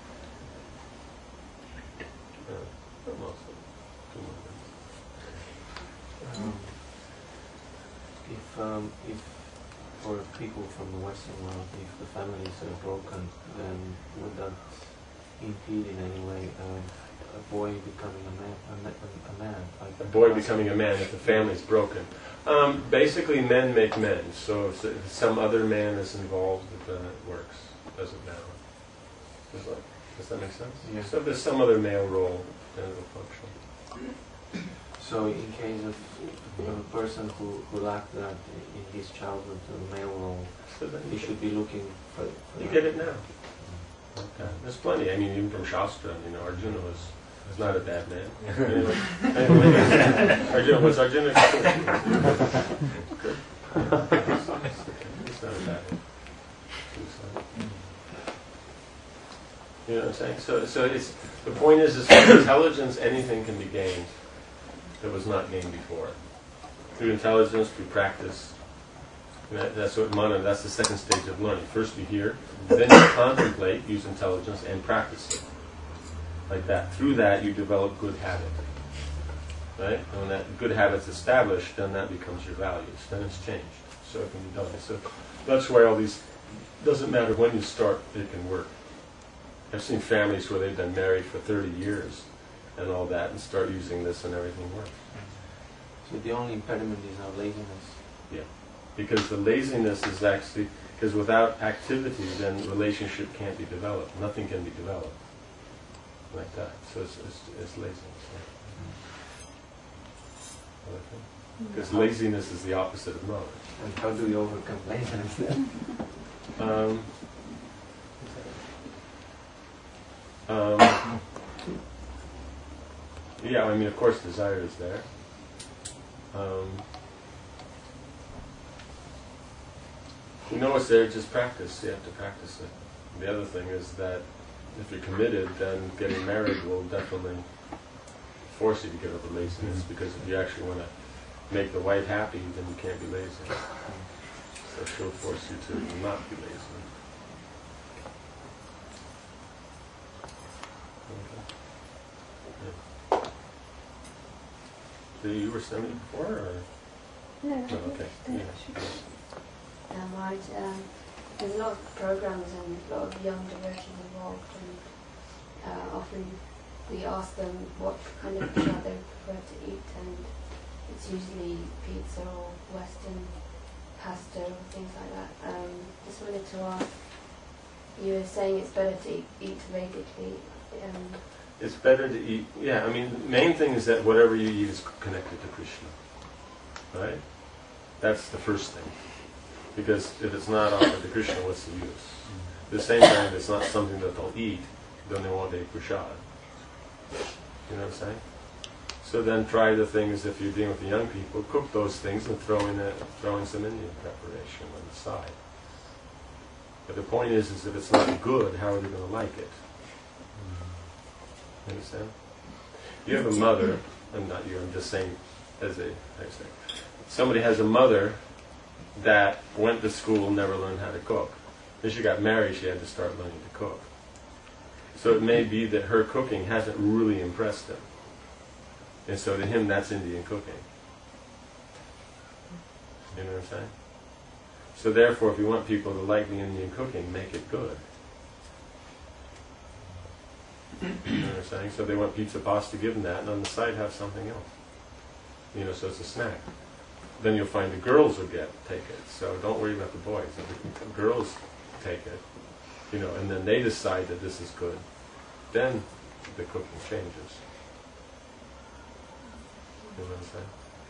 Um, if um, if for people from the Western world, if the families are broken, then would that impede in any way um, a boy becoming a man? A, ma- a man like a boy becoming a man if the family's broken. Um, basically, men make men. So if, if some other man is involved, then it works. It doesn't matter. Does that, does that make sense? Yeah. So if there's some other male role, then it'll function. So in case of a person who, who lacked that in his childhood, the male role, so then he should be looking for, for You that. get it now. Okay. There's plenty. I mean, even from Shastra, you know, Arjuna was, was not a bad man. Anyway, anyway, Arjuna was Arjuna. Good. He's not a bad man. You know what I'm saying? So, so it's the point is, is through intelligence, anything can be gained that was not gained before. Through intelligence, through practice. And that, that's what mana. That's the second stage of learning. First you hear, then you contemplate, use intelligence, and practice it. Like that. Through that, you develop good habit. Right? And when that good habit's established, then that becomes your values. Then it's changed. So it can be done. So that's why all these. Doesn't matter when you start, it can work. I've seen families where they've been married for thirty years and all that, and start using this and everything works. So the only impediment is our laziness. Yeah. Because the laziness is actually, because without activity, then relationship can't be developed. Nothing can be developed like that. So it's, it's, it's laziness. Because laziness is the opposite of knowledge. And how do we overcome laziness then? Um, um, yeah, I mean, of course, desire is there. Um, you know it's there, just practice. You have to practice it. The other thing is that if you're committed, then getting married will definitely force you to get over laziness, because if you actually want to make the wife happy, then you can't be lazy. So she'll force you to not be lazy. Okay. Yeah. You were studying before, or? No, No, okay. Yeah. Um, Maharaj, um, there's a lot of programs and a lot of young devotees involved, and uh, often we ask them what kind of food they prefer to eat, and it's usually pizza or Western pasta or things like that. Um, just wanted to ask, you were saying it's better to eat, eat Vedically. Um, It's better to eat, yeah, I mean, the main thing is that whatever you eat is connected to Krishna, right? That's the first thing. Because if it's not offered to Krishna, what's the use? At the same time, if it's not something that they'll eat, then they won't eat prasad. You know what I'm saying? So then try the things, if you're dealing with the young people, cook those things and throw in, a, throw in some Indian preparation on the side. But the point is, is if it's not good, how are they going to like it? You understand? You have a mother, I'm not you, I'm just saying as a, I say, somebody has a mother that went to school, never learned how to cook. Then she got married, she had to start learning to cook. So it may be that her cooking hasn't really impressed him. And so to him, that's Indian cooking. You know what I'm saying? So therefore, if you want people to like the Indian cooking, make it good. You know what I'm saying? So they want pizza pasta, give them that, and on the side have something else. You know, so it's a snack. Then you'll find the girls will get take it. So don't worry about the boys. If the girls take it, you know, and then they decide that this is good, then the cooking changes. You know what I'm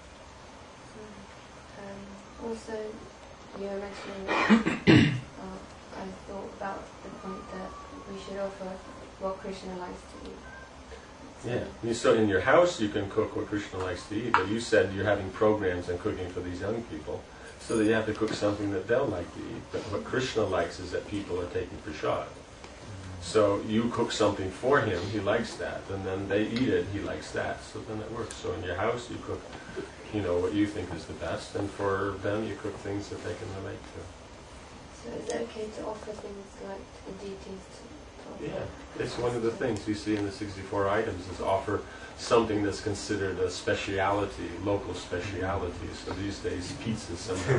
saying? um, also, you were mentioning that uh, I thought about the point that we should offer what Krishna likes to eat. Yeah. You, so in your house you can cook what Krishna likes to eat, but you said you're having programs and cooking for these young people, so that you have to cook something that they'll like to eat. But what Krishna likes is that people are taking prasad. So you cook something for him, he likes that, and then they eat it, he likes that. So then it works. So in your house you cook, you know, what you think is the best, and for them you cook things that they can relate to. So is it okay to offer things like to the deities to Yeah, it's one of the things you see in the sixty-four items is offer something that's considered a speciality, local speciality. So these days, pizza somehow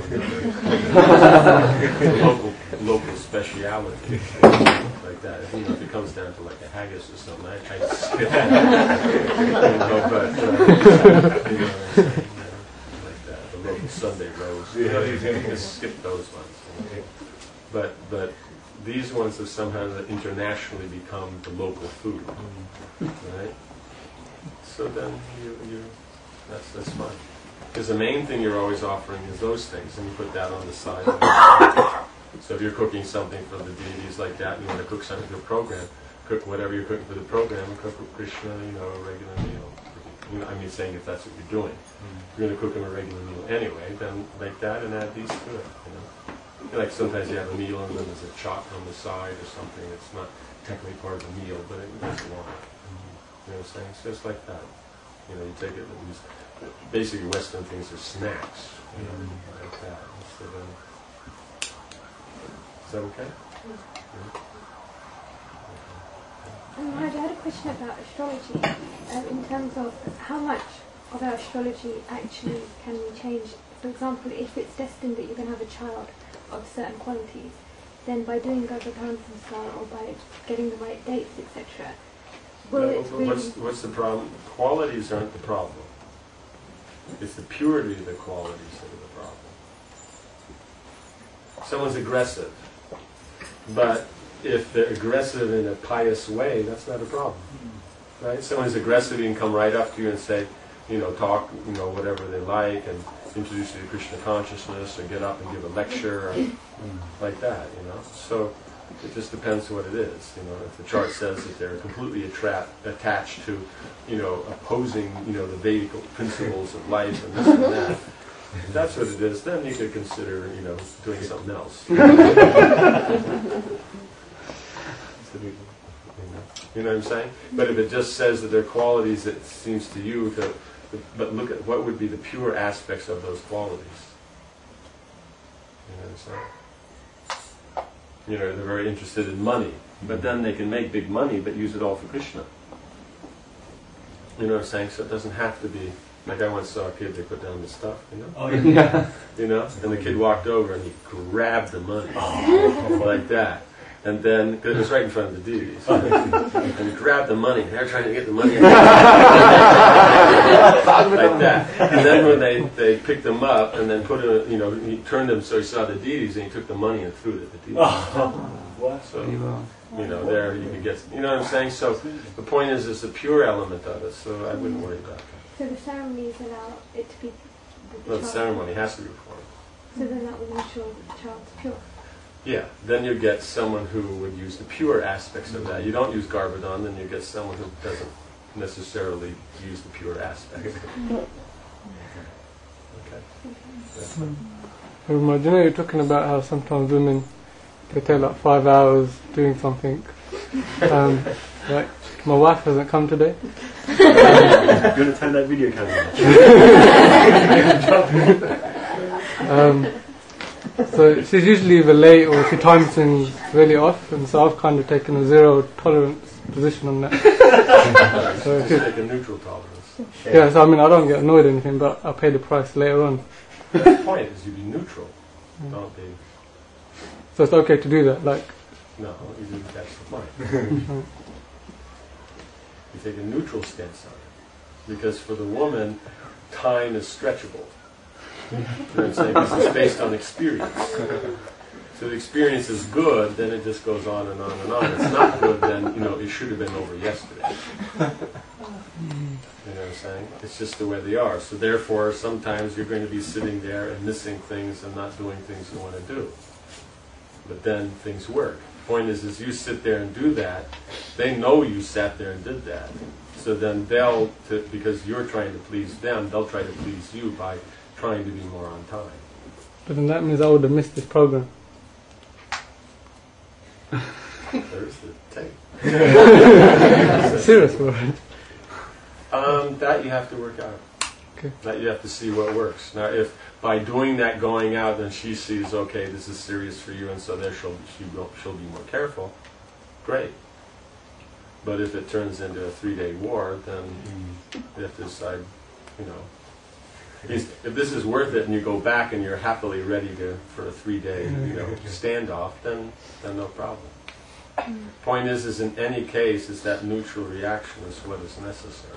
local local speciality like that. You know, if it comes down to like a haggis or something, I, I skip that. You know, but uh, you know, like that, the local Sunday rolls. You know, you can just skip those ones. You know. But but. These ones have somehow internationally become the local food, right? So then you, you that's that's fine. Because the main thing you're always offering is those things, and you put that on the side. So if you're cooking something for the deities like that, and you want to cook something for the program, cook whatever you're cooking for the program, and cook with Krishna, you know, a regular meal. You know, I mean, saying if that's what you're doing, if you're going to cook him a regular meal anyway, then make that and add these to it. You know. Like sometimes you have a meal and then there's a chop on the side or something. It's not technically part of the meal, but it goes along. You know what I'm saying? It's just like that. You know, you take it, these basically Western things are snacks. You know, like that. Instead of, is that okay? Yeah. Um, Maharaj, I had a question about astrology, um, in terms of how much of our astrology actually can we change. For example, if it's destined that you're going to have a child of certain qualities, then by doing Garbhodhan samskar or by getting the right dates, et cetera, will No, it really... what's, what's the problem? Qualities aren't the problem. It's the purity of the qualities that are the problem. Someone's aggressive, but if they're aggressive in a pious way, that's not a problem. Right? Someone's aggressive, you can come right up to you and say, you know, talk, you know, whatever they like, and introduce you to Krishna consciousness, or get up and give a lecture, or like that, you know. So it just depends what it is, you know. If the chart says that they're completely attra- attached to, you know, opposing, you know, the Vedic principles of life and this and that, if that's what it is, then you could consider, you know, doing something else. You know what I'm saying? But if it just says that there are qualities that seems to you to, but look at what would be the pure aspects of those qualities. You know what I'm saying? You know, they're very interested in money, but then they can make big money, but use it all for Krishna. You know what I'm saying? So it doesn't have to be Like I once saw a kid, they put down the stuff, you know? Oh, yeah. You know? And the kid walked over and he grabbed the money. Like that. And then, because it was right in front of the deities. And he grabbed the money. They're trying to get the money. Like that. And then when they, they picked them up and then put it, you know, he turned them so he saw the deities and he took the money and threw it at the deities. What? So, you know, there you can get, you know what I'm saying? So the point is, it's the pure element of it, so I wouldn't worry about that. So the ceremonies allow it to be. The, the Well, the child- ceremony has to be performed. So then that will ensure that the child's pure. Yeah, then you get someone who would use the pure aspects of that. You don't use Garbhodon, then you get someone who doesn't necessarily use the pure aspects. Okay. Um, you know, you're talking about how sometimes women, they take like five hours doing something. Um, like, my wife hasn't come today. You're going to turn that video camera um, So she's usually either late or she times things really off, and so I've kind of taken a zero tolerance position on that. So Just take a neutral tolerance. yeah, so I mean I don't get annoyed or anything, but I'll pay the price later on. The point is you be neutral, don't be. So it's okay to do that, like. No, you didn't catch the point. You take a neutral stance on it, because for the woman, time is stretchable. You know what I'm saying? Because it's based on experience. So the experience is good, then it just goes on and on and on. If it's not good, then, you know, it should have been over yesterday. You know what I'm saying? It's just the way they are. So therefore, sometimes you're going to be sitting there and missing things and not doing things you want to do. But then things work. The point is, is you sit there and do that, they know you sat there and did that. So then they'll, to, because you're trying to please them, they'll try to please you by trying to be more on time. But then that means I would have missed this program. There's the tape. Serious word. Um, that you have to work out. Okay. That you have to see what works. Now, if by doing that, going out, then she sees, okay, this is serious for you, and so there she'll she will, she'll be more careful. Great. But if it turns into a three-day war, then you have to decide, you know. If this is worth it, and you go back and you're happily ready to for a three-day, you know, standoff, then then no problem. Point is, is in any case, is that neutral reaction is what is necessary.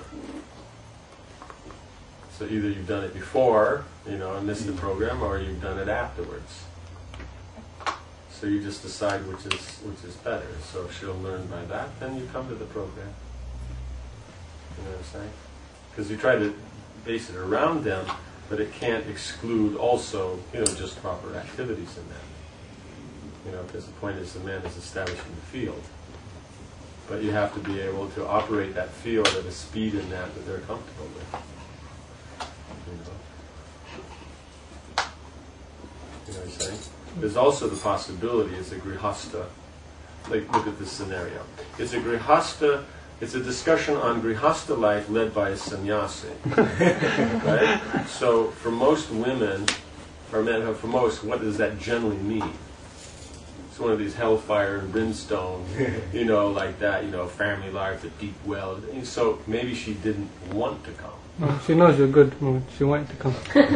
So either you've done it before, you know, and missed the program, or you've done it afterwards. So you just decide which is which is better. So if she'll learn by that, then you come to the program. You know what I'm saying? Because you try to base it around them, but it can't exclude also, you know, just proper activities in that. You know, because the point is the man is establishing the field. But you have to be able to operate that field at a speed in that that they're comfortable with. You know, you know what I'm saying? There's also the possibility as a grihasta, like look at this scenario. It's a grihasta, it's a discussion on grihasta life led by a sannyasi. Right? So for most women, or men, for most, what does that generally mean? It's one of these hellfire and brimstone, you know, like that, you know, family life, a deep well. And so maybe she didn't want to come. No, she knows you're good. Well, she wanted to come.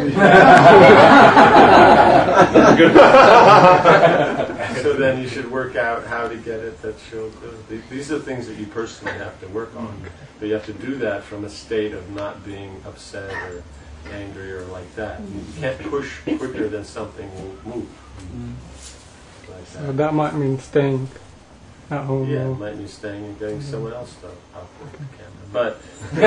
So then you should work out how to get it that she'll do. These are things that you personally have to work on. But you have to do that from a state of not being upset or angry or like that. You can't push quicker than something will move. Like that. So that might mean staying at home. Yeah, or it might mean staying and getting someone else to operate the camera. But the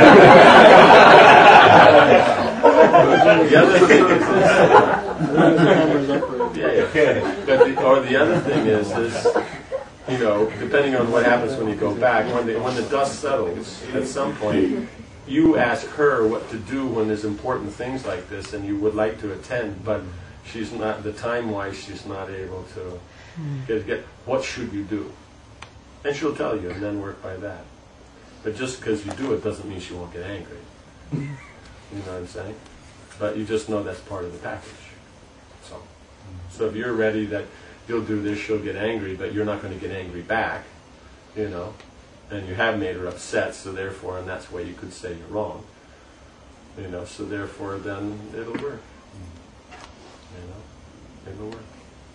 other thing is this. Yeah, yeah. But the, or the other thing is this. You know, depending on what happens when you go back, when the when the dust settles, at some point, you ask her what to do when there's important things like this, and you would like to attend, but she's not, the time-wise, she's not able to get, get, what should you do? And she'll tell you, and then work by that. But just because you do it doesn't mean she won't get angry. You know what I'm saying? But you just know that's part of the package. So, so if you're ready that you'll do this, she'll get angry, but you're not going to get angry back, you know, and you have made her upset, so therefore, and that's why you could say you're wrong. You know, so therefore then it'll work. You know, it'll work.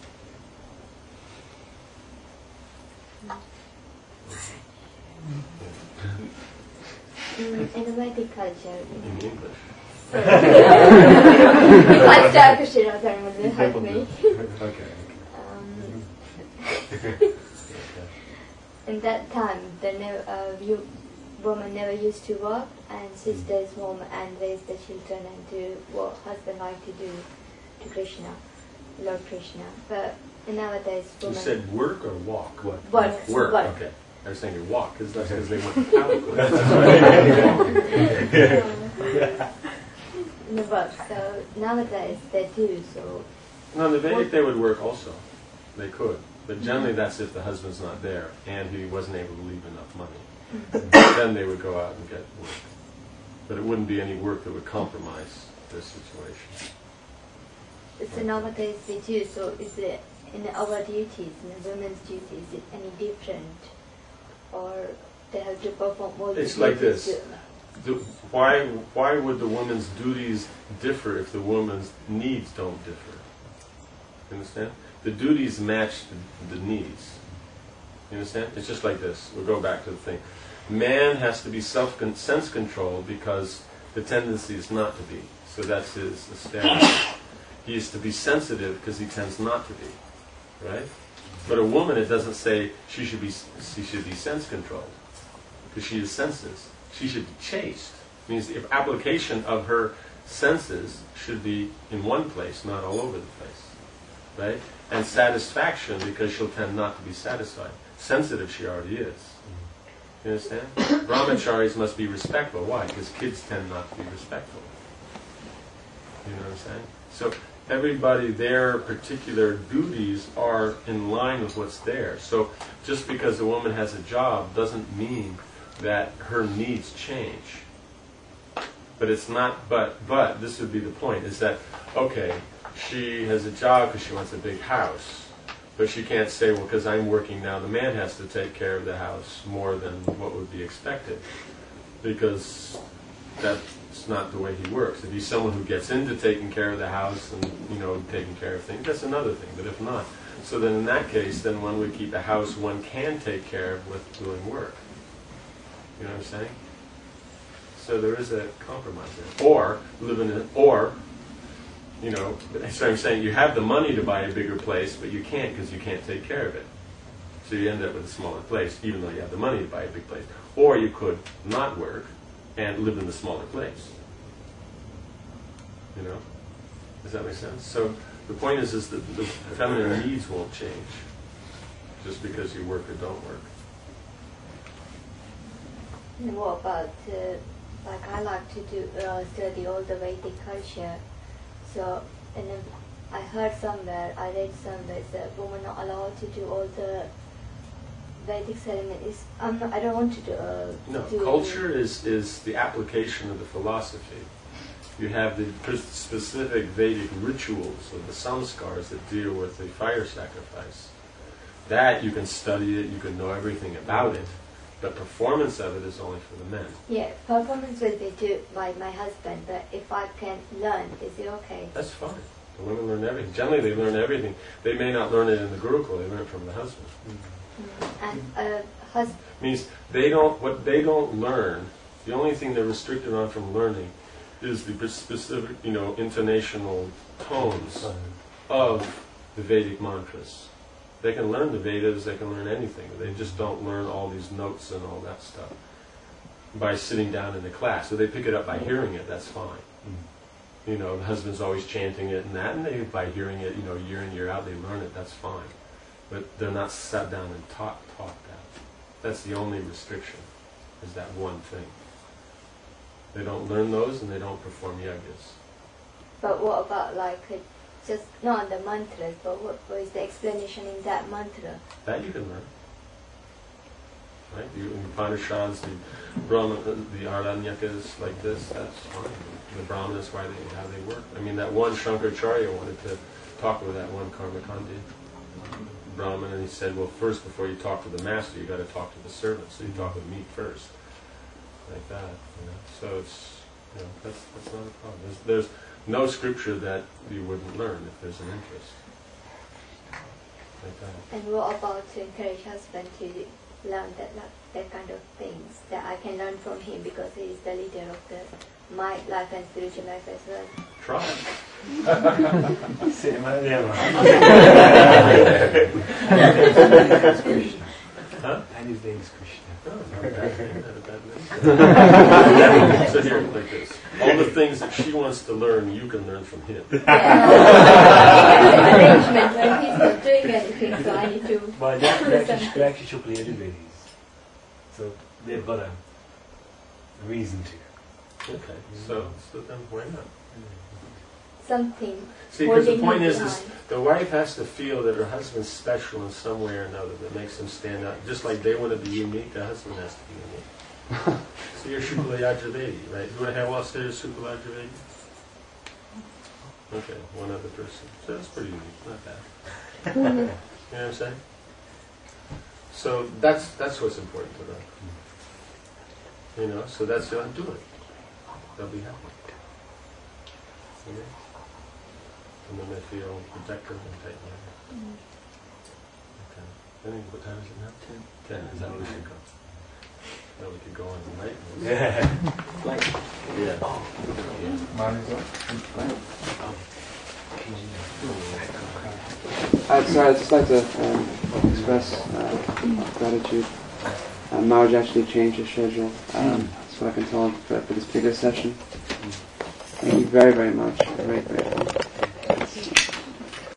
Mm, in the Vedic culture. In English. If I start Krishna, then will help me. Okay. Um, in that time, the ne- uh, you, woman never used to work, and she stays home and raise the children and do what husband like to do to Krishna, Lord Krishna. But nowadays, You women said work or walk? What? Work. Work. Work. Okay. I was thinking walk because that's because they went out. no work. So nowadays they do. So No, in the Vedic they would work also. They could. But generally that's if the husband's not there and he wasn't able to leave enough money. Then they would go out and get work. But it wouldn't be any work that would compromise their situation. so nowadays they do. So is it in our duties, in the women's duties, is it any different, or they have to perform all the It's like duties this. to- The, why, why would the woman's duties differ if the woman's needs don't differ? You understand? The duties match the, the needs. You understand? It's just like this. We'll go back to the thing. Man has to be self sense controlled because the tendency is not to be. So that's his stereotype. He is to be sensitive because he tends not to be. Right? But a woman, it doesn't say she should be she should be sense controlled because she is senses. She should be chaste. Means the application of her senses should be in one place, not all over the place. Right? And satisfaction, because she'll tend not to be satisfied. Sensitive she already is. You understand? Brahmacharis must be respectful. Why? Because kids tend not to be respectful. You know what I'm saying? So everybody, their particular duties are in line with what's there. So just because a woman has a job doesn't mean that her needs change. But it's not, but, but, this would be the point, is that, okay, she has a job because she wants a big house, but she can't say, well, because I'm working now, the man has to take care of the house more than what would be expected, because that's not the way he works. If he's someone who gets into taking care of the house and, you know, taking care of things, that's another thing, but if not, so then in that case, then one would keep a house one can take care of with doing work. You know what I'm saying? So there is a compromise there. Or live in a, or, you know, so I'm saying you have the money to buy a bigger place, but you can't because you can't take care of it. So you end up with a smaller place, even though you have the money to buy a big place. Or you could not work and live in the smaller place. You know? Does that make sense? So the point is, is that the feminine needs won't change just because you work or don't work. And what about, uh, like I like to do uh, study all the Vedic culture. So, and then I heard somewhere, I read somewhere that women are allowed to do all the Vedic ceremonies. I'm not, I don't want to do. Uh, No, do culture is is the application of the philosophy. You have the specific Vedic rituals of the samskars that deal with the fire sacrifice. That you can study it, you can know everything about it. But performance of it is only for the men. Yeah, performance will be done by my husband, but if I can learn, is it okay? That's fine. The women learn everything. Generally, they learn everything. They may not learn it in the Gurukul, they learn it from the husband. Mm-hmm. And uh, husband... Means they don't, what they don't learn, the only thing they're restricted on from learning is the specific, you know, intonational tones of the Vedic mantras. They can learn the Vedas, they can learn anything. They just don't learn all these notes and all that stuff by sitting down in the class. So they pick it up by hearing it, that's fine. Mm. You know, the husband's always chanting it and that, and they, by hearing it, you know, year in, year out, they learn it, that's fine. But they're not sat down and taught, taught that. That's the only restriction, is that one thing. They don't learn those and they don't perform yajnas. But what about like... Uh, just not the mantras, but what, what is the explanation in that mantra? That you can learn. Right? You, in Upanishads, the Brahman, the Aranyakas like this, that's fine. The Brahmanas, why they, how they work. I mean, that one Shankaracharya wanted to talk with that one Karmakandi Brahman, and he said, well, first, before you talk to the master, you got to talk to the servant. So you talk with me first. Like that. You know? So it's You know, that's, that's not a problem. There's, there's no scripture that you wouldn't learn if there's an interest. Like that. And what about to encourage husband to learn that that kind of things that I can learn from him because he is the leader of the my life and spiritual life as well. Try. Sit him out there. Huh? And his name is Krishna. Oh, not bad. Not a bad name. So here, like this. All the things that she wants to learn, you can learn from him. Yeah. Arrangement when he's not doing anything, so I need to. But they actually, actually should play everybody's. So they've got a reason to. Okay, so, so then why not? Something. See, because the holding point him is, is, behind. the wife has to feel that her husband's special in some way or another that makes him stand out. Just like they want to be unique, the husband has to be unique. So you're Shukla Yajurvedi, right? Who the hell else there is Shukla Yajurvedi? Okay, one other person. So that's pretty unique, not bad. You know what I'm saying? So that's that's what's important to them. You know, so that's what I'm doing. They'll be happy. Okay? And then they feel protected and taken care of. Okay. I think, what time is it now? Ten. Ten. Is that where we should go? Now we could go on tonight. Yeah. Like, yeah. Uh, sorry, I'd just like to um, express uh, gratitude. Uh, Maharaj actually changed his schedule. Um, that's what I can tell him for, for this particular session. Thank you very, very much. Very, very